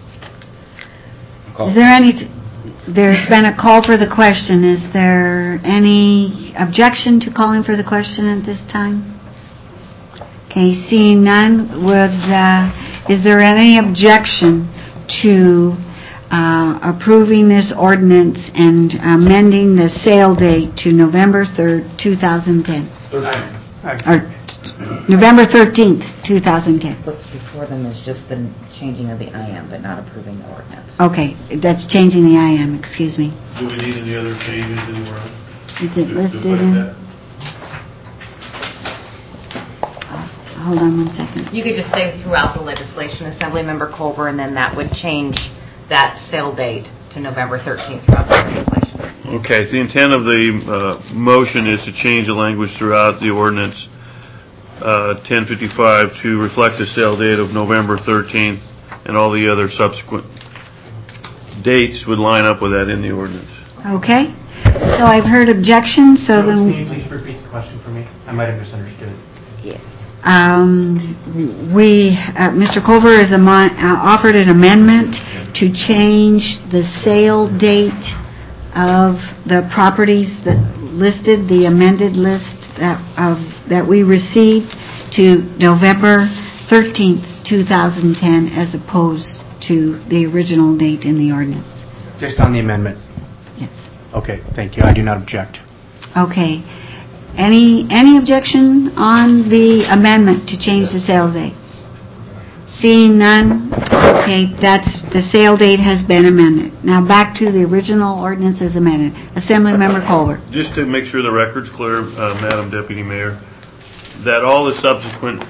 Is there any, t- there's been a call for the question. Is there any objection to calling for the question at this time? Okay, seeing none, would, uh, is there any objection to uh, approving this ordinance and amending the sale date to November third, two thousand ten? Or November thirteenth, two thousand ten. What's before them is just the changing of the I M, but not approving the ordinance. Okay, that's changing the I M, excuse me. Do we need any other changes anywhere else? Is it listed in? Hold on one second. You could just say throughout the legislation, Assemblymember Culver, and then that would change that sale date to November thirteenth throughout the legislation. Okay, the intent of the uh, motion is to change the language throughout the ordinance uh, ten fifty-five to reflect the sale date of November thirteenth, and all the other subsequent dates would line up with that in the ordinance. Okay. So I've heard objections, so Can you then, please repeat the question for me? I might have misunderstood. yes. Um, we, uh, Mister Culver has amo- uh, offered an amendment to change the sale date of the properties that listed, the amended list that of that we received, to November thirteenth, two thousand ten, as opposed to the original date in the ordinance. Just on the amendment? Yes. Okay, thank you. I do not object. Okay. Any any objection on the amendment to change the sales date? Seeing none, okay, that's, the sale date has been amended. Now back to the original ordinance as amended. Assemblymember Culver. Just to make sure the record's clear, uh, Madam Deputy Mayor, that all the subsequent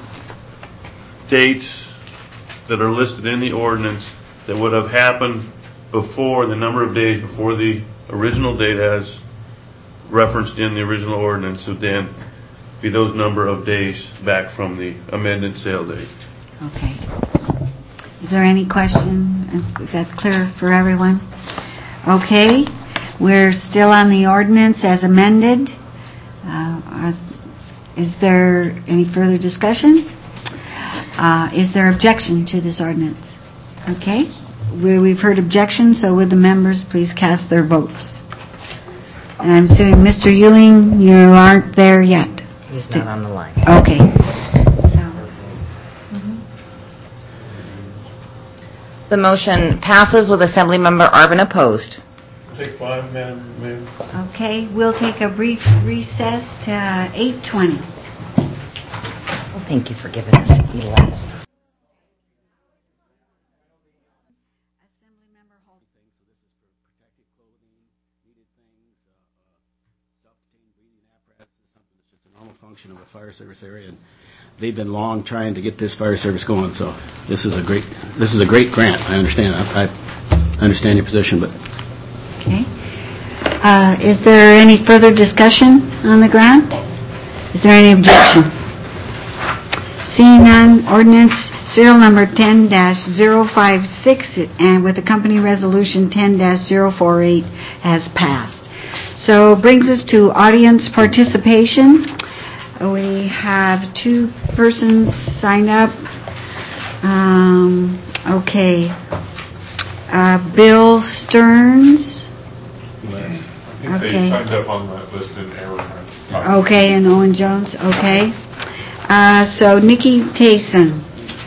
dates that are listed in the ordinance that would have happened before, the number of days before the original date as referenced in the original ordinance, would then be those number of days back from the amended sale date. Okay. Is there any question? Is that clear for everyone? Okay. We're still on the ordinance as amended. Uh, is there any further discussion? Uh, is there objection to this ordinance? Okay. We, we've heard objection, so would the members please cast their votes? And I'm assuming, Mister Ewing, you aren't there yet. He's not on the line. Okay. So. The motion passes with Assemblymember Arvin opposed. Take five, Madam Mayor. Okay, we'll take a brief recess to eight twenty. Well, thank you for giving us eleven. Function of a fire service area, and they've been long trying to get this fire service going. So this is a great, this is a great grant. I understand. I, I understand your position, but okay. Uh, is there any further discussion on the grant? Is there any objection? Seeing none, ordinance serial number ten dash zero five six and with the company resolution ten dash zero four eight has passed. So brings us to audience participation. We have two persons signed up. Um, okay. Uh, Bill Stearns. I think Okay. they signed up on that list in error. Okay, and Owen Jones. Okay. Uh, so Nikki Tayson.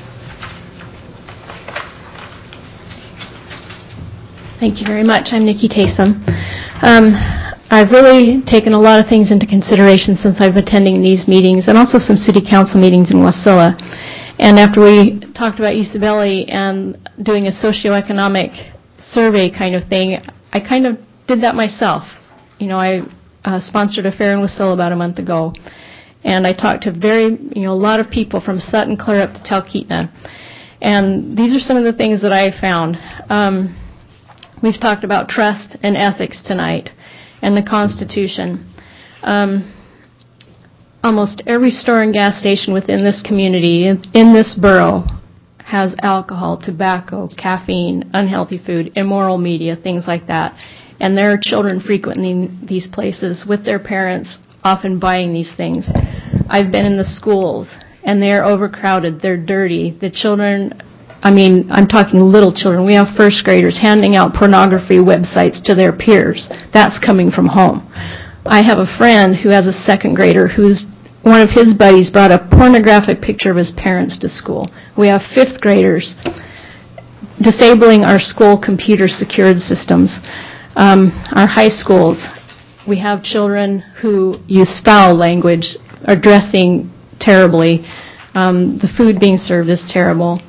Thank you very much. I'm Nikki Taysom. Um, I've really taken a lot of things into consideration since I've been attending these meetings and also some city council meetings in Wasilla. And after we talked about Usabelli and doing a socioeconomic survey kind of thing, I kind of did that myself. You know, I uh, sponsored a fair in Wasilla about a month ago, and I talked to very, you know, a lot of people from Sutton clear up to Talkeetna. And these are some of the things that I found. Um, we've talked about trust and ethics tonight, and the Constitution. Um, almost every store and gas station within this community, in, in this borough, has alcohol, tobacco, caffeine, unhealthy food, immoral media, things like that. And there are children frequenting these places with their parents, often buying these things. I've been in the schools, and they're overcrowded, they're dirty. The children, I mean, I'm talking little children. We have first graders handing out pornography websites to their peers. That's coming from home. I have a friend who has a second grader who's, one of his buddies brought a pornographic picture of his parents to school. We have fifth graders disabling our school computer secured systems. Um, our high schools, we have children who use foul language, are dressing terribly. Um, the food being served is terrible.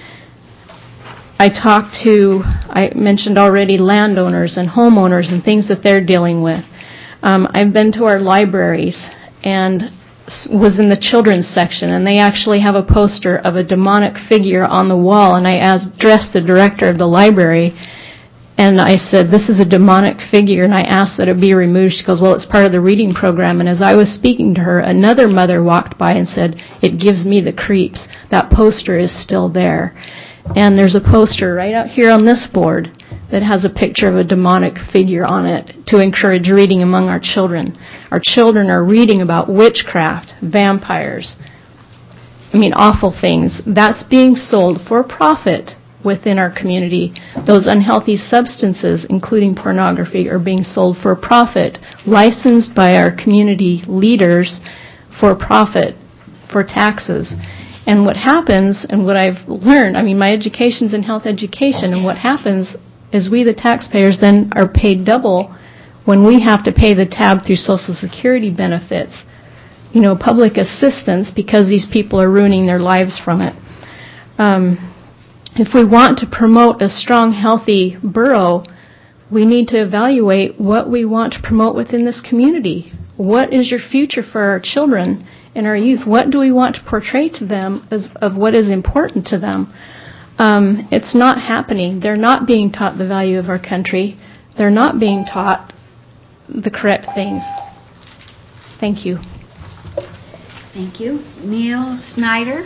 I talked to, I mentioned already, landowners and homeowners and things that they're dealing with. Um, I've been to our libraries and s- was in the children's section, and they actually have a poster of a demonic figure on the wall, and I asked, addressed the director of the library, and I said, this is a demonic figure, and I asked that it be removed. She goes, well, it's part of the reading program. And as I was speaking to her, another mother walked by and said, it gives me the creeps. That poster is still there. And there's a poster right out here on this board that has a picture of a demonic figure on it to encourage reading among our children. Our children are reading about witchcraft, vampires, I mean, awful things. That's being sold for profit within our community. Those unhealthy substances, including pornography, are being sold for profit, licensed by our community leaders for profit, for taxes. And what happens, and what I've learned, I mean, my education's in health education, and what happens is we, the taxpayers, then are paid double when we have to pay the tab through Social Security benefits, you know, public assistance, because these people are ruining their lives from it. Um, if we want to promote a strong, healthy borough, we need to evaluate what we want to promote within this community. What is your future for our children and our youth? What do we want to portray to them as of what is important to them? Um, it's not happening. They're not being taught the value of our country. They're not being taught the correct things. Thank you. Thank you. Neil Snyder.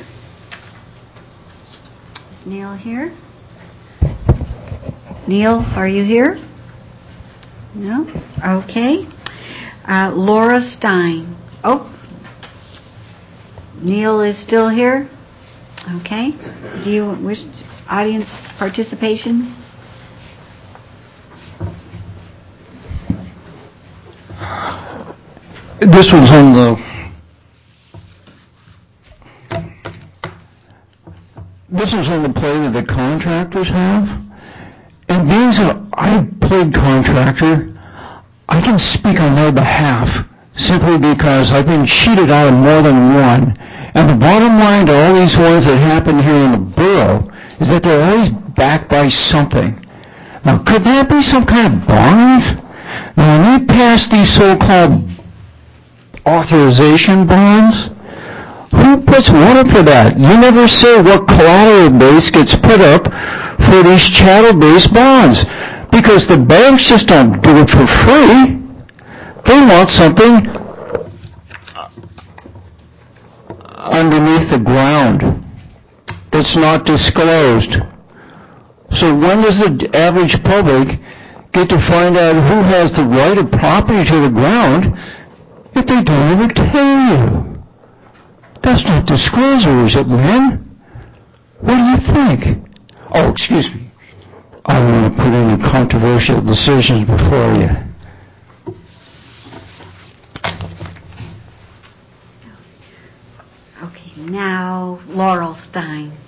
Is Neil here? Neil, are you here? No? Okay. Uh, Laura Stein. Oh. Neil is still here? Okay. Do you wish audience participation? This was on the This is on the play that the contractors have. And being that I played contractor, I can speak on their behalf simply because I've been cheated out of more than one. And the bottom line to all these ones that happen here in the borough is that they're always backed by something. Now, could that be some kind of bonds? Now, when they pass these so-called authorization bonds, who puts what up for that? You never say what collateral base gets put up for these chattel-based bonds, because the banks just don't do it for free. They want something underneath the ground that's not disclosed. So when does the average public get to find out who has the right of property to the ground if they don't ever tell you? That's not disclosure, is it, Lynn? What do you think? Oh, excuse me. I don't want to put any controversial decisions before you. Okay, now Laurel Stein.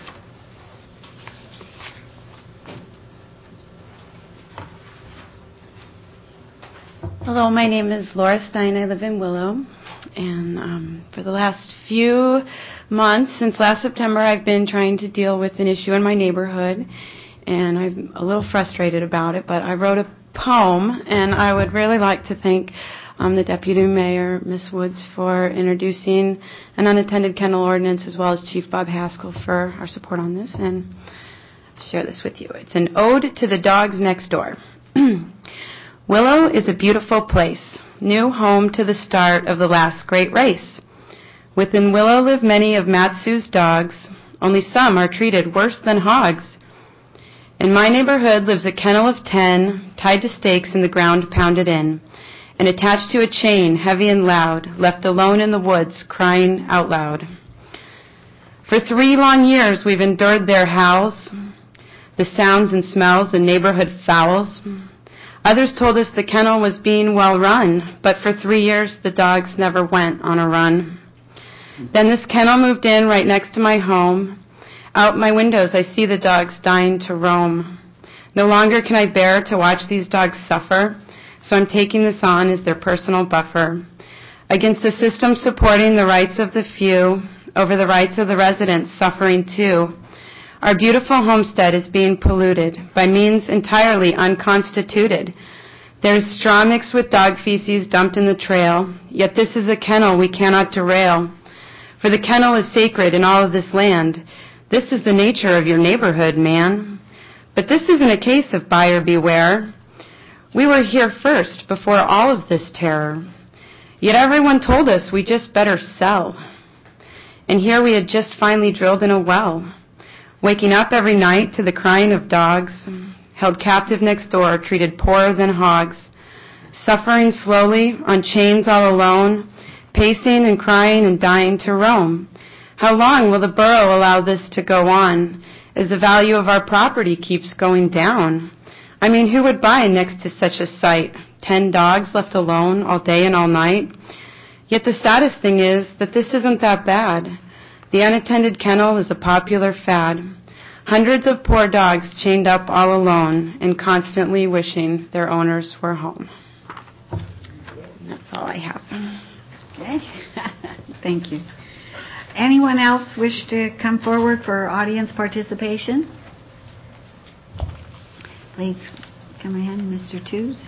Hello, my name is Laura Stein. I live in Willow. And um, for the last few months, since last September, I've been trying to deal with an issue in my neighborhood. And I'm a little frustrated about it, but I wrote a poem, and I would really like to thank um, the Deputy Mayor, Miss Woods, for introducing an unattended kennel ordinance, as well as Chief Bob Haskell for our support on this, and I'll share this with you. It's an ode to the dogs next door. Willow is a beautiful place, new home to the start of the last great race. Within Willow live many of Matsu's dogs, only some are treated worse than hogs. In my neighborhood lives a kennel of ten, tied to stakes in the ground pounded in, and attached to a chain heavy and loud, left alone in the woods, crying out loud. For three long years we've endured their howls, the sounds and smells and neighborhood fouls. Others told us the kennel was being well run, but for three years the dogs never went on a run. Then this kennel moved in right next to my home. Out my windows I see the dogs dying to roam. No longer can I bear to watch these dogs suffer, so I'm taking this on as their personal buffer against a system supporting the rights of the few over the rights of the residents suffering too. Our beautiful homestead is being polluted by means entirely unconstituted. There's straw mixed with dog feces dumped in the trail, yet this is a kennel we cannot derail. For the kennel is sacred in all of this land. This is the nature of your neighborhood, man. But this isn't a case of buyer beware. We were here first before all of this terror. Yet everyone told us we just better sell. And here we had just finally drilled in a well, waking up every night to the crying of dogs, held captive next door, treated poorer than hogs, suffering slowly on chains all alone, pacing and crying and dying to roam. How long will the borough allow this to go on as the value of our property keeps going down? I mean, who would buy next to such a sight? Ten dogs left alone all day and all night? Yet the saddest thing is that this isn't that bad. The unattended kennel is a popular fad. Hundreds of poor dogs chained up all alone and constantly wishing their owners were home. That's all I have. Okay. Thank you. Anyone else wish to come forward for audience participation? Please come ahead, Mister Tooze.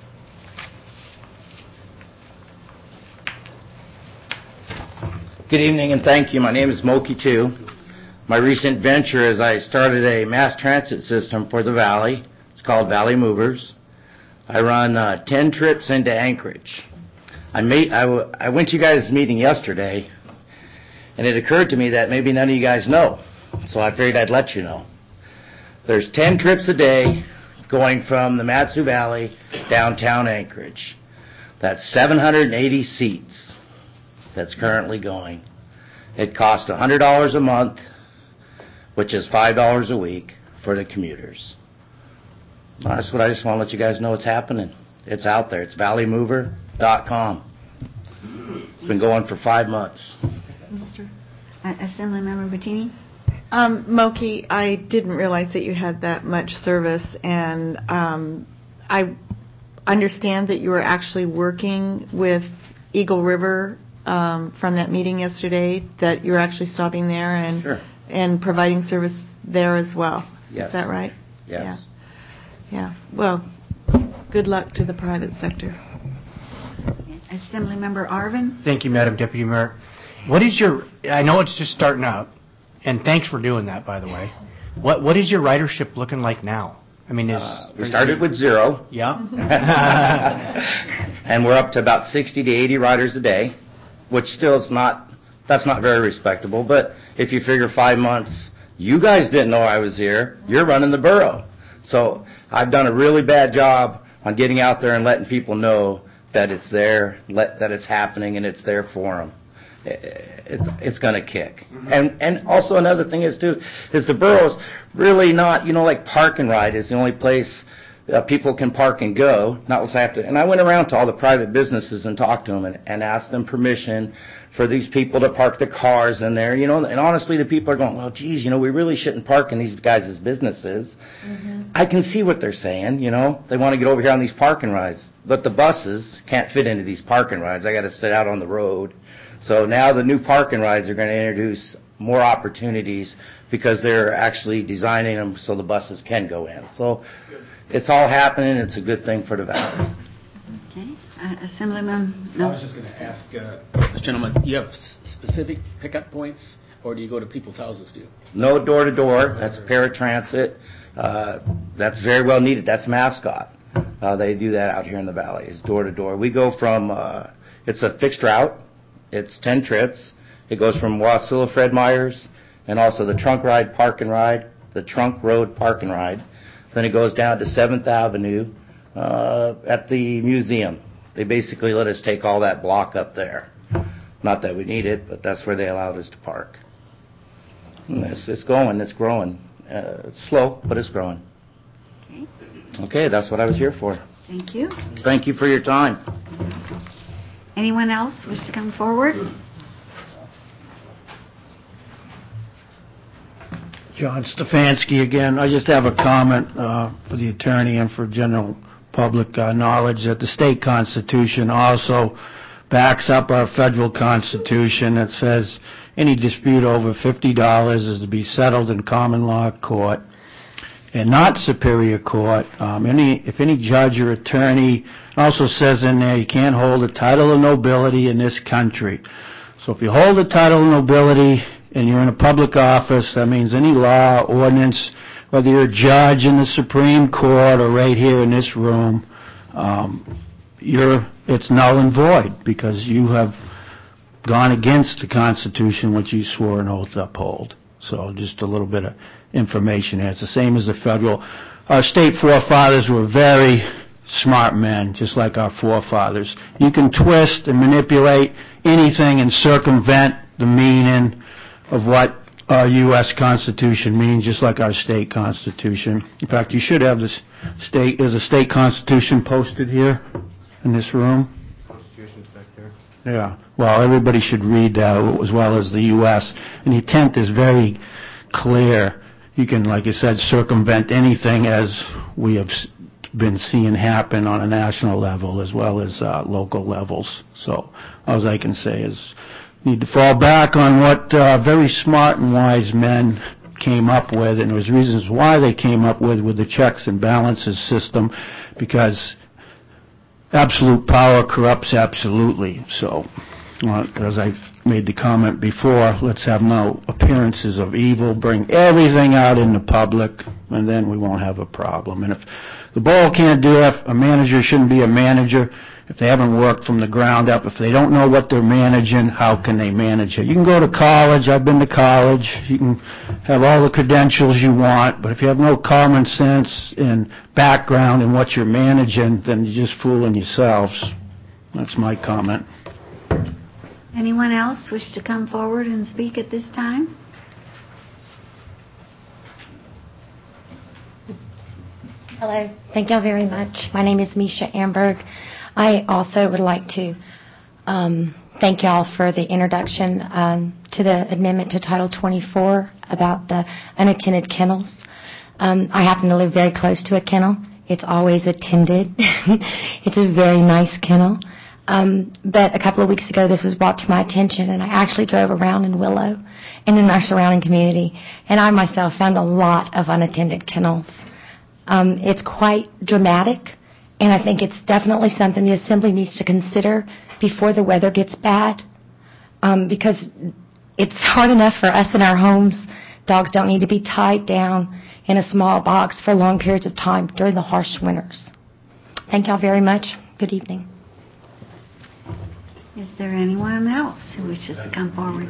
Good evening and thank you. My name is Moki two. My recent venture is I started a mass transit system for the Valley. It's called Valley Movers. I run uh, ten trips into Anchorage. I, made, I, w- I went to you guys' meeting yesterday, and it occurred to me that maybe none of you guys know, so I figured I'd let you know. There's ten trips a day going from the Mat-Su Valley downtown Anchorage. That's seven hundred eighty seats that's currently going. It costs one hundred dollars a month, which is five dollars a week for the commuters. That's what I just want to let you guys know it's happening. It's out there. It's valley mover dot com. It's been going for five months. Mister Uh, Assemblymember Bettini? Um, Moki, I didn't realize that you had that much service, and um, I understand that you were actually working with Eagle River um, from that meeting yesterday, that you're actually stopping there and Sure. and providing service there as well. Yes. Is that right? Yes. Yeah. Yeah. Well, good luck to the private sector. Assemblymember Arvin? Thank you, Madam Deputy Mayor. What is your, I know it's just starting out, and thanks for doing that, by the way. What What is your ridership looking like now? I mean, is... Uh, we started with zero. Yeah. And we're up to about sixty to eighty riders a day, which still is not, that's not very respectable. But if you figure five months, you guys didn't know I was here. You're running the borough. So I've done a really bad job on getting out there and letting people know that it's there, let, that it's happening, and it's there for them. It's it's going to kick. And and also another thing is, too, is the borough's really not, you know, like Park and Ride is the only place uh, people can park and go. Not unless I have to. And I went around to all the private businesses and talked to them and, and asked them permission for these people to park their cars in there. You know, and honestly, the people are going, well, geez, you know, we really shouldn't park in these guys' businesses. Mm-hmm. I can see what they're saying, you know. They want to get over here on these parking rides. But the buses can't fit into these parking rides. I got to sit out on the road. So now the new parking rides are going to introduce more opportunities because they're actually designing them so the buses can go in. So it's all happening. It's a good thing for the valley. Okay. Uh, Assemblyman, no. I was just going to ask uh, this gentleman, you have s- specific pickup points, or do you go to people's houses, do you? No door-to-door. That's paratransit. Uh, that's very well needed. That's Mascot. Uh, they do that out here in the valley, is door-to-door. We go from, uh, it's a fixed route. It's ten trips. It goes from Wasilla, Fred Meyers, and also the Trunk Ride Park and Ride, the Trunk Road Park and Ride. Then it goes down to seventh Avenue uh, at the museum. They basically let us take all that block up there. Not that we need it, but that's where they allowed us to park. And it's, it's going. It's growing. Uh, it's slow, but it's growing. Okay. Okay, that's what I was here for. Thank you. Thank you for your time. Anyone else wish to come forward? John Stefanski again. I just have a comment uh, for the attorney and for general public uh, knowledge that the state constitution also backs up our federal constitution. It says any dispute over fifty dollars is to be settled in common law court. and not Superior Court. Um, any, if any judge or attorney, it also says in there, you can't hold a title of nobility in this country. So if you hold a title of nobility and you're in a public office, that means any law, ordinance, whether you're a judge in the Supreme Court or right here in this room, um, you're, it's null and void because you have gone against the Constitution which you swore an oath to uphold. So just a little bit of information here. It's the same as the federal. Our state forefathers were very smart men, just like our forefathers. You can twist and manipulate anything and circumvent the meaning of what our U S Constitution means, just like our state Constitution. In fact, you should have this state, is a state Constitution posted here in this room? Constitution's back there. Yeah. Well, everybody should read that as well as the U S And the intent is very clear. You can, like you said, circumvent anything as we have been seeing happen on a national level as well as uh, local levels. So all I can say is need to fall back on what uh, very smart and wise men came up with, and there's reasons why they came up with with the checks and balances system, because absolute power corrupts absolutely. So, uh, as I made the comment before, let's have no appearances of evil, bring everything out in the public, and then we won't have a problem. And if the borough can't do it, a manager shouldn't be a manager. If they haven't worked from the ground up, if they don't know what they're managing, how can they manage it? You can go to college. I've been to college. You can have all the credentials you want, but if you have no common sense and background in what you're managing, then you're just fooling yourselves. That's my comment. Anyone else wish to come forward and speak at this time? Hello. Thank y'all very much. My name is Misha Amberg. I also would like to um, thank y'all for the introduction um, to the amendment to Title twenty-four about the unattended kennels. Um, I happen to live very close to a kennel. It's always attended. It's a very nice kennel. Um, but a couple of weeks ago, this was brought to my attention, and I actually drove around in Willow and in our surrounding community, and I myself found a lot of unattended kennels. Um, it's quite dramatic. And I think it's definitely something the Assembly needs to consider before the weather gets bad, um, because it's hard enough for us in our homes. Dogs don't need to be tied down in a small box for long periods of time during the harsh winters. Thank y'all very much. Good evening. Is there anyone else who wishes to come forward?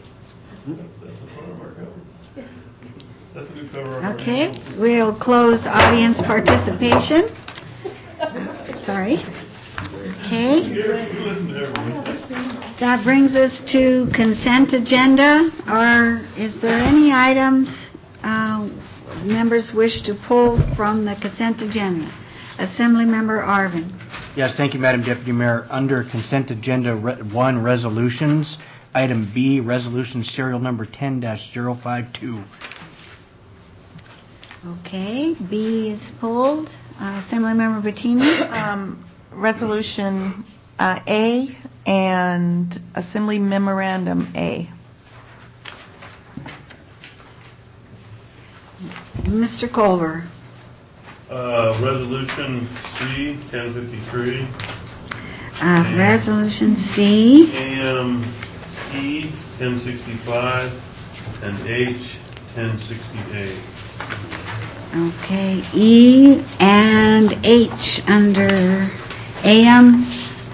Okay, we'll close audience participation. Sorry. Okay. That brings us to consent agenda. Or is there any items uh, members wish to pull from the consent agenda? Assemblymember Arvin. Yes, thank you, Madam Deputy Mayor. Under consent agenda re- one, resolutions, item B, resolution serial number ten dash zero five two. Okay, B is pulled. Uh, Assemblymember Bettini. Um, resolution uh, A and Assembly Memorandum A. Mister Culver. Uh, resolution C, ten fifty-three. Uh, resolution C. A M E, ten sixty-five, and H, ten sixty-eight. Okay, E and H under A M.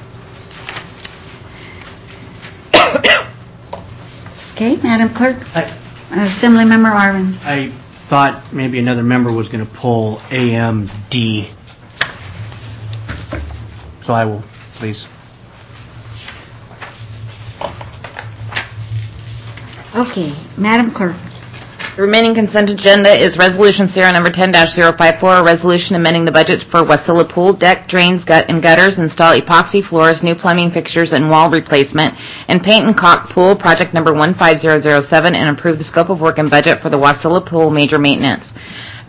Okay, Madam Clerk. I, Assemblymember Arvin. I thought maybe another member was going to pull A M D. So I will, please. Okay, Madam Clerk. The remaining consent agenda is resolution serial number ten dash zero five four, a resolution amending the budget for Wasilla Pool, deck, drains, gut, and gutters, install epoxy floors, new plumbing fixtures, and wall replacement, and paint and caulk pool, project number one five zero zero seven, and approve the scope of work and budget for the Wasilla Pool major maintenance.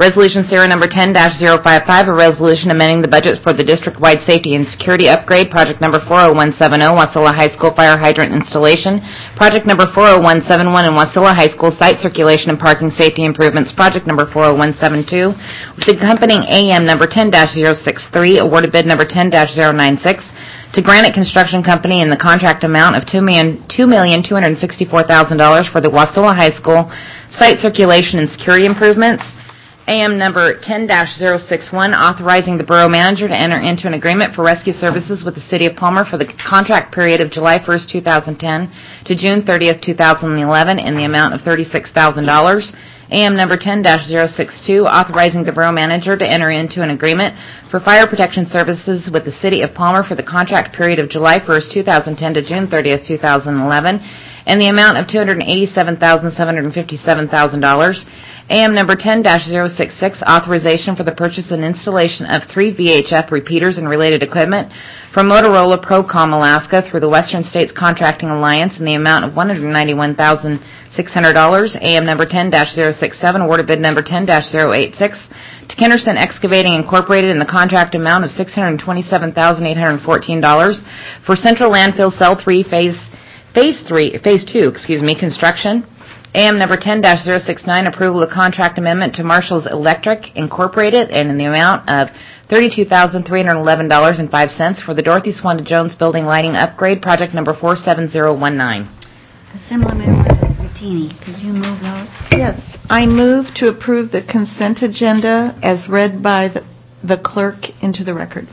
Resolution serial number ten dash zero five five, a resolution amending the budget for the district-wide safety and security upgrade, project number four oh one seven oh, Wasilla High School fire hydrant installation, project number four oh one seven one, and Wasilla High School site circulation and parking safety improvements, project number four oh one seven two, with accompanying A M number ten dash zero six three, awarded bid number ten dash zero nine six, to Granite Construction Company in the contract amount of two million two hundred sixty-four thousand dollars for the Wasilla High School site circulation and security improvements. A M number ten dash zero six one, authorizing the borough manager to enter into an agreement for rescue services with the City of Palmer for the contract period of July first, two thousand ten to June thirtieth, two thousand eleven in the amount of thirty-six thousand dollars. A M number ten dash zero six two, authorizing the borough manager to enter into an agreement for fire protection services with the City of Palmer for the contract period of July first, two thousand ten to June thirtieth, two thousand eleven in the amount of two hundred eighty-seven thousand seven hundred fifty-seven dollars. A M number ten dash zero six six, authorization for the purchase and installation of three V H F repeaters and related equipment from Motorola Procom Alaska through the Western States Contracting Alliance in the amount of one hundred ninety-one thousand six hundred dollars. A M number ten dash zero six seven, awarded bid number ten dash zero eight six to Kennerson Excavating Incorporated in the contract amount of six hundred twenty-seven thousand eight hundred fourteen dollars for Central Landfill Cell three Phase Phase three Phase two, excuse me, construction. A M number ten dash zero six nine, approval of contract amendment to Marshall's Electric Incorporated and in the amount of thirty-two thousand three hundred eleven dollars and five cents for the Dorothy Swanda Jones Building Lighting Upgrade, project number four seven zero one nine. Assemblymember Bettini, could you move those? Yes. I move to approve the consent agenda as read by the, the clerk into the record.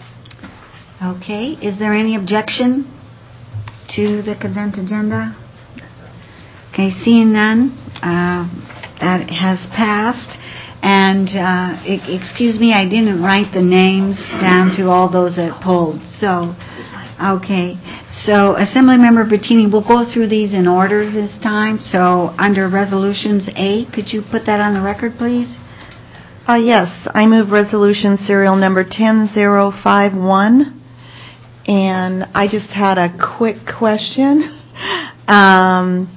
Okay. Is there any objection to the consent agenda? Okay, seeing none, uh, that has passed. And uh, e- excuse me, I didn't write the names down to all those that pulled. So, okay. So, Assemblymember Bettini, we'll go through these in order this time. So, under Resolutions A, could you put that on the record, please? Uh, yes, I move resolution serial number ten zero five one. And I just had a quick question. Um...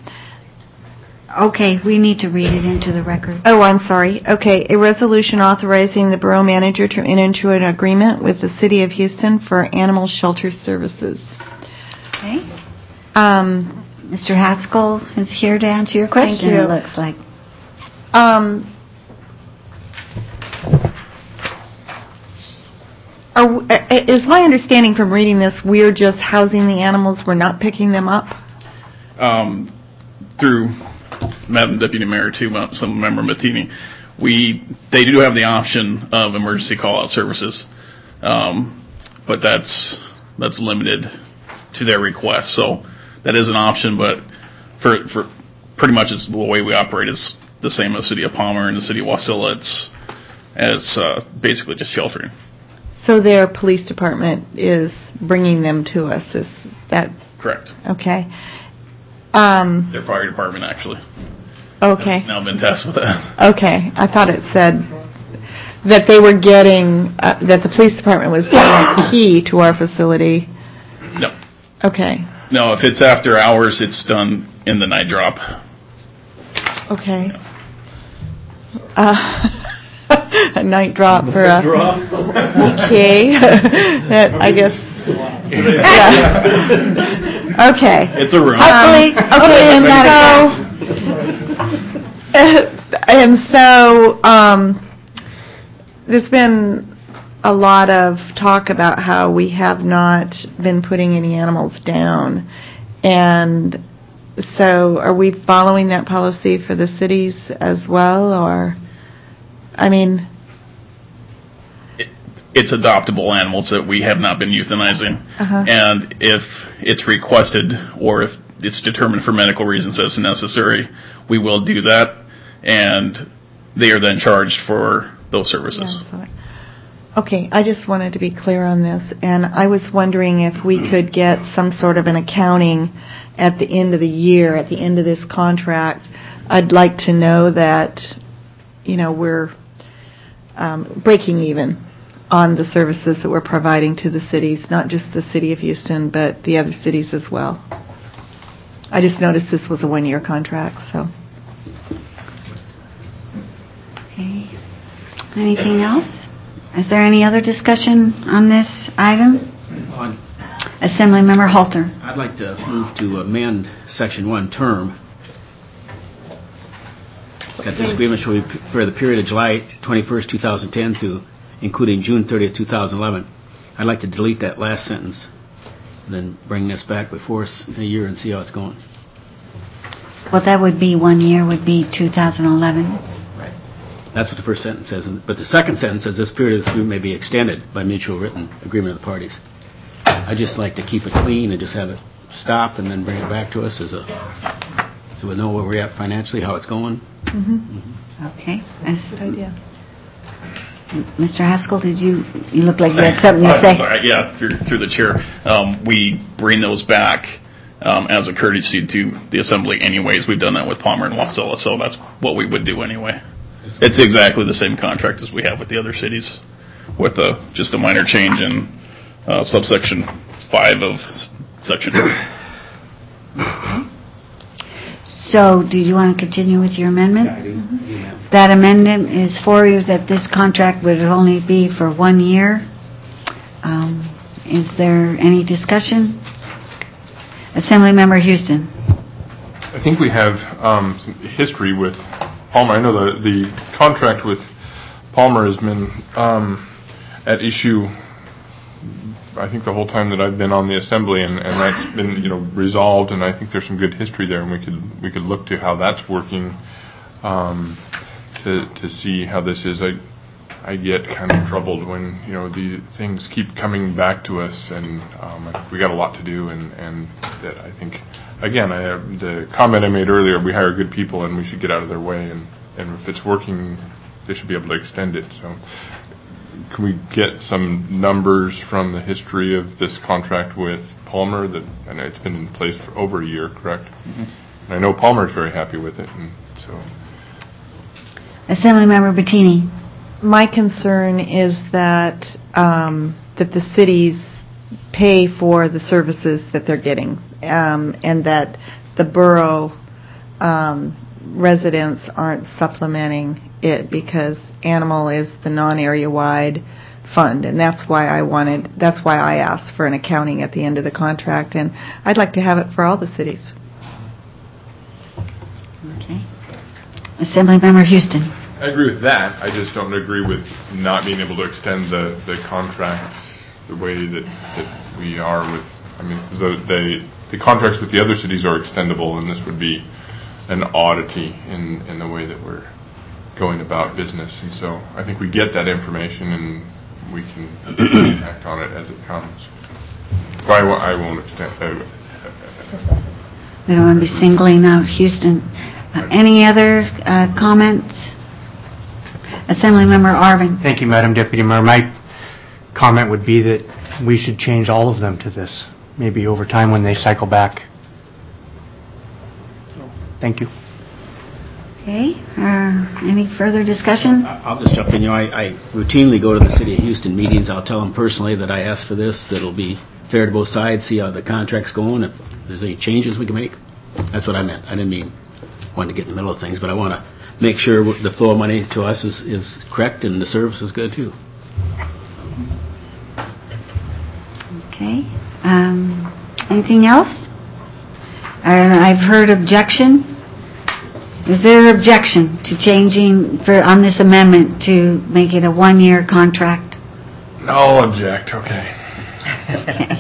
Okay, we need to read it into the record. Oh, I'm sorry. Okay, a resolution authorizing the borough manager to enter into an agreement with the City of Houston for animal shelter services. Okay. Um, Mister Haskell is here to answer your question, Thank you. it looks like. Um, are, is my understanding from reading this, we're just housing the animals, we're not picking them up? Um, through Madam Deputy Mayor to Assemblymember Bettini, we they do have the option of emergency call-out services, um, but that's that's limited to their request. So that is an option, but for for pretty much it's the way we operate is the same as the City of Palmer and the City of Wasilla. It's as uh, basically just sheltering. So their police department is bringing them to us. Is that correct? Okay. Um, Their fire department, actually. Okay. I've now been tasked with that. Okay. I thought it said that they were getting, uh, that the police department was getting a key to our facility. No. Okay. No, if it's after hours, it's done in the night drop. Okay. Uh, a night drop for a... Drop. Okay. That, I guess... Yeah. Okay. It's a room. Hopefully, okay, and so, and so, um, there's been a lot of talk about how we have not been putting any animals down, and so are we following that policy for the cities as well, or, I mean... It's adoptable animals that we have not been euthanizing. Uh-huh. And if it's requested or if it's determined for medical reasons as necessary, we will do that. And they are then charged for those services. Yeah, okay, I just wanted to be clear on this. And I was wondering if we could get some sort of an accounting at the end of the year, at the end of this contract. I'd like to know that, you know, we're um, breaking even on the services that we're providing to the cities, not just the City of Houston, but the other cities as well. I just noticed this was a one-year contract, so. Okay. Anything else? Is there any other discussion on this item? On- Assemblymember Halter. I'd like to move to amend Section one, term. Got this agreement shall be for the period of July twenty-first, two thousand ten to including June thirtieth, two thousand eleven. I'd like to delete that last sentence and then bring this back before us in a year and see how it's going. Well, that would be one year, would be two thousand eleven. Right. That's what the first sentence says. But the second sentence says this period of agreement may be extended by mutual written agreement of the parties. I just like to keep it clean and just have it stop and then bring it back to us as a, so we know where we're at financially, how it's going. Mm-hmm. Mm-hmm. Okay. That's good idea. Mister Haskell, did you, you look like you had something to say? Sorry, yeah, through, through the chair. Um, we bring those back um, as a courtesy to the Assembly anyways. We've done that with Palmer and Waustola, so that's what we would do anyway. It's exactly the same contract as we have with the other cities, with a, just a minor change in uh, subsection five of section two. So, do you want to continue with your amendment? Yeah, I do. Yeah. That amendment is for you that this contract would only be for one year. Um, is there any discussion? Assemblymember Houston. I think we have um, some history with Palmer. I know the, the contract with Palmer has been um, at issue, I think, the whole time that I've been on the Assembly, and, and that's been, you know, resolved, and I think there's some good history there, and we could we could look to how that's working um, to to see how this is. I I get kind of troubled when, you know, the things keep coming back to us, and um, I think we got a lot to do, and, and that I think, again, I, the comment I made earlier, we hire good people, and we should get out of their way, and, and if it's working, they should be able to extend it. So can we get some numbers from the history of this contract with Palmer? That I know it's been in place for over a year, correct? Mm-hmm. And I know Palmer's very happy with it, and so. Assemblymember Bettini. My concern is that um, that the cities pay for the services that they're getting, um, and that the borough um, residents aren't supplementing it, because animal is the non-area wide fund, and that's why I wanted, that's why I asked for an accounting at the end of the contract, and I'd like to have it for all the cities. Okay. Assemblymember Houston. I agree with that. I just don't agree with not being able to extend the, the contract the way that, that we are with, I mean, the, the the contracts with the other cities are extendable, and this would be an oddity in, in the way that we're going about business. And so I think we get that information and we can act on it as it comes. So I, I won't extend. I, we don't want to be singling out Houston. Uh, any other uh, comments? Assemblymember Arvin. Thank you, Madam Deputy Mayor. My comment would be that we should change all of them to this, maybe over time when they cycle back. So, thank you. Okay. Uh, any further discussion? I'll just jump in. You know, I, I routinely go to the City of Houston meetings. I'll tell them personally that I asked for this, that it'll be fair to both sides, see how the contract's going, if there's any changes we can make. That's what I meant. I didn't mean wanting to get in the middle of things, but I want to make sure the flow of money to us is, is correct and the service is good too. Okay. Um, anything else? Uh, I've heard objection. Is there objection to changing for on this amendment to make it a one-year contract? No object. Okay. Okay.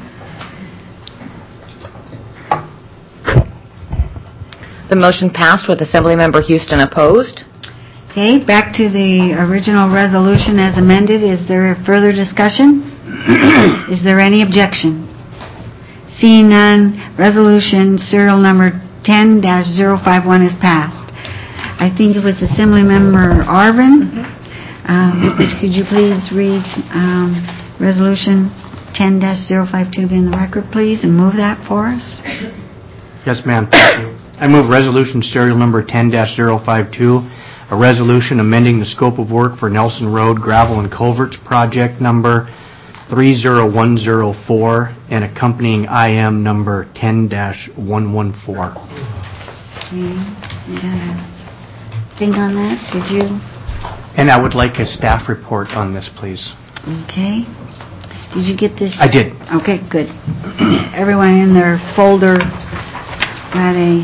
The motion passed with Assemblymember Houston opposed. Okay, back to the original resolution as amended. Is there further discussion? Is there any objection? Seeing none, resolution serial number ten dash zero five one is passed. I think it was Assemblymember Arvin. Mm-hmm. um, could you please read um, resolution ten dash zero five two in the record, please, and move that for us? Yes, ma'am. Thank you. I move resolution serial number ten dash zero five two, a resolution amending the scope of work for Nelson Road Gravel and Culverts project number three zero one zero four and accompanying I M number ten dash one one four. Okay. You got a thing on that? Did you? And I would like a staff report on this, please. Okay. Did you get this? I did. Okay, good. Everyone in their folder got a,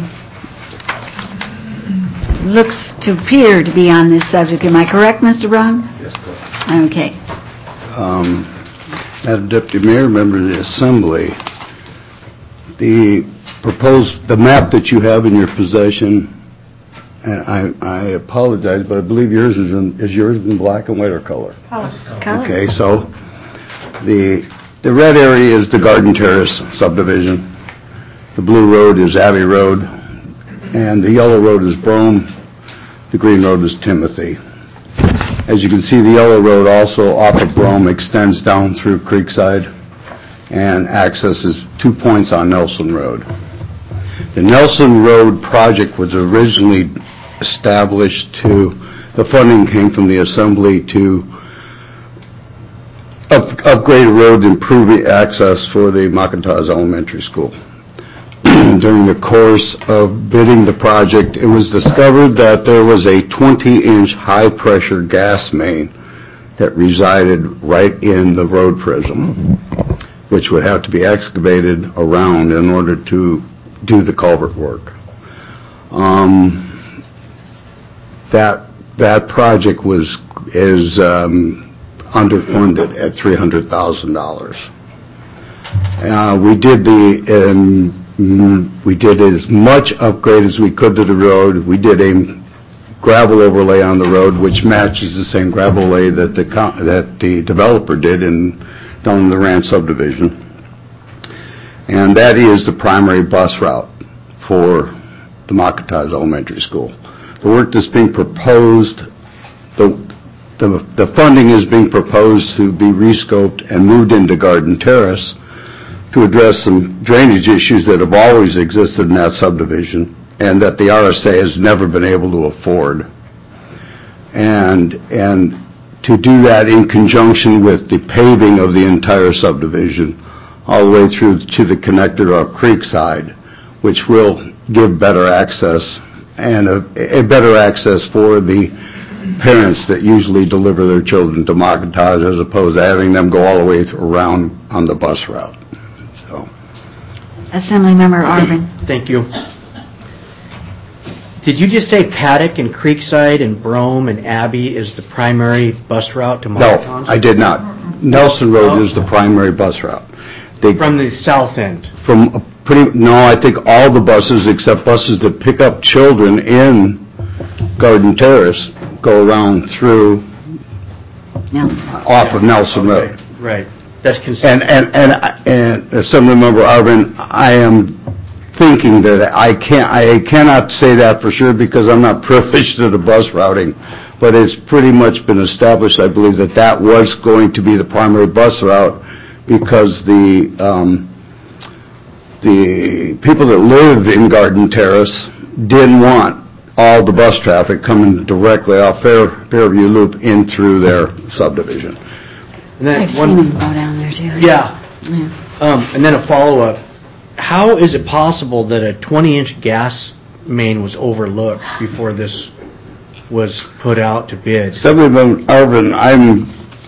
looks to appear to be on this subject. Am I correct, Mister Brown? Yes, correct. Okay. Um, Madam Deputy Mayor, member of the Assembly, the proposed, the map that you have in your possession, and I, I apologize, but I believe yours is in, is yours in black and white or color? Color. Color. Okay, so the the red area is the Garden Terrace subdivision. The blue road is Abbey Road, and the yellow road is Brome. The green road is Timothy. As you can see, the yellow road also off of Brome extends down through Creekside and accesses two points on Nelson Road. The Nelson Road project was originally established to, the funding came from the Assembly to up, upgrade a road, improving access for the McIntosh Elementary School. During the course of bidding the project, it was discovered that there was a twenty-inch high-pressure gas main that resided right in the road prism, which would have to be excavated around in order to do the culvert work. Um, that that project was is um, underfunded at three hundred thousand dollars. Uh, we did the um, we did as much upgrade as we could to the road. We did a gravel overlay on the road, which matches the same gravel lay that the that the developer did in down in the Ranch subdivision. And that is the primary bus route for the McIntosh Elementary School. The work that's being proposed, the, the, the funding is being proposed to be rescoped and moved into Garden Terrace to address some drainage issues that have always existed in that subdivision and that the R S A has never been able to afford. And, and to do that in conjunction with the paving of the entire subdivision all the way through to the connector up Creekside, which will give better access and a, a better access for the parents that usually deliver their children to McIntosh as opposed to having them go all the way around on the bus route. So, Assemblymember Arvin. Thank you. Did you just say Paddock and Creekside and Brome and Abbey is the primary bus route to McIntosh? No, I did not. Nelson Road oh. is the primary bus route. They, from the south end? From a pretty, no, I think all the buses except buses that pick up children in Garden Terrace go around through Nelson. off yeah. of Nelson okay. Road. Right. That's consistent. And, and, and, and Assemblymember Arvin, I am thinking that I can't, I cannot say that for sure because I'm not privileged to the bus routing, but it's pretty much been established, I believe, that that was going to be the primary bus route because the um, the people that live in Garden Terrace didn't want all the bus traffic coming directly off Fair, Fairview Loop in through their subdivision. And then I've one, seen them go down there too. Yeah. yeah. Um, and then a follow-up. How is it possible that a twenty-inch gas main was overlooked before this was put out to bid? Assemblymember Arvin, I'm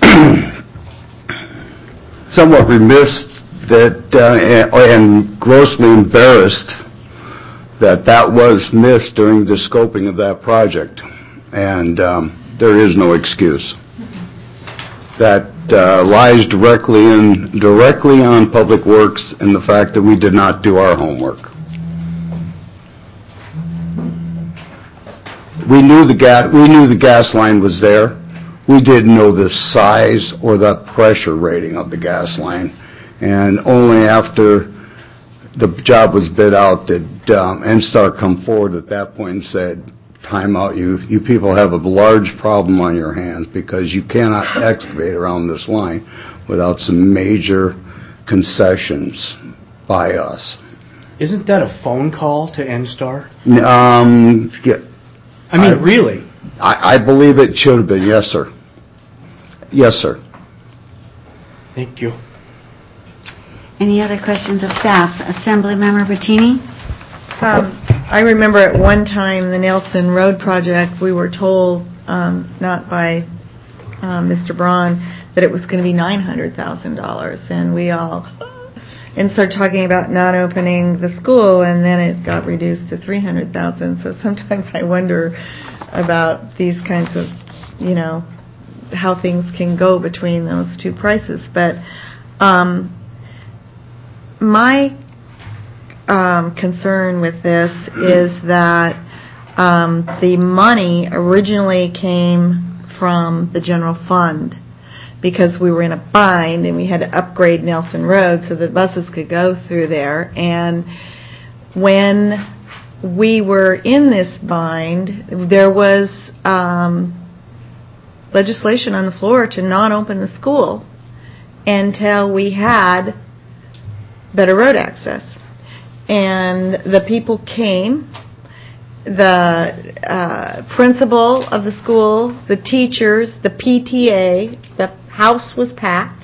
somewhat remiss that uh, and grossly embarrassed that that was missed during the scoping of that project, and um, there is no excuse. That uh, lies directly in directly on Public Works and the fact that we did not do our homework. We knew the gas we knew the gas line was there. We didn't know the size or the pressure rating of the gas line, and only after the job was bid out did um, NSTAR come forward at that point and said, time out, you, you people have a large problem on your hands because you cannot excavate around this line without some major concessions by us. Isn't that a phone call to NSTAR? Um, yeah, I mean, I, really? I, I believe it should have been, yes, sir. Yes, sir. Thank you. Any other questions of staff? Assemblymember Bettini? Um, I remember at one time the Nelson Road project, we were told um, not by um, Mister Braun, that it was going to be nine hundred thousand dollars, and we all and started talking about not opening the school, and then it got reduced to three hundred thousand dollars. So sometimes I wonder about these kinds of, you know, how things can go between those two prices. But um, my um, concern with this is that um, the money originally came from the general fund, because we were in a bind and we had to upgrade Nelson Road so the buses could go through there. And when we were in this bind, there was um, legislation on the floor to not open the school until we had better road access. And the people came, the uh, principal of the school, the teachers, the P T A, the house was packed,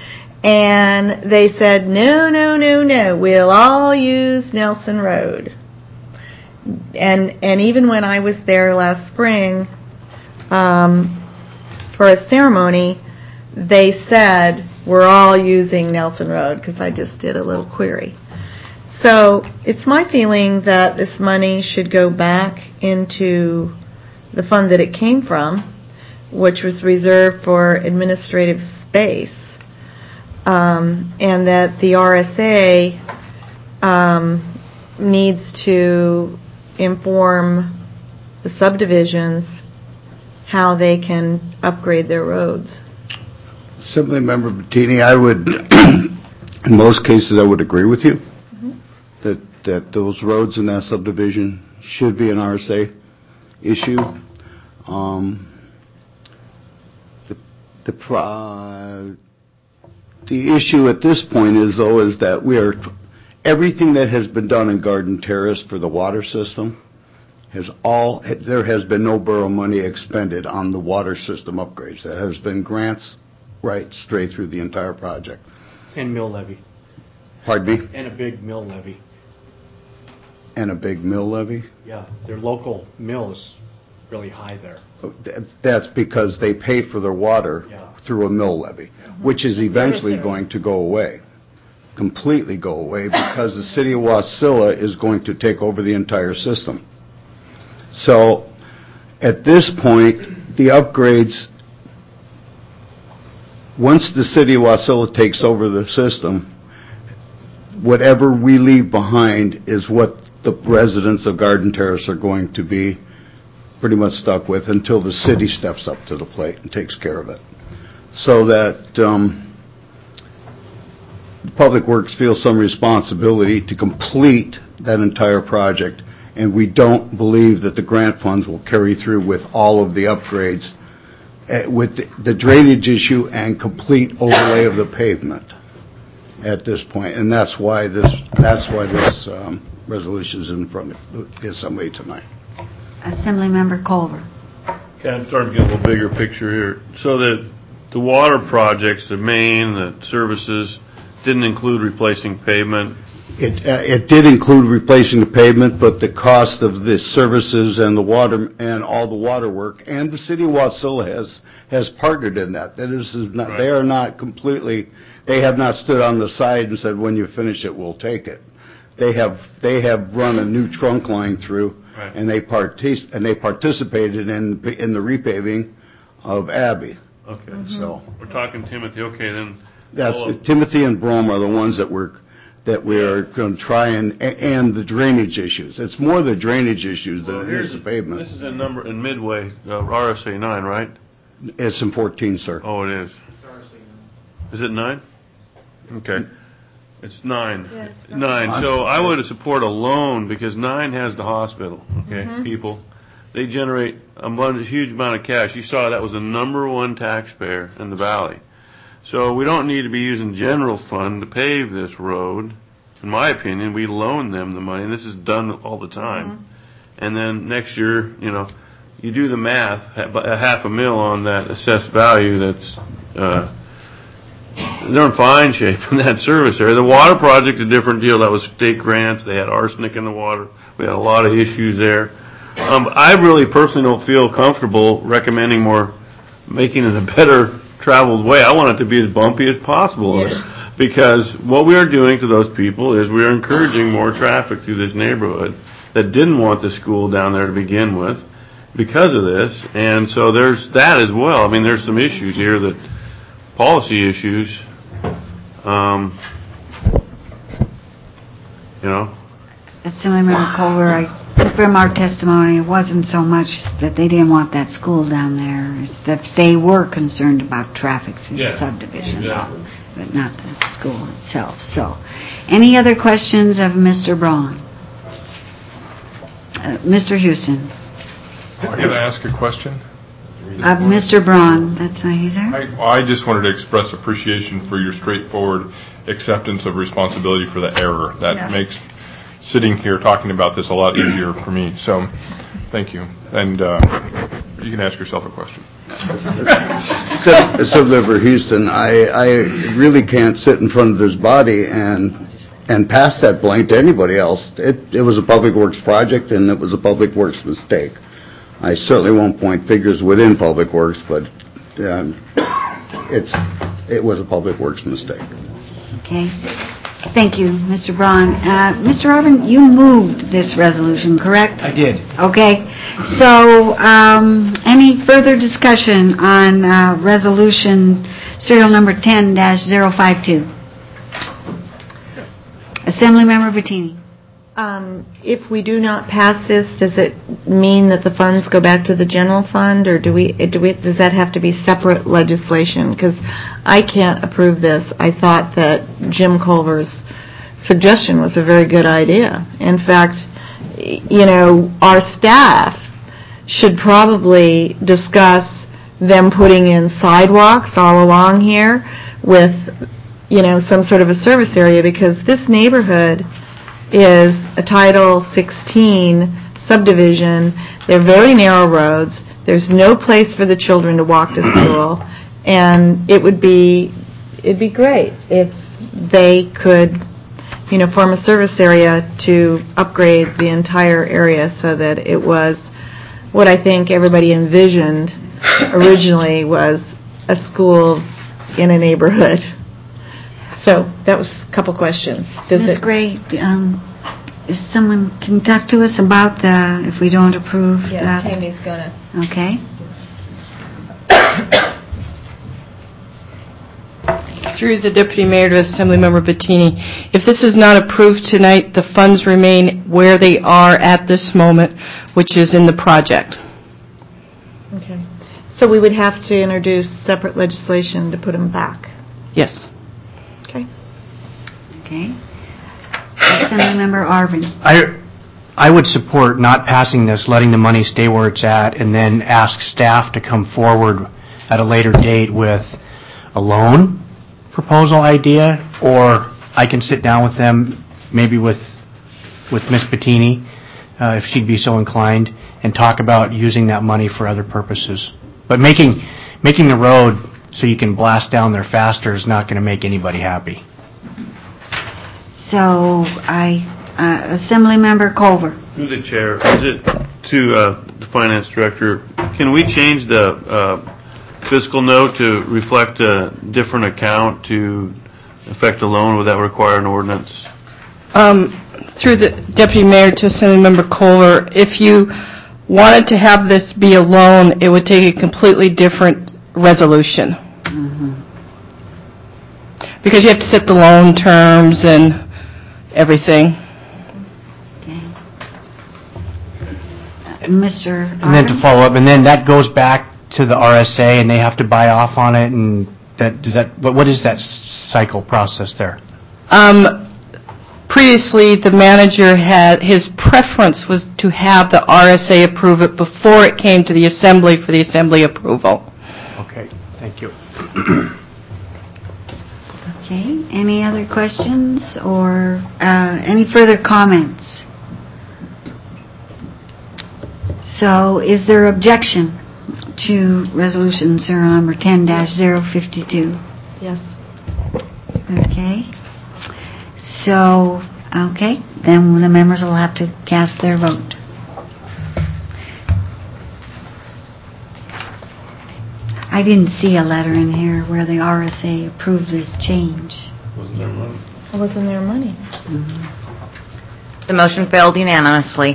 and they said, no, no, no, no, we'll all use Nelson Road. And and even when I was there last spring um, for a ceremony, they said, we're all using Nelson Road, because I just did a little query. So it's my feeling that this money should go back into the fund that it came from, which was reserved for administrative space, um, and that the R S A um, needs to inform the subdivisions how they can upgrade their roads. Assemblymember Bettini, I would, in most cases, I would agree with you mm-hmm. that that those roads in that subdivision should be an R S A issue. Um, the the uh, the issue at this point is though is that we are everything that has been done in Garden Terrace for the water system has all there has been no borough money expended on the water system upgrades. There has been grants right straight through the entire project. And mill levy. Pardon me? And a big mill levy. And a big mill levy? Yeah, their local mill is really high there. That's because they pay for their water yeah. through a mill levy, yeah. which is eventually going to go away, completely go away, because the city of Wasilla is going to take over the entire system. So at this point, the upgrades, once the city of Wasilla takes over the system, whatever we leave behind is what the residents of Garden Terrace are going to be pretty much stuck with until the city steps up to the plate and takes care of it. So that um, Public Works feels some responsibility to complete that entire project, and we don't believe that the grant funds will carry through with all of the upgrades uh, with the, the drainage issue and complete overlay of the pavement at this point. And that's why this that's why this um, resolution is in front of the Assembly tonight. Assemblymember Culver. Okay, I'm starting to get a little bigger picture here. So that the water projects, the main, the services, didn't include replacing pavement. It uh, it did include replacing the pavement, but the cost of the services and the water and all the water work, and the city of Wasilla has has partnered in that. That is, is not, right. They are not completely. They have not stood on the side and said, "When you finish it, we'll take it." They have they have run a new trunk line through, right. and they partic- and they participated in in the repaving of Abbey. Okay, mm-hmm. so we're talking Timothy. Okay, then that's Timothy and Brome are the ones that we're. that we are going to try and, and the drainage issues. It's more the drainage issues than well, it is the pavement. This is in number, in Midway, uh, R S A nine, right? It's in fourteen, sir. Oh, it is. It's R S A nine. Is it nine? Okay. It's nine. Yeah, it's nine. So I would support a loan because nine has the hospital, okay, mm-hmm. people. They generate a huge amount of cash. You saw that was the number one taxpayer in the valley. So we don't need to be using general fund to pave this road. In my opinion, we loan them the money, and this is done all the time. Mm-hmm. And then next year, you know, you do the math, a half a mil on that assessed value. That's uh, they're in fine shape in that service area. The water project is a different deal. That was state grants. They had arsenic in the water. We had a lot of issues there. Um, I really personally don't feel comfortable recommending more, making it a better traveled way. I want it to be as bumpy as possible. Yeah. Because what we are doing to those people is we are encouraging more traffic through this neighborhood that didn't want the school down there to begin with because of this. And so there's that as well. I mean, there's some issues here, that policy issues, um, you know. Assemblymember Culver, I from our testimony, it wasn't so much that they didn't want that school down there, it's that they were concerned about traffic through Yeah. the subdivision, Exactly. but not the school itself. So, any other questions of Mister Braun? Uh, Mister Houston? I got to ask a question? Uh, Mister Braun, that's, uh, he's there? I, I just wanted to express appreciation for your straightforward acceptance of responsibility for the error. That Yeah. makes sitting here talking about this a lot easier for me. So, thank you. And uh, you can ask yourself a question. Assemblymember Houston, I, I really can't sit in front of this body and and pass that blame to anybody else. It, it was a Public Works project, and it was a Public Works mistake. I certainly won't point fingers within Public Works, but um, it's it was a Public Works mistake. Okay. Thank you, Mister Braun. Uh, Mister Arvin, you moved this resolution, correct? I did. Okay. So, um, any further discussion on uh, resolution serial number ten dash zero five two? Assemblymember Bettini. Um, if we do not pass this, does it mean that the funds go back to the general fund, or do we, do we, does that have to be separate legislation? Because I can't approve this. I thought that Jim Culver's suggestion was a very good idea. In fact, you know, our staff should probably discuss them putting in sidewalks all along here with, you know, some sort of a service area, because this neighborhood is a Title sixteen subdivision. They're very narrow roads. There's no place for the children to walk to school, and it would be it'd be great if they could, you know, form a service area to upgrade the entire area so that it was what I think everybody envisioned originally, was a school in a neighborhood. So that was a couple questions. Does Miz it? Gray, um, is someone can talk to us about the, if we don't approve Yes, that? Tammy's gonna. Okay. Through the Deputy Mayor to Assemblymember Bettini, if this is not approved tonight, the funds remain where they are at this moment, which is in the project. Okay. So we would have to introduce separate legislation to put them back. Yes. Okay. Okay. Assemblymember Arvin. I, I would support not passing this, letting the money stay where it's at, and then ask staff to come forward at a later date with a loan proposal idea, or I can sit down with them, maybe with with Miz Bettini, uh, if she'd be so inclined, and talk about using that money for other purposes. But making making the road so you can blast down there faster is not going to make anybody happy. So, I, uh, Assemblymember Culver. Through the chair, is it to uh, the finance director, can we change the uh, fiscal note to reflect a different account to affect a loan? Would that require an ordinance? Um, through the Deputy Mayor to Assemblymember Kohler, if you wanted to have this be a loan, it would take a completely different resolution. Mm-hmm. Because you have to set the loan terms and everything. Mister And then to follow up, and then that goes back to the R S A, and they have to buy off on it, and that does that. What, what is that cycle process there? Um, previously, the manager had, his preference was to have the R S A approve it before it came to the Assembly for the Assembly approval. Okay, thank you. Okay, any other questions or uh, any further comments? So, is there objection to resolution serial number ten dash zero fifty-two? Yes. Okay. So, okay, then the members will have to cast their vote. I didn't see a letter in here where the R S A approved this change. Wasn't there money? It wasn't their money. The motion failed unanimously.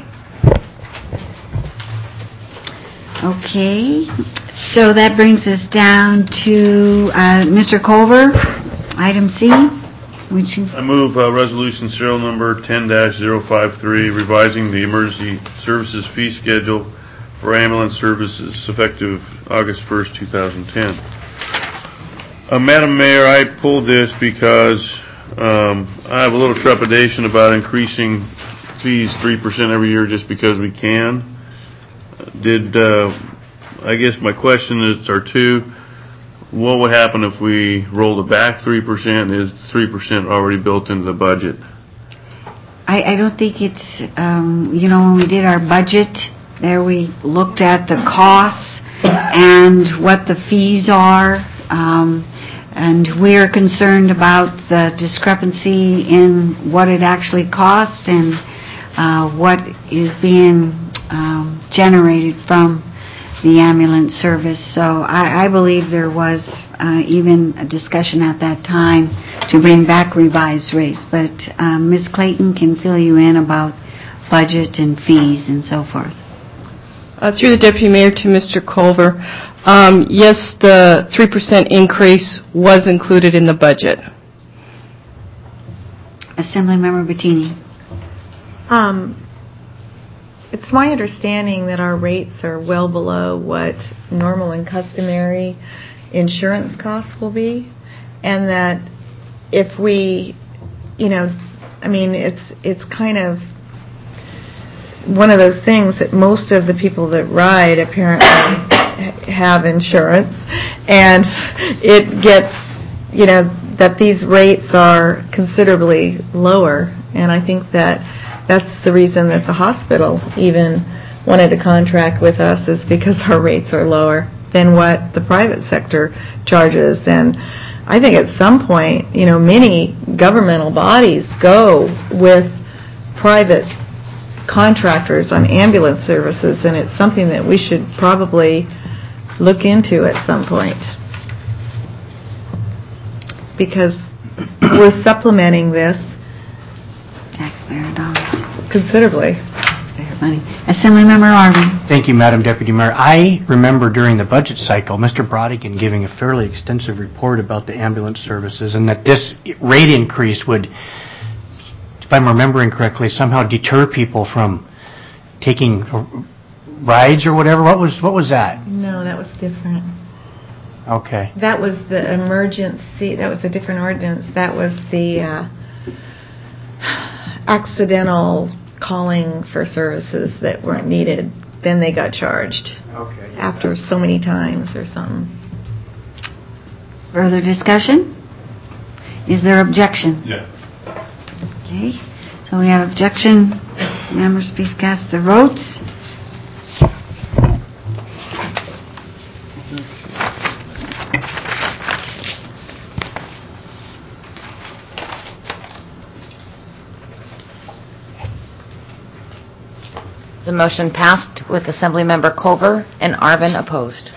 Okay, so that brings us down to uh, Mister Culver, item C. Would you? I move uh, resolution serial number ten dash zero five three, revising the emergency services fee schedule for ambulance services effective August first, two thousand ten. Uh, Madam Mayor, I pulled this because um, I have a little trepidation about increasing fees three percent every year just because we can. Did, uh, I guess my question is, are two, what would happen if we rolled it back three percent? Is three percent already built into the budget? I, I don't think it's, um, you know, when we did our budget, there we looked at the costs and what the fees are, um, and we're concerned about the discrepancy in what it actually costs and uh, what is being um, generated from the ambulance service. So I, I believe there was uh, even a discussion at that time to bring back revised rates. But um, Miz Clayton can fill you in about budget and fees and so forth. Uh, through the Deputy Mayor to Mister Culver, um, yes, the three percent increase was included in the budget. Assemblymember Bettini. Um, it's my understanding that our rates are well below what normal and customary insurance costs will be, and that if we, you know, I mean, it's it's kind of one of those things that most of the people that ride apparently have insurance, and it gets, you know, that these rates are considerably lower, and I think that that's the reason that the hospital even wanted to contract with us, is because our rates are lower than what the private sector charges. And I think at some point, you know, many governmental bodies go with private contractors on ambulance services, and it's something that we should probably look into at some point, because we're supplementing this taxpayer dollars considerably. Taxpayer money. Assemblymember Arvin. Thank you, Madam Deputy Mayor. I remember during the budget cycle, Mister Brodigan giving a fairly extensive report about the ambulance services, and that this rate increase would, if I'm remembering correctly, somehow deter people from taking rides or whatever. What was what was that? No, that was different. Okay. That was the emergency. That was a different ordinance. That was the uh, accidental calling for services that weren't needed. Then they got charged. Okay. After so many times or something. Further discussion? Is there objection? Yeah. Okay. So we have objection. Members, please cast their votes. The motion passed with Assemblymember Culver and Arvin opposed.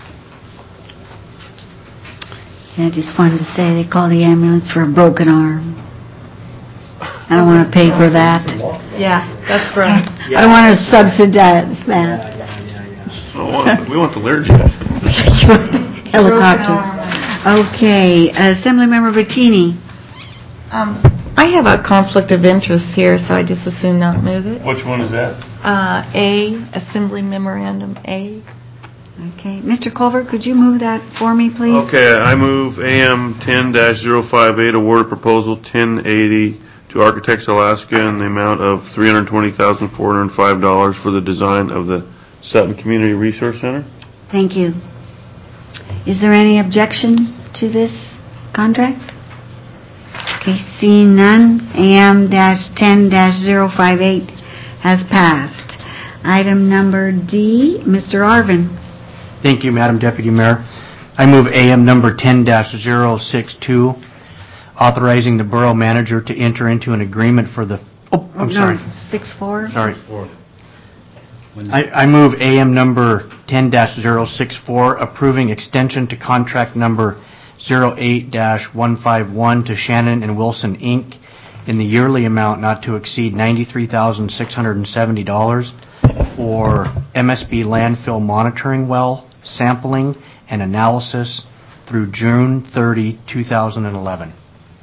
I just wanted to say they call the ambulance for a broken arm. I don't want to pay for that. Yeah, that's right. I don't want to subsidize that. Oh, we want the Learjet. Helicopter. Okay, Assemblymember Bettini. Um, I have a conflict of interest here, so I just assume not move it. Which one is that? Uh, A, Assembly Memorandum A. Okay, Mister Culver, could you move that for me, please? Okay, I move A M ten dash zero five eight, award proposal ten eighty to Architects Alaska in the amount of three hundred twenty thousand four hundred five dollars for the design of the Sutton Community Resource Center. Thank you. Is there any objection to this contract? Okay, seeing none, A M ten dash zero five eight has passed. Item number D, Mister Arvin. Thank you, Madam Deputy Mayor. I move A M number ten dash zero six two, authorizing the borough manager to enter into an agreement for the, oh, I'm no, sorry. six four? Sorry. I, I move A M number ten dash zero six four, approving extension to contract number zero eight dash one five one to Shannon and Wilson, Incorporated in the yearly amount not to exceed ninety-three thousand six hundred seventy dollars for M S B landfill monitoring well, sampling, and analysis through June thirtieth, two thousand eleven.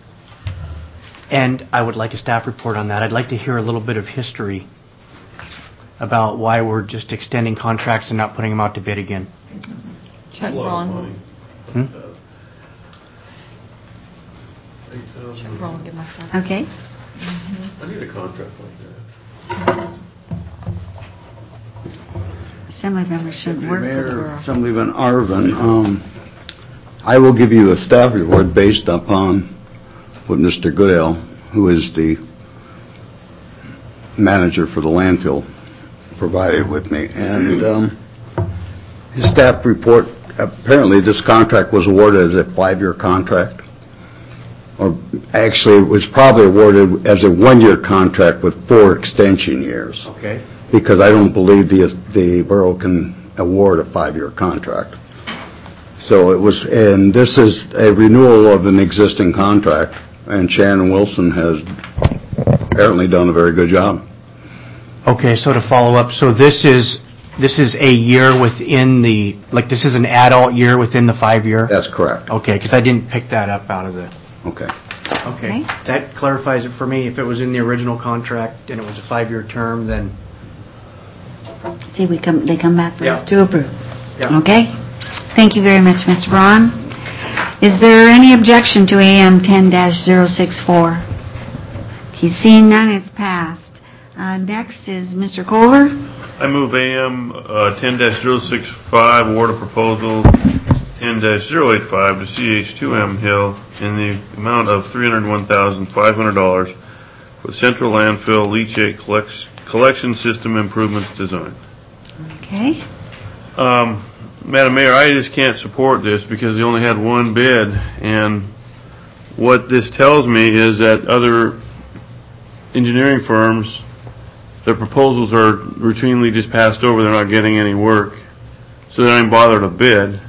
And I would like a staff report on that. I'd like to hear a little bit of history about why we're just extending contracts and not putting them out to bid again. Chuck Braun. Hmm? Chuck Braun, give my stuff. Okay. I need a contract like that. Assemblymember should work for the Mayor, borough. Assemblyman Arvin, um, I will give you a staff report based upon what Mister Goodell, who is the manager for the landfill, provided with me. And um, his staff report, apparently this contract was awarded as a five-year contract. Or actually, it was probably awarded as a one-year contract with four extension years. Okay. Because I don't believe the the borough can award a five-year contract. So it was, and this is a renewal of an existing contract, and Shannon Wilson has apparently done a very good job. Okay, so to follow up, so this is this is a year within the, like this is an adult year within the five-year? That's correct. Okay, because I didn't pick that up out of the... Okay. Okay. That clarifies it for me. If it was in the original contract and it was a five-year term, then... See, we come, they come back for Yeah. us to approve. Yeah. Okay? Thank you very much, Mister Braun. Is there any objection to A M ten dash zero six four? Okay, seeing none, it's passed. Uh, next is Mister Culver. I move A M uh, ten dash zero six five, award a proposal ten dash zero eight five to C H two M Hill in the amount of three hundred one thousand five hundred dollars for central landfill leachate collection collection system improvements design. Okay. Um, Madam Mayor, I just can't support this because they only had one bid, and what this tells me is that other engineering firms, their proposals are routinely just passed over. They're not getting any work, so they don't even bother to bid.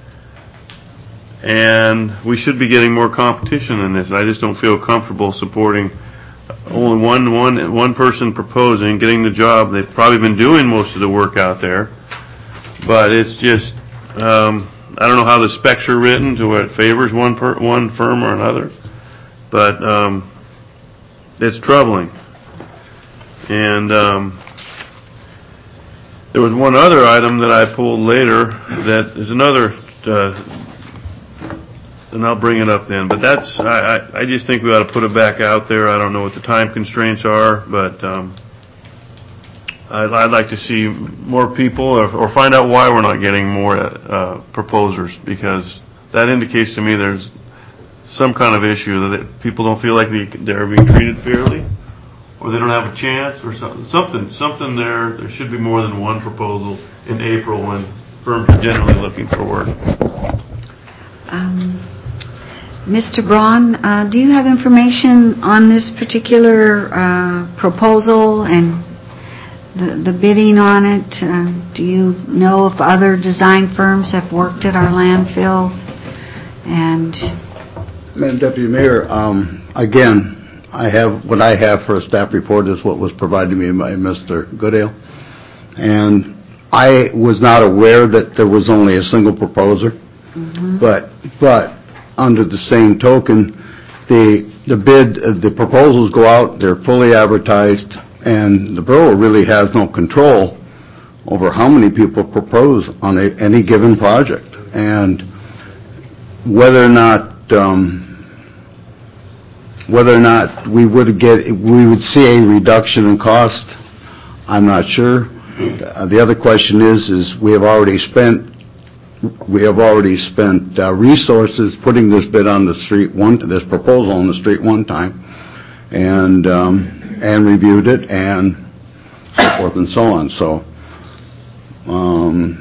And we should be getting more competition than this. I just don't feel comfortable supporting only one one one person proposing, getting the job. They've probably been doing most of the work out there, but it's just um, I don't know how the specs are written to where it favors one per, one firm or another, but um, it's troubling. And um, there was one other item that I pulled later that is another. Uh, And I'll bring it up then. But that's, I, I, I just think we ought to put it back out there. I don't know what the time constraints are, but um, I'd, I'd like to see more people or, or find out why we're not getting more uh, proposers, because that indicates to me there's some kind of issue that people don't feel like they, they're being treated fairly, or they don't have a chance, or something. Something, something there. There should be more than one proposal in April when firms are generally looking for work. Um, Mister Braun, uh, do you have information on this particular uh, proposal and the, the bidding on it? Uh, do you know if other design firms have worked at our landfill? And Madam Deputy Mayor, um, again, I have, what I have for a staff report is what was provided to me by Mister Goodale. And I was not aware that there was only a single proposer. Mm-hmm. But, but under the same token, the the bid, uh, the proposals go out, they're fully advertised, and the borough really has no control over how many people propose on a, any given project. And whether or not um, whether or not we would get we would see a reduction in cost, I'm not sure. Uh, the other question is is we have already spent we have already spent uh, resources putting this bid on the street one this proposal on the street one time, and um, and reviewed it and so forth and so on. So. Um,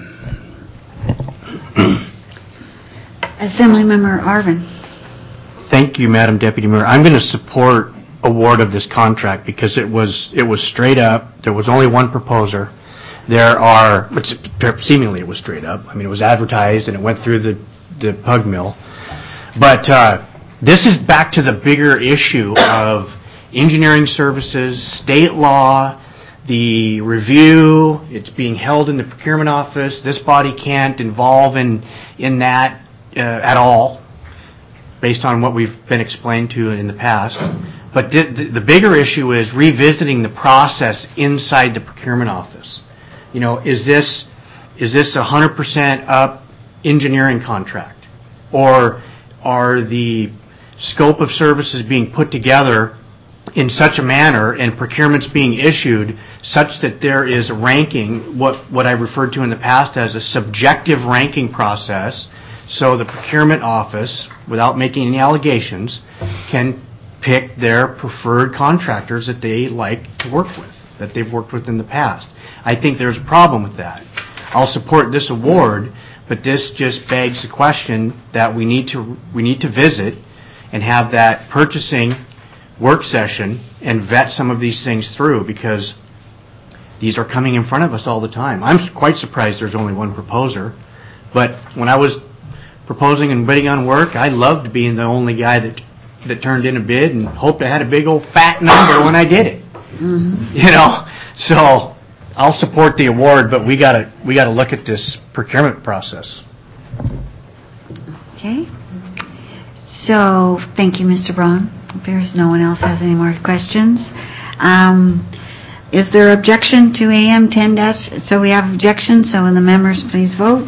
Assemblymember Arvin. Thank you, Madam Deputy Mayor. I'm going to support award of this contract because it was it was straight up. There was only one proposer. There are, which seemingly it was straight up. I mean, it was advertised and it went through the, the pug mill. But uh, this is back to the bigger issue of engineering services, state law, the review. It's being held in the procurement office. This body can't involve in, in that uh, at all, based on what we've been explained to in the past. But the, the bigger issue is revisiting the process inside the procurement office. You know, is this is this a one hundred percent up engineering contract? Or are the scope of services being put together in such a manner and procurements being issued such that there is a ranking, what, what I referred to in the past as a subjective ranking process, so the procurement office, without making any allegations, can pick their preferred contractors that they like to work with, that they've worked with in the past. I think there's a problem with that. I'll support this award, but this just begs the question that we need to we need to visit and have that purchasing work session and vet some of these things through, because these are coming in front of us all the time. I'm quite surprised there's only one proposer, but when I was proposing and bidding on work, I loved being the only guy that that turned in a bid and hoped I had a big old fat number when I did it. Mm-hmm. You know, so I'll support the award, but we gotta we gotta look at this procurement process. Okay. So, thank you, Mister Braun. If there's no one else has any more questions, um, is there objection to A M ten dash? So we have objection. So, will the members please vote?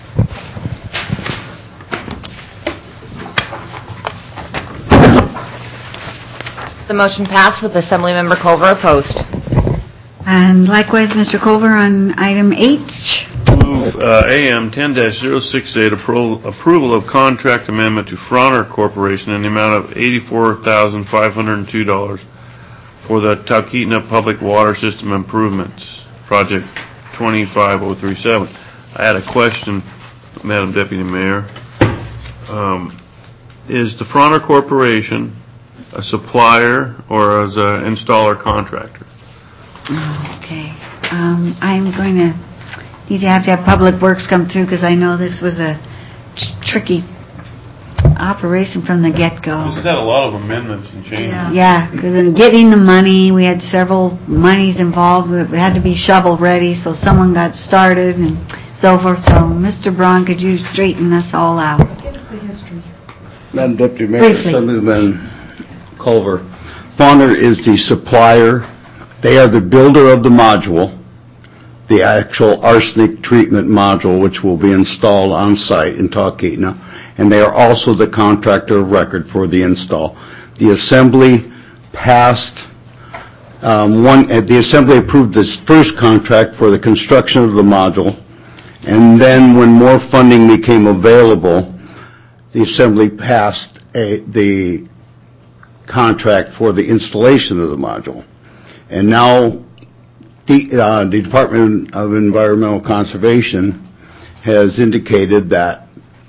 The motion passed with Assemblymember Culver opposed. And likewise, Mister Culver, on item H. Move uh, A M ten dash zero six eight, appro- approval of contract amendment to Fronner Corporation in the amount of eighty-four thousand five hundred two dollars for the Talkeetna Public Water System Improvements, Project twenty-five oh three seven. I had a question, Madam Deputy Mayor. Um, is the Fronner Corporation a supplier or as an installer contractor? Okay. Um, I'm going to need to have to have Public Works come through, because I know this was a tr- tricky operation from the get-go. This has had a lot of amendments and changes. Yeah, because in getting the money, we had several monies involved. It had to be shovel-ready, so someone got started and so forth. So, Mister Braun, could you straighten us all out? Give us the history. Madam Deputy Mayor, Briefly. Assemblyman Culver, Fronner is the supplier. They are the builder of the module, the actual arsenic treatment module, which will be installed on site in Talkeetna, and they are also the contractor of record for the install. The Assembly passed um, one. Uh, the Assembly approved this first contract for the construction of the module, and then when more funding became available, the Assembly passed a, the contract for the installation of the module. And now the, uh, the Department of Environmental Conservation has indicated that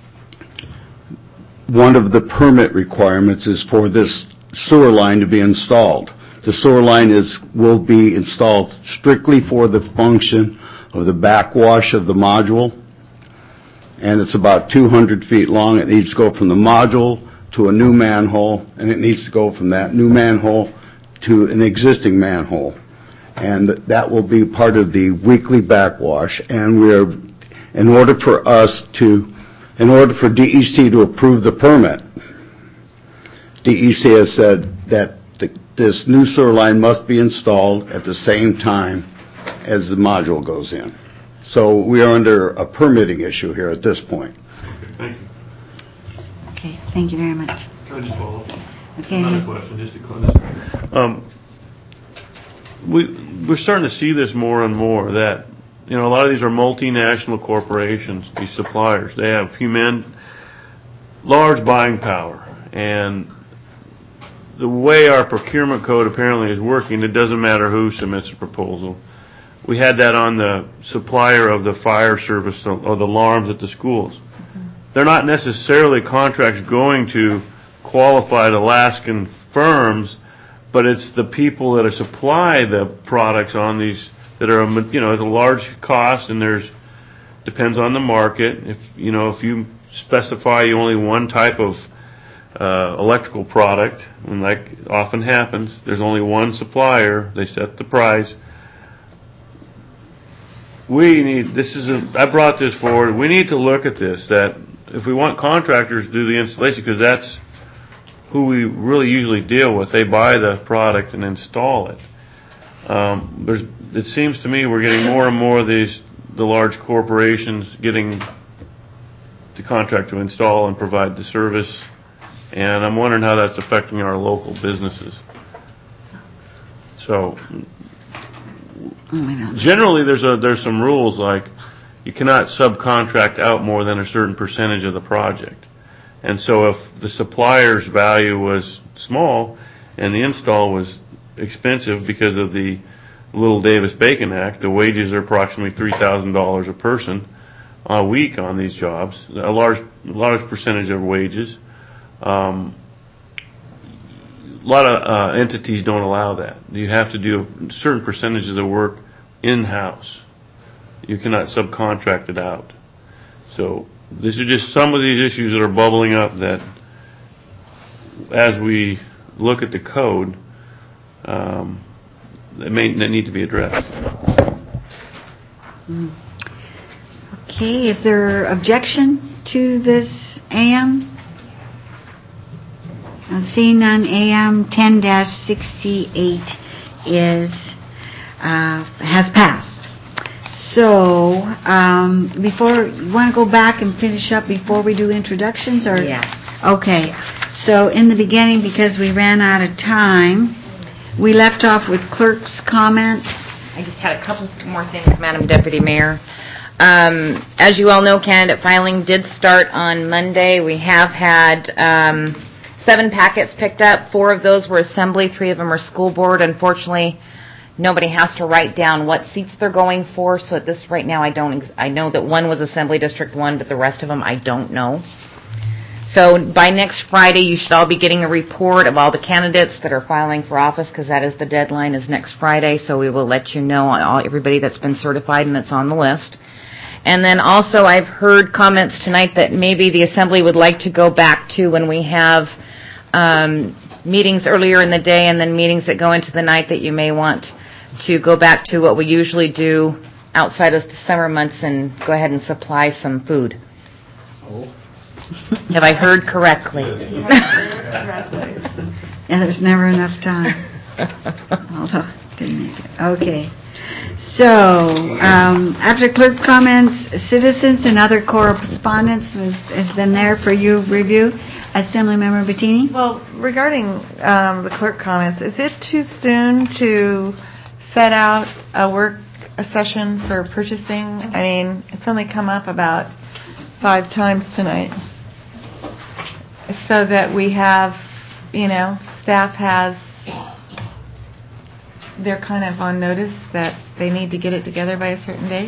one of the permit requirements is for this sewer line to be installed. The sewer line is will be installed strictly for the function of the backwash of the module, and it's about two hundred feet long. It needs to go from the module to a new manhole, and it needs to go from that new manhole to an existing manhole, and that will be part of the weekly backwash. And we are, in order for us to, in order for D E C to approve the permit, D E C has said that the, this new sewer line must be installed at the same time as the module goes in. So we are under a permitting issue here at this point. Okay, thank you. Okay, thank you very much. Can I just follow up? Okay. Another question, just to close. Um, we, we're starting to see this more and more, that, you know, a lot of these are multinational corporations, these suppliers. They have human, large buying power. And the way our procurement code apparently is working, it doesn't matter who submits a proposal. We had that on the supplier of the fire service or the alarms at the schools. Mm-hmm. They're not necessarily contracts going to qualified Alaskan firms, but it's the people that supply the products on these that are, a, you know, it's a large cost, and there's, depends on the market. If, you know, if you specify you only one type of uh, electrical product, and like often happens, there's only one supplier, they set the price. We need, this is a, I brought this forward, we need to look at this, that if we want contractors to do the installation, because that's who we really usually deal with, they buy the product and install it. Um, there's, it seems to me we're getting more and more of these, the large corporations getting the contract to install and provide the service, and I'm wondering how that's affecting our local businesses. So, generally there's a, there's some rules like you cannot subcontract out more than a certain percentage of the project. And so if the supplier's value was small and the install was expensive because of the Little Davis-Bacon Act, the wages are approximately three thousand dollars a person a week on these jobs, a large large percentage of wages. Um, a lot of uh, entities don't allow that. You have to do a certain percentage of the work in-house. You cannot subcontract it out. So these are just some of these issues that are bubbling up that, as we look at the code, um, they may they need to be addressed. Okay, is there objection to this A M? Uh, Seeing none, A M ten sixty-eight is uh, has passed. So, um, before, you want to go back and finish up before we do introductions, or? Yeah. Okay. So, in the beginning, because we ran out of time, we left off with clerk's comments. I just had a couple more things, Madam Deputy Mayor. Um, as you all know, candidate filing did start on Monday. We have had um, seven packets picked up. Four of those were assembly. Three of them are school board. Unfortunately, nobody has to write down what seats they're going for. So at this right now, I don't. Ex- I know that one was Assembly District one, but the rest of them I don't know. So by next Friday, you should all be getting a report of all the candidates that are filing for office, because that is the deadline is next Friday. So we will let you know on all, everybody that's been certified and that's on the list. And then also I've heard comments tonight that maybe the Assembly would like to go back to when we have um, meetings earlier in the day and then meetings that go into the night, that you may want to go back to what we usually do outside of the summer months and go ahead and supply some food. Oh. Have I heard correctly? And there's never enough time. Although, didn't make it. Okay. So, um, after clerk comments, citizens and other correspondence was, has been there for you review. Assemblymember Bettini? Well, regarding um, the clerk comments, is it too soon to set out a work a session for purchasing? I mean, it's only come up about five times tonight. So that we have, you know, staff has, they're kind of on notice that they need to get it together by a certain date.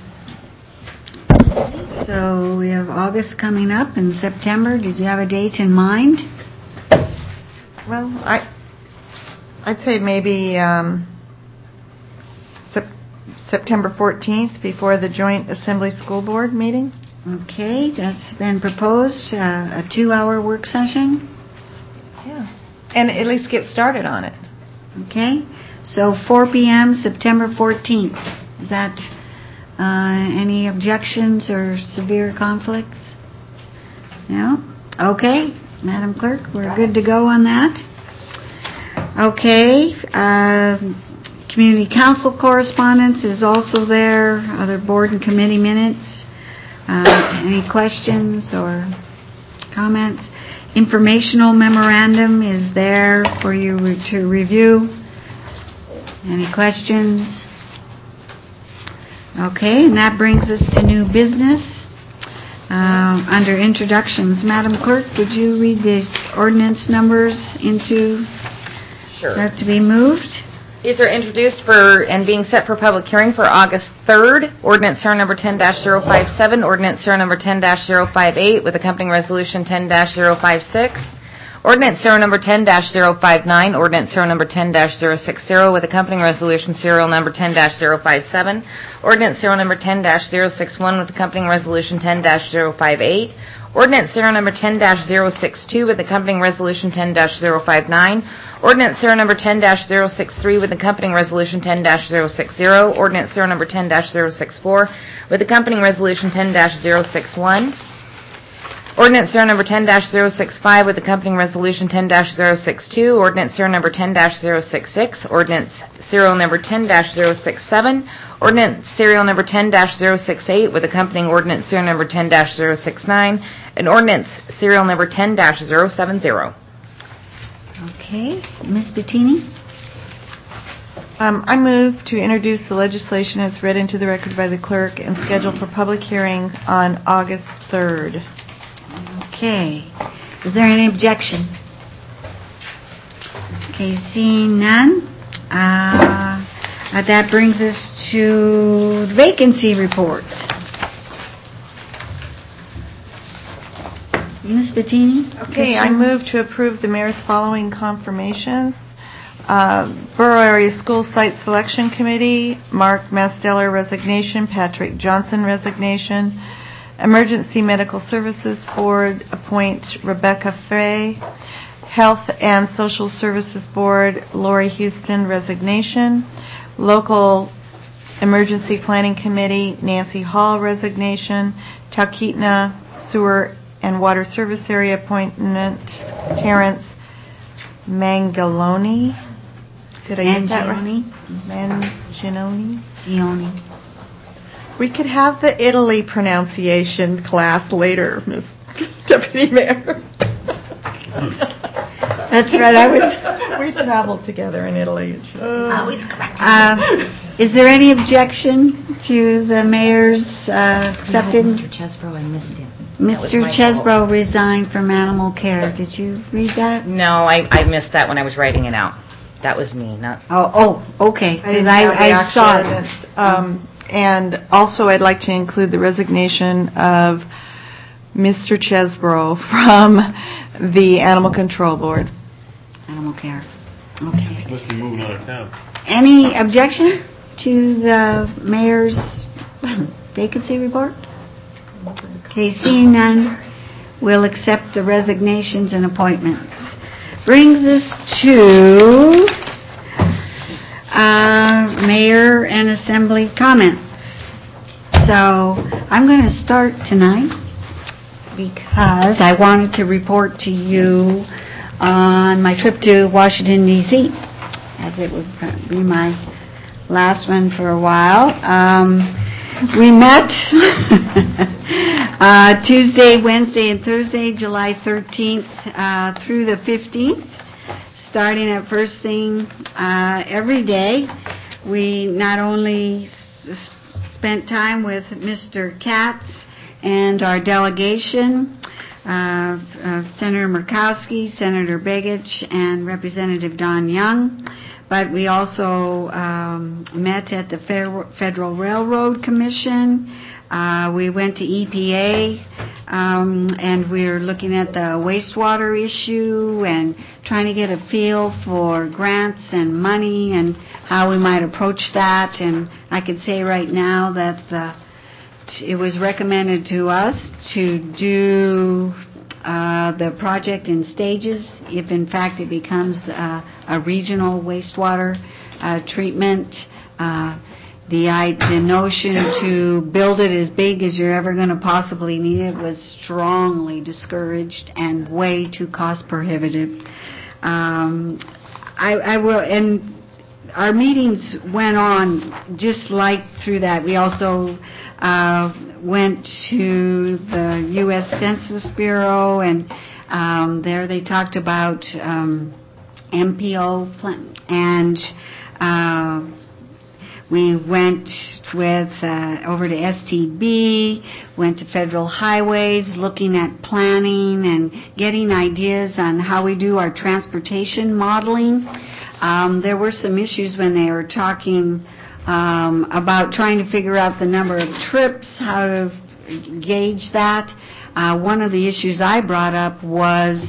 So we have August coming up and September. Did you have a date in mind? Well, I, I'd say maybe um, sep- September fourteenth before the joint Assembly School Board meeting. Okay, that's been proposed, uh, a two-hour work session. Yeah, and at least get started on it. Okay, so four p.m. September fourteenth. Is that uh, any objections or severe conflicts? No? Okay, Madam Clerk, we're good to go on that. Okay, uh, Community Council correspondence is also there, other board and committee minutes. Uh, any questions or comments? Informational memorandum is there for you re- to review. Any questions? Okay, and that brings us to new business. Uh, under introductions, Madam Clerk, would you read these ordinance numbers into Sure. that to be moved? These are introduced for and being set for public hearing for August third. Ordinance serial number ten dash zero five seven, ordinance serial number ten dash zero five eight with accompanying resolution ten dash zero five six. Ordinance serial number ten dash zero five nine, ordinance serial number ten dash zero six zero with accompanying resolution serial number ten dash zero five seven, ordinance serial number ten dash zero six one with accompanying resolution ten dash zero five eight, ordinance serial number ten dash zero six two with accompanying resolution ten dash zero five nine, ordinance serial number ten dash zero six three with accompanying resolution ten dash zero six zero, ordinance serial number ten dash zero six four with accompanying resolution ten dash zero six one, ordinance serial number ten dash zero six five with accompanying resolution ten dash zero six two, ordinance serial number ten dash zero six six, ordinance serial number ten dash zero six seven, ordinance serial number ten dash zero six eight with accompanying ordinance serial number ten dash zero six nine, and ordinance serial number ten dash zero seven zero. Okay, Miz Bettini? Um, I move to introduce the legislation as read into the record by the clerk and schedule for public hearing on August third. Okay. Is there any objection? Okay, seeing none. Uh, uh, that brings us to the vacancy report. Miz Bettini? Okay, I move to approve the mayor's following confirmations. Uh, Borough Area School Site Selection Committee, Mark Masteller resignation, Patrick Johnson resignation. Emergency Medical Services Board, appoint Rebecca Fay. Health and Social Services Board, Lori Houston resignation. Local Emergency Planning Committee, Nancy Hall resignation. Talkeetna Sewer and Water Service Area appointment, Terrence Mangaloni. Did I get that right? Manginoni? Gioni. We could have the Italy pronunciation class later, Miz Deputy Mayor. That's right. I was. We traveled together in Italy. Always correct. Um, is there any objection to the mayor's uh, accepting? Mister Chesbro, I missed him. Mister Chesbro resigned from Animal Care. Did you read that? No, I, I missed that when I was writing it out. That was me, not... Oh, oh, okay. Because I, I, I saw it. Um, and also, I'd like to include the resignation of Mister Chesbro from the Animal Control Board. Animal Care. Okay. Must be moving out of town. Any objection to the mayor's vacancy report? Okay, seeing none, we'll accept the resignations and appointments. Brings us to uh, mayor and assembly comments. So I'm going to start tonight because I wanted to report to you on my trip to Washington, D C, as it would be my last one for a while. Um, we met uh, Tuesday, Wednesday, and Thursday, July thirteenth uh, through the fifteenth, starting at first thing uh, every day. We not only s- spent time with Mister Katz and our delegation, uh, uh, Senator Murkowski, Senator Begich, and Representative Don Young, but we also um, met at the Federal Railroad Commission. Uh, we went to E P A, um, and we're looking at the wastewater issue and trying to get a feel for grants and money and how we might approach that. And I could say right now that the, it was recommended to us to do uh, the project in stages if in fact it becomes uh, a regional wastewater uh, treatment. Uh, the, I, the notion to build it as big as you're ever going to possibly need it was strongly discouraged and way too cost prohibitive. Um, I, I will, and our meetings went on just like through that. We also uh, went to the U S Census Bureau, and um, there they talked about um, M P O plan, and uh, we went with uh, over to S T B, went to Federal Highways, looking at planning and getting ideas on how we do our transportation modeling. Um, there were some issues when they were talking um, about trying to figure out the number of trips, how to gauge that. Uh, one of the issues I brought up was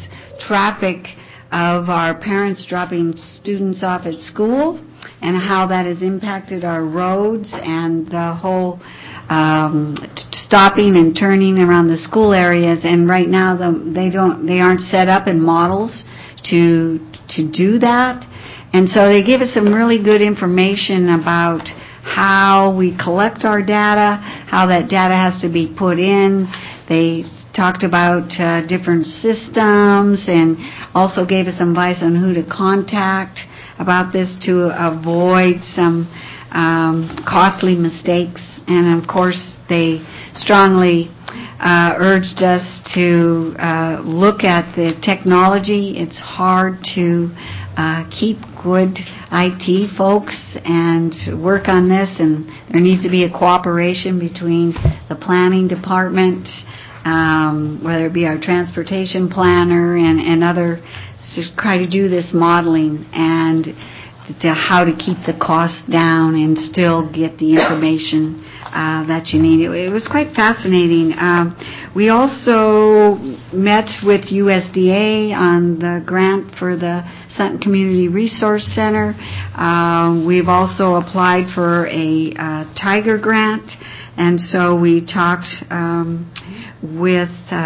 traffic of our parents dropping students off at school and how that has impacted our roads and the whole um, t- stopping and turning around the school areas. And right now, the, they don't, they aren't set up in models to to do that. And so they give us some really good information about how we collect our data, how that data has to be put in. They talked about uh, different systems and also gave us some advice on who to contact about this to avoid some um, costly mistakes. And of course, they strongly uh, urged us to uh, look at the technology. It's hard to uh, keep good I T folks and work on this, and there needs to be a cooperation between the planning department, um, whether it be our transportation planner and, and other, to try to do this modeling and to how to keep the costs down and still get the information uh, that you need. It, it was quite fascinating. Um, we also met with U S D A on the grant for the Sutton Community Resource Center. Uh, we've also applied for a uh, Tiger grant, and so we talked um, with uh,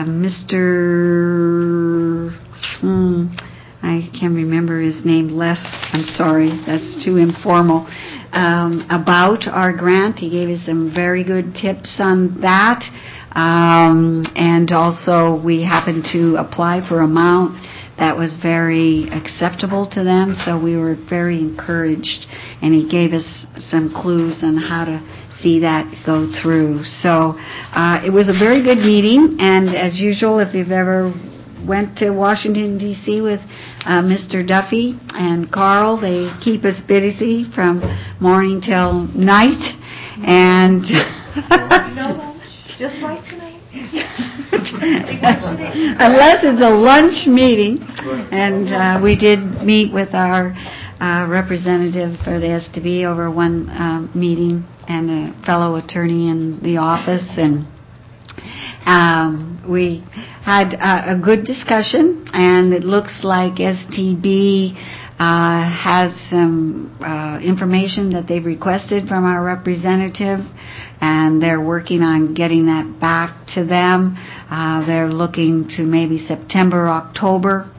Mister Hmm, I can't remember his name, Les, I'm sorry, that's too informal, um, about our grant. He gave us some very good tips on that. Um, and also we happened to apply for an amount that was very acceptable to them, so we were very encouraged. And he gave us some clues on how to see that go through. So uh, it was a very good meeting, and as usual, if you've ever went to Washington, D C with uh, Mister Duffy and Carl, they keep us busy from morning till night. And no lunch, just like tonight. Unless it's a lunch meeting. And uh, we did meet with our uh, representative for the S T B over one uh, meeting and a fellow attorney in the office, and um, we had uh, a good discussion, and it looks like S T B uh, has some uh, information that they've requested from our representative, and they're working on getting that back to them. Uh, they're looking to maybe September, October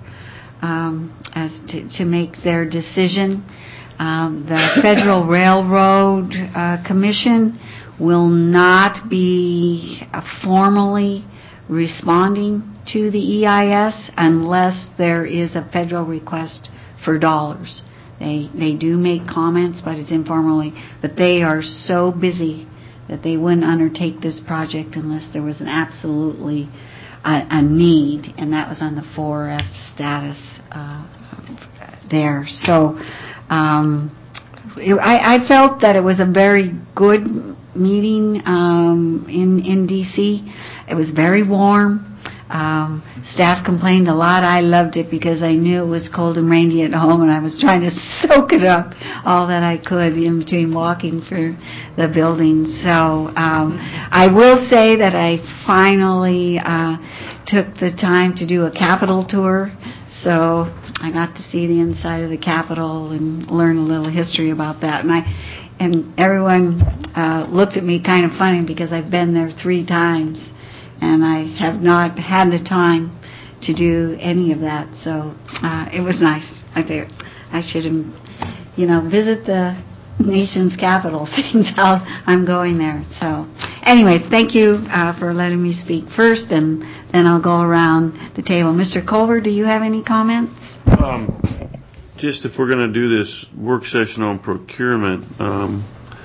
um, as to, to make their decision. Uh, the Federal Railroad uh, Commission will not be uh, formally responding to the E I S unless there is a federal request for dollars. They they do make comments, but it's informally. But they are so busy that they wouldn't undertake this project unless there was an absolutely uh, a need, and that was on the four F status uh, there. So um, it, I, I felt that it was a very good meeting um, in in D C. It was very warm. Um, staff complained a lot. I loved it because I knew it was cold and rainy at home, and I was trying to soak it up all that I could in between walking through the buildings. So um, I will say that I finally uh, took the time to do a Capitol tour. So I got to see the inside of the Capitol and learn a little history about that. And I and everyone uh, looked at me kind of funny because I've been there three times. And I have not had the time to do any of that, so uh, it was nice. I think I should, you know, visit the nation's capital, seeing how I'm going there. So, anyways, thank you uh, for letting me speak first, and then I'll go around the table. Mister Culver, do you have any comments? Um, just if we're going to do this work session on procurement, um,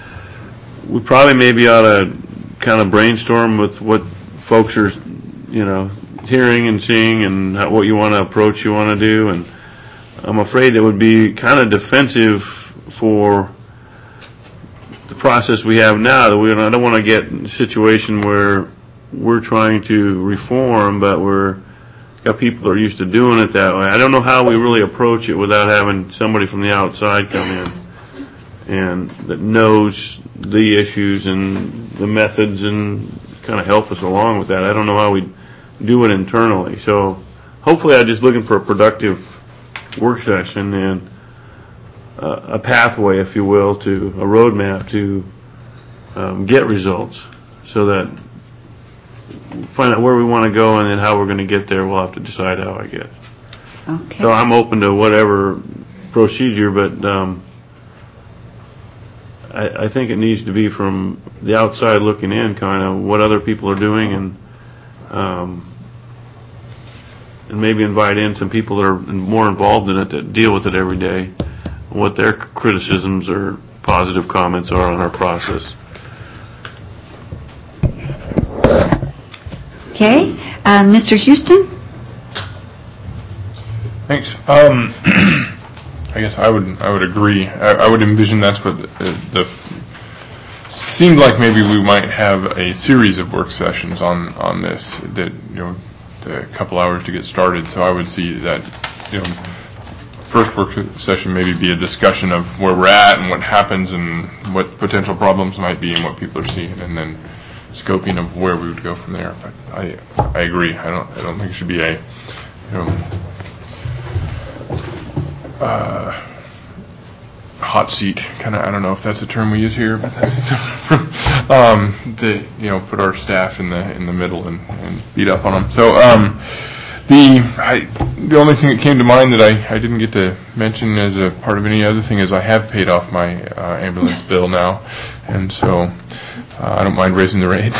we probably maybe ought to kind of brainstorm with what folks are, you know, hearing and seeing, and how, what you want to approach, you want to do, and I'm afraid it would be kind of defensive for the process we have now. That we I don't want to get in a situation where we're trying to reform, but we're got people that are used to doing it that way. I don't know how we really approach it without having somebody from the outside come in and that knows the issues and the methods and kind of help us along with that. I don't know how we do it internally. So hopefully I'm just looking for a productive work session and uh, a pathway, if you will, to a roadmap to um, get results, so that find out where we want to go and then how we're going to get there. We'll have to decide how, I guess. Okay. So I'm open to whatever procedure, but um, I, I think it needs to be from the outside looking in, kind of what other people are doing, and um, and maybe invite in some people that are more involved in it, that deal with it every day, what their criticisms or positive comments are on our process. Okay. Uh, Mister Houston? Thanks. Um, I guess I would I would agree. I, I would envision that's what the, the seemed like maybe we might have a series of work sessions on on this, that, you know, a couple hours to get started. So I would see that, you know, first work session maybe be a discussion of where we're at and what happens and what potential problems might be and what people are seeing, and then scoping of where we would go from there. But I I agree. I don't I don't think it should be a, you know, uh, hot seat kind of. I don't know if that's a term we use here, but that's um, the you know put our staff in the in the middle and, and beat up on them. So um, the I the only thing that came to mind that I I didn't get to mention as a part of any other thing is I have paid off my uh, ambulance bill now, and so uh, I don't mind raising the rates.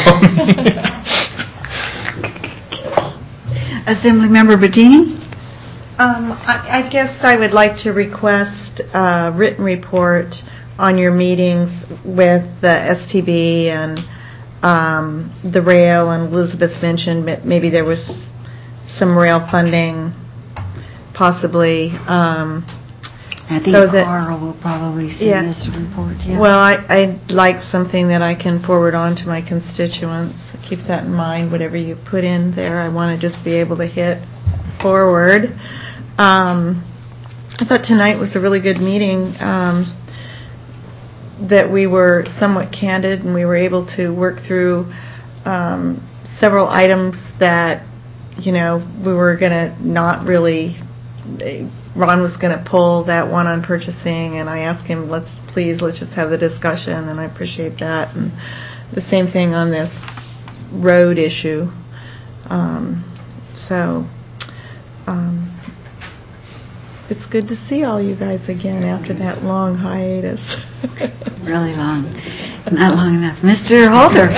Assemblymember Bettini? Um, I, I guess I would like to request a written report on your meetings with the S T B and um, the rail, and Elizabeth mentioned maybe there was some rail funding, possibly. Um, I think so that, Carl will probably send yeah. this report. Yeah. Well, I, I'd like something that I can forward on to my constituents. Keep that in mind, whatever you put in there. I want to just be able to hit forward. Um, I thought tonight was a really good meeting, um, that we were somewhat candid and we were able to work through um, several items that, you know, we were going to not really, Ron was going to pull that one on purchasing, and I asked him, let's please, let's just have the discussion, and I appreciate that. And the same thing on this road issue. Um, so, um, it's good to see all you guys again after that long hiatus. Really long. Not long enough. Mister Halter.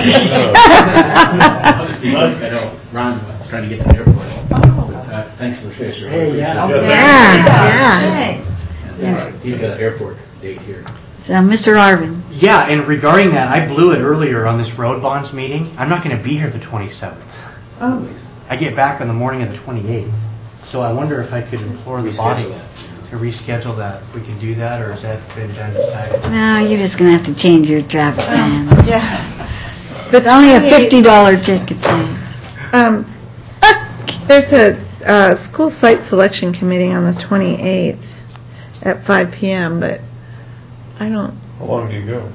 I know Ron was trying to get to the airport. Uh, thanks for the fish. Hey, yeah. Yeah, Yeah. yeah. yeah. He's got an airport date here. So, Mister Arvin. Yeah, and regarding that, I blew it earlier on this road bonds meeting. I'm not going to be here the twenty-seventh. Oh. I get back on the morning of the twenty-eighth. So I wonder if I could implore the body to reschedule that. If we can do that, or has that been done decided? No, you're just going to have to change your traffic plan. Um, yeah. But only a fifty dollars ticket change. Um, there's a uh, school site selection committee on the twenty-eighth at five p.m., but I don't... How long do you go?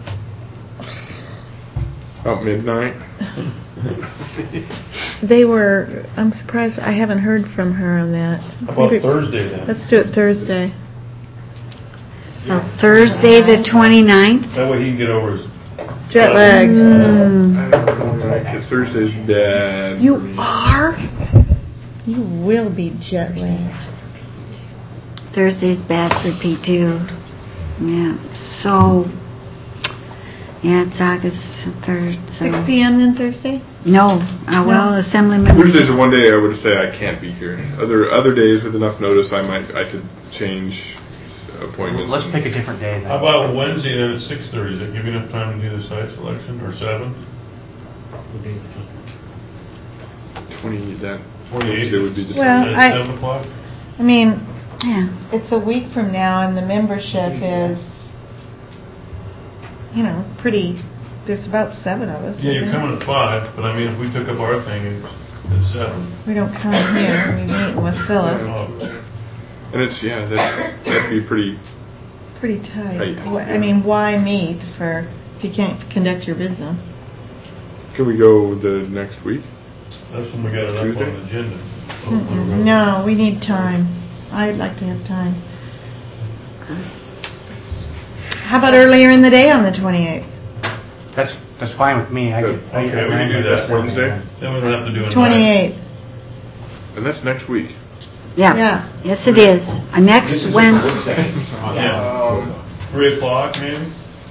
About midnight. They were... I'm surprised I haven't heard from her on that. How about Maybe, Thursday then? Let's do it Thursday. So Thursday the twenty-ninth? That way he can get over his... Jet lag. Mm. Thursday's bad. You are? You will be jet lagged. Thursday's bad for P two. Yeah. So, yeah, it's August third. So. six p.m. then Thursday? No. Uh, well, no. Assembly members. Thursday's the one day I would say I can't be here. Other other days with enough notice, I might I could change appointments. Let's pick a different day then. How about Wednesday then at six thirty? Does that give you enough time to do the site selection, or seven? Twenty that. Twenty-eight would be the well, I, seven o'clock. I mean, yeah, it's a week from now, and the membership is, you know, pretty. There's about seven of us. Yeah, you're coming at five, but I mean, if we took up our thing, it's at seven. We don't come here. We meet with Philip. Oh. And it's yeah, that that'd be pretty. Pretty tight. tight. I mean, why meet for if you can't conduct your business? Can we go the next week? That's when we got it up on the agenda. Mm-mm. No, we need time. I'd like to have time. How about earlier in the day on the twenty-eighth? That's, that's fine with me. I Good. could, I Okay, could we can do that. Wednesday? Then we don't have to do it. twenty-eighth. And that's next week. Yeah. Yeah. Yes, it is. Uh, Next Wednesday. Yeah. Three o'clock, maybe?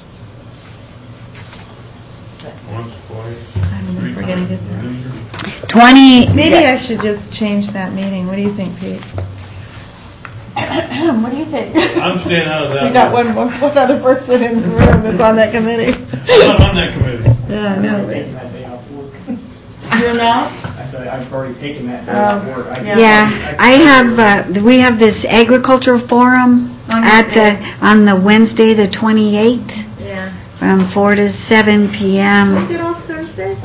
Once, twice. I don't know if we're going to get there. twenty. Maybe I should just change that meeting. What do you think, Pete? What do you think? I'm staying out of that. We got one more, one other person in the room that's on that committee. I'm not on that committee. Yeah, I know. taking that day off work. You're not? I said, I've already taken that day Um, off work. I- Yeah, I have, uh, we have this agricultural forum On at what the, day? on the Wednesday, the twenty-eighth, Yeah. from four to seven p We m get off Thursday?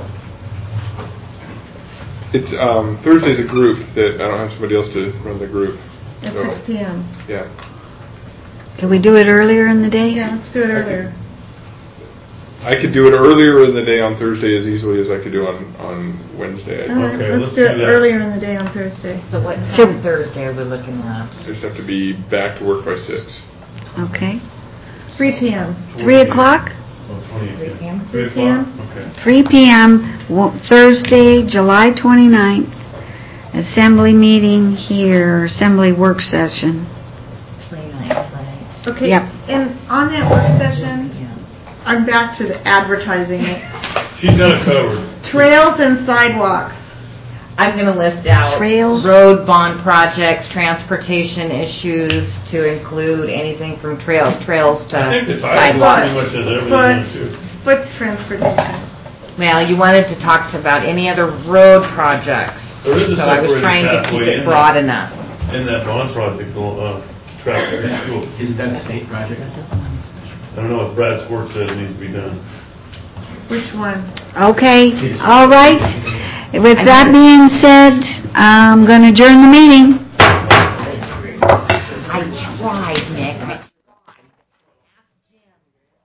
It's, um, Thursday's a group that I don't have somebody else to run the group. At So, six p m Yeah. Can we do it earlier in the day? Yeah, let's do it earlier. I could do it earlier in the day on Thursday as easily as I could do on, on Wednesday. I All right, think. let's do it earlier in the day on Thursday. So what So- time Thursday are we looking at? I just have to be back to work by six. Okay. three p m Three o'clock? three p m? three p m Okay. Three p m, wo- Thursday, July twenty-ninth, assembly meeting here, assembly work session. twenty-ninth, right? Okay, Yep. and on that work session, I'm back to the advertising it. She's got it covered. Trails and sidewalks. I'm going to lift out Trails. road bond projects, transportation issues, to include anything from trails, trails to I think the title sidewalks. pretty much says everything Foot, in it, too. foot transportation. Well, you wanted to talk to about any other road projects. There is a So I was separated trying to keep pathway it in broad that- enough. In that bond project, uh, traffic school. Isn't that a state project? I don't know if Brad's work says it needs to be done. Which one? Okay, all right. With that being said, I'm going to adjourn the meeting.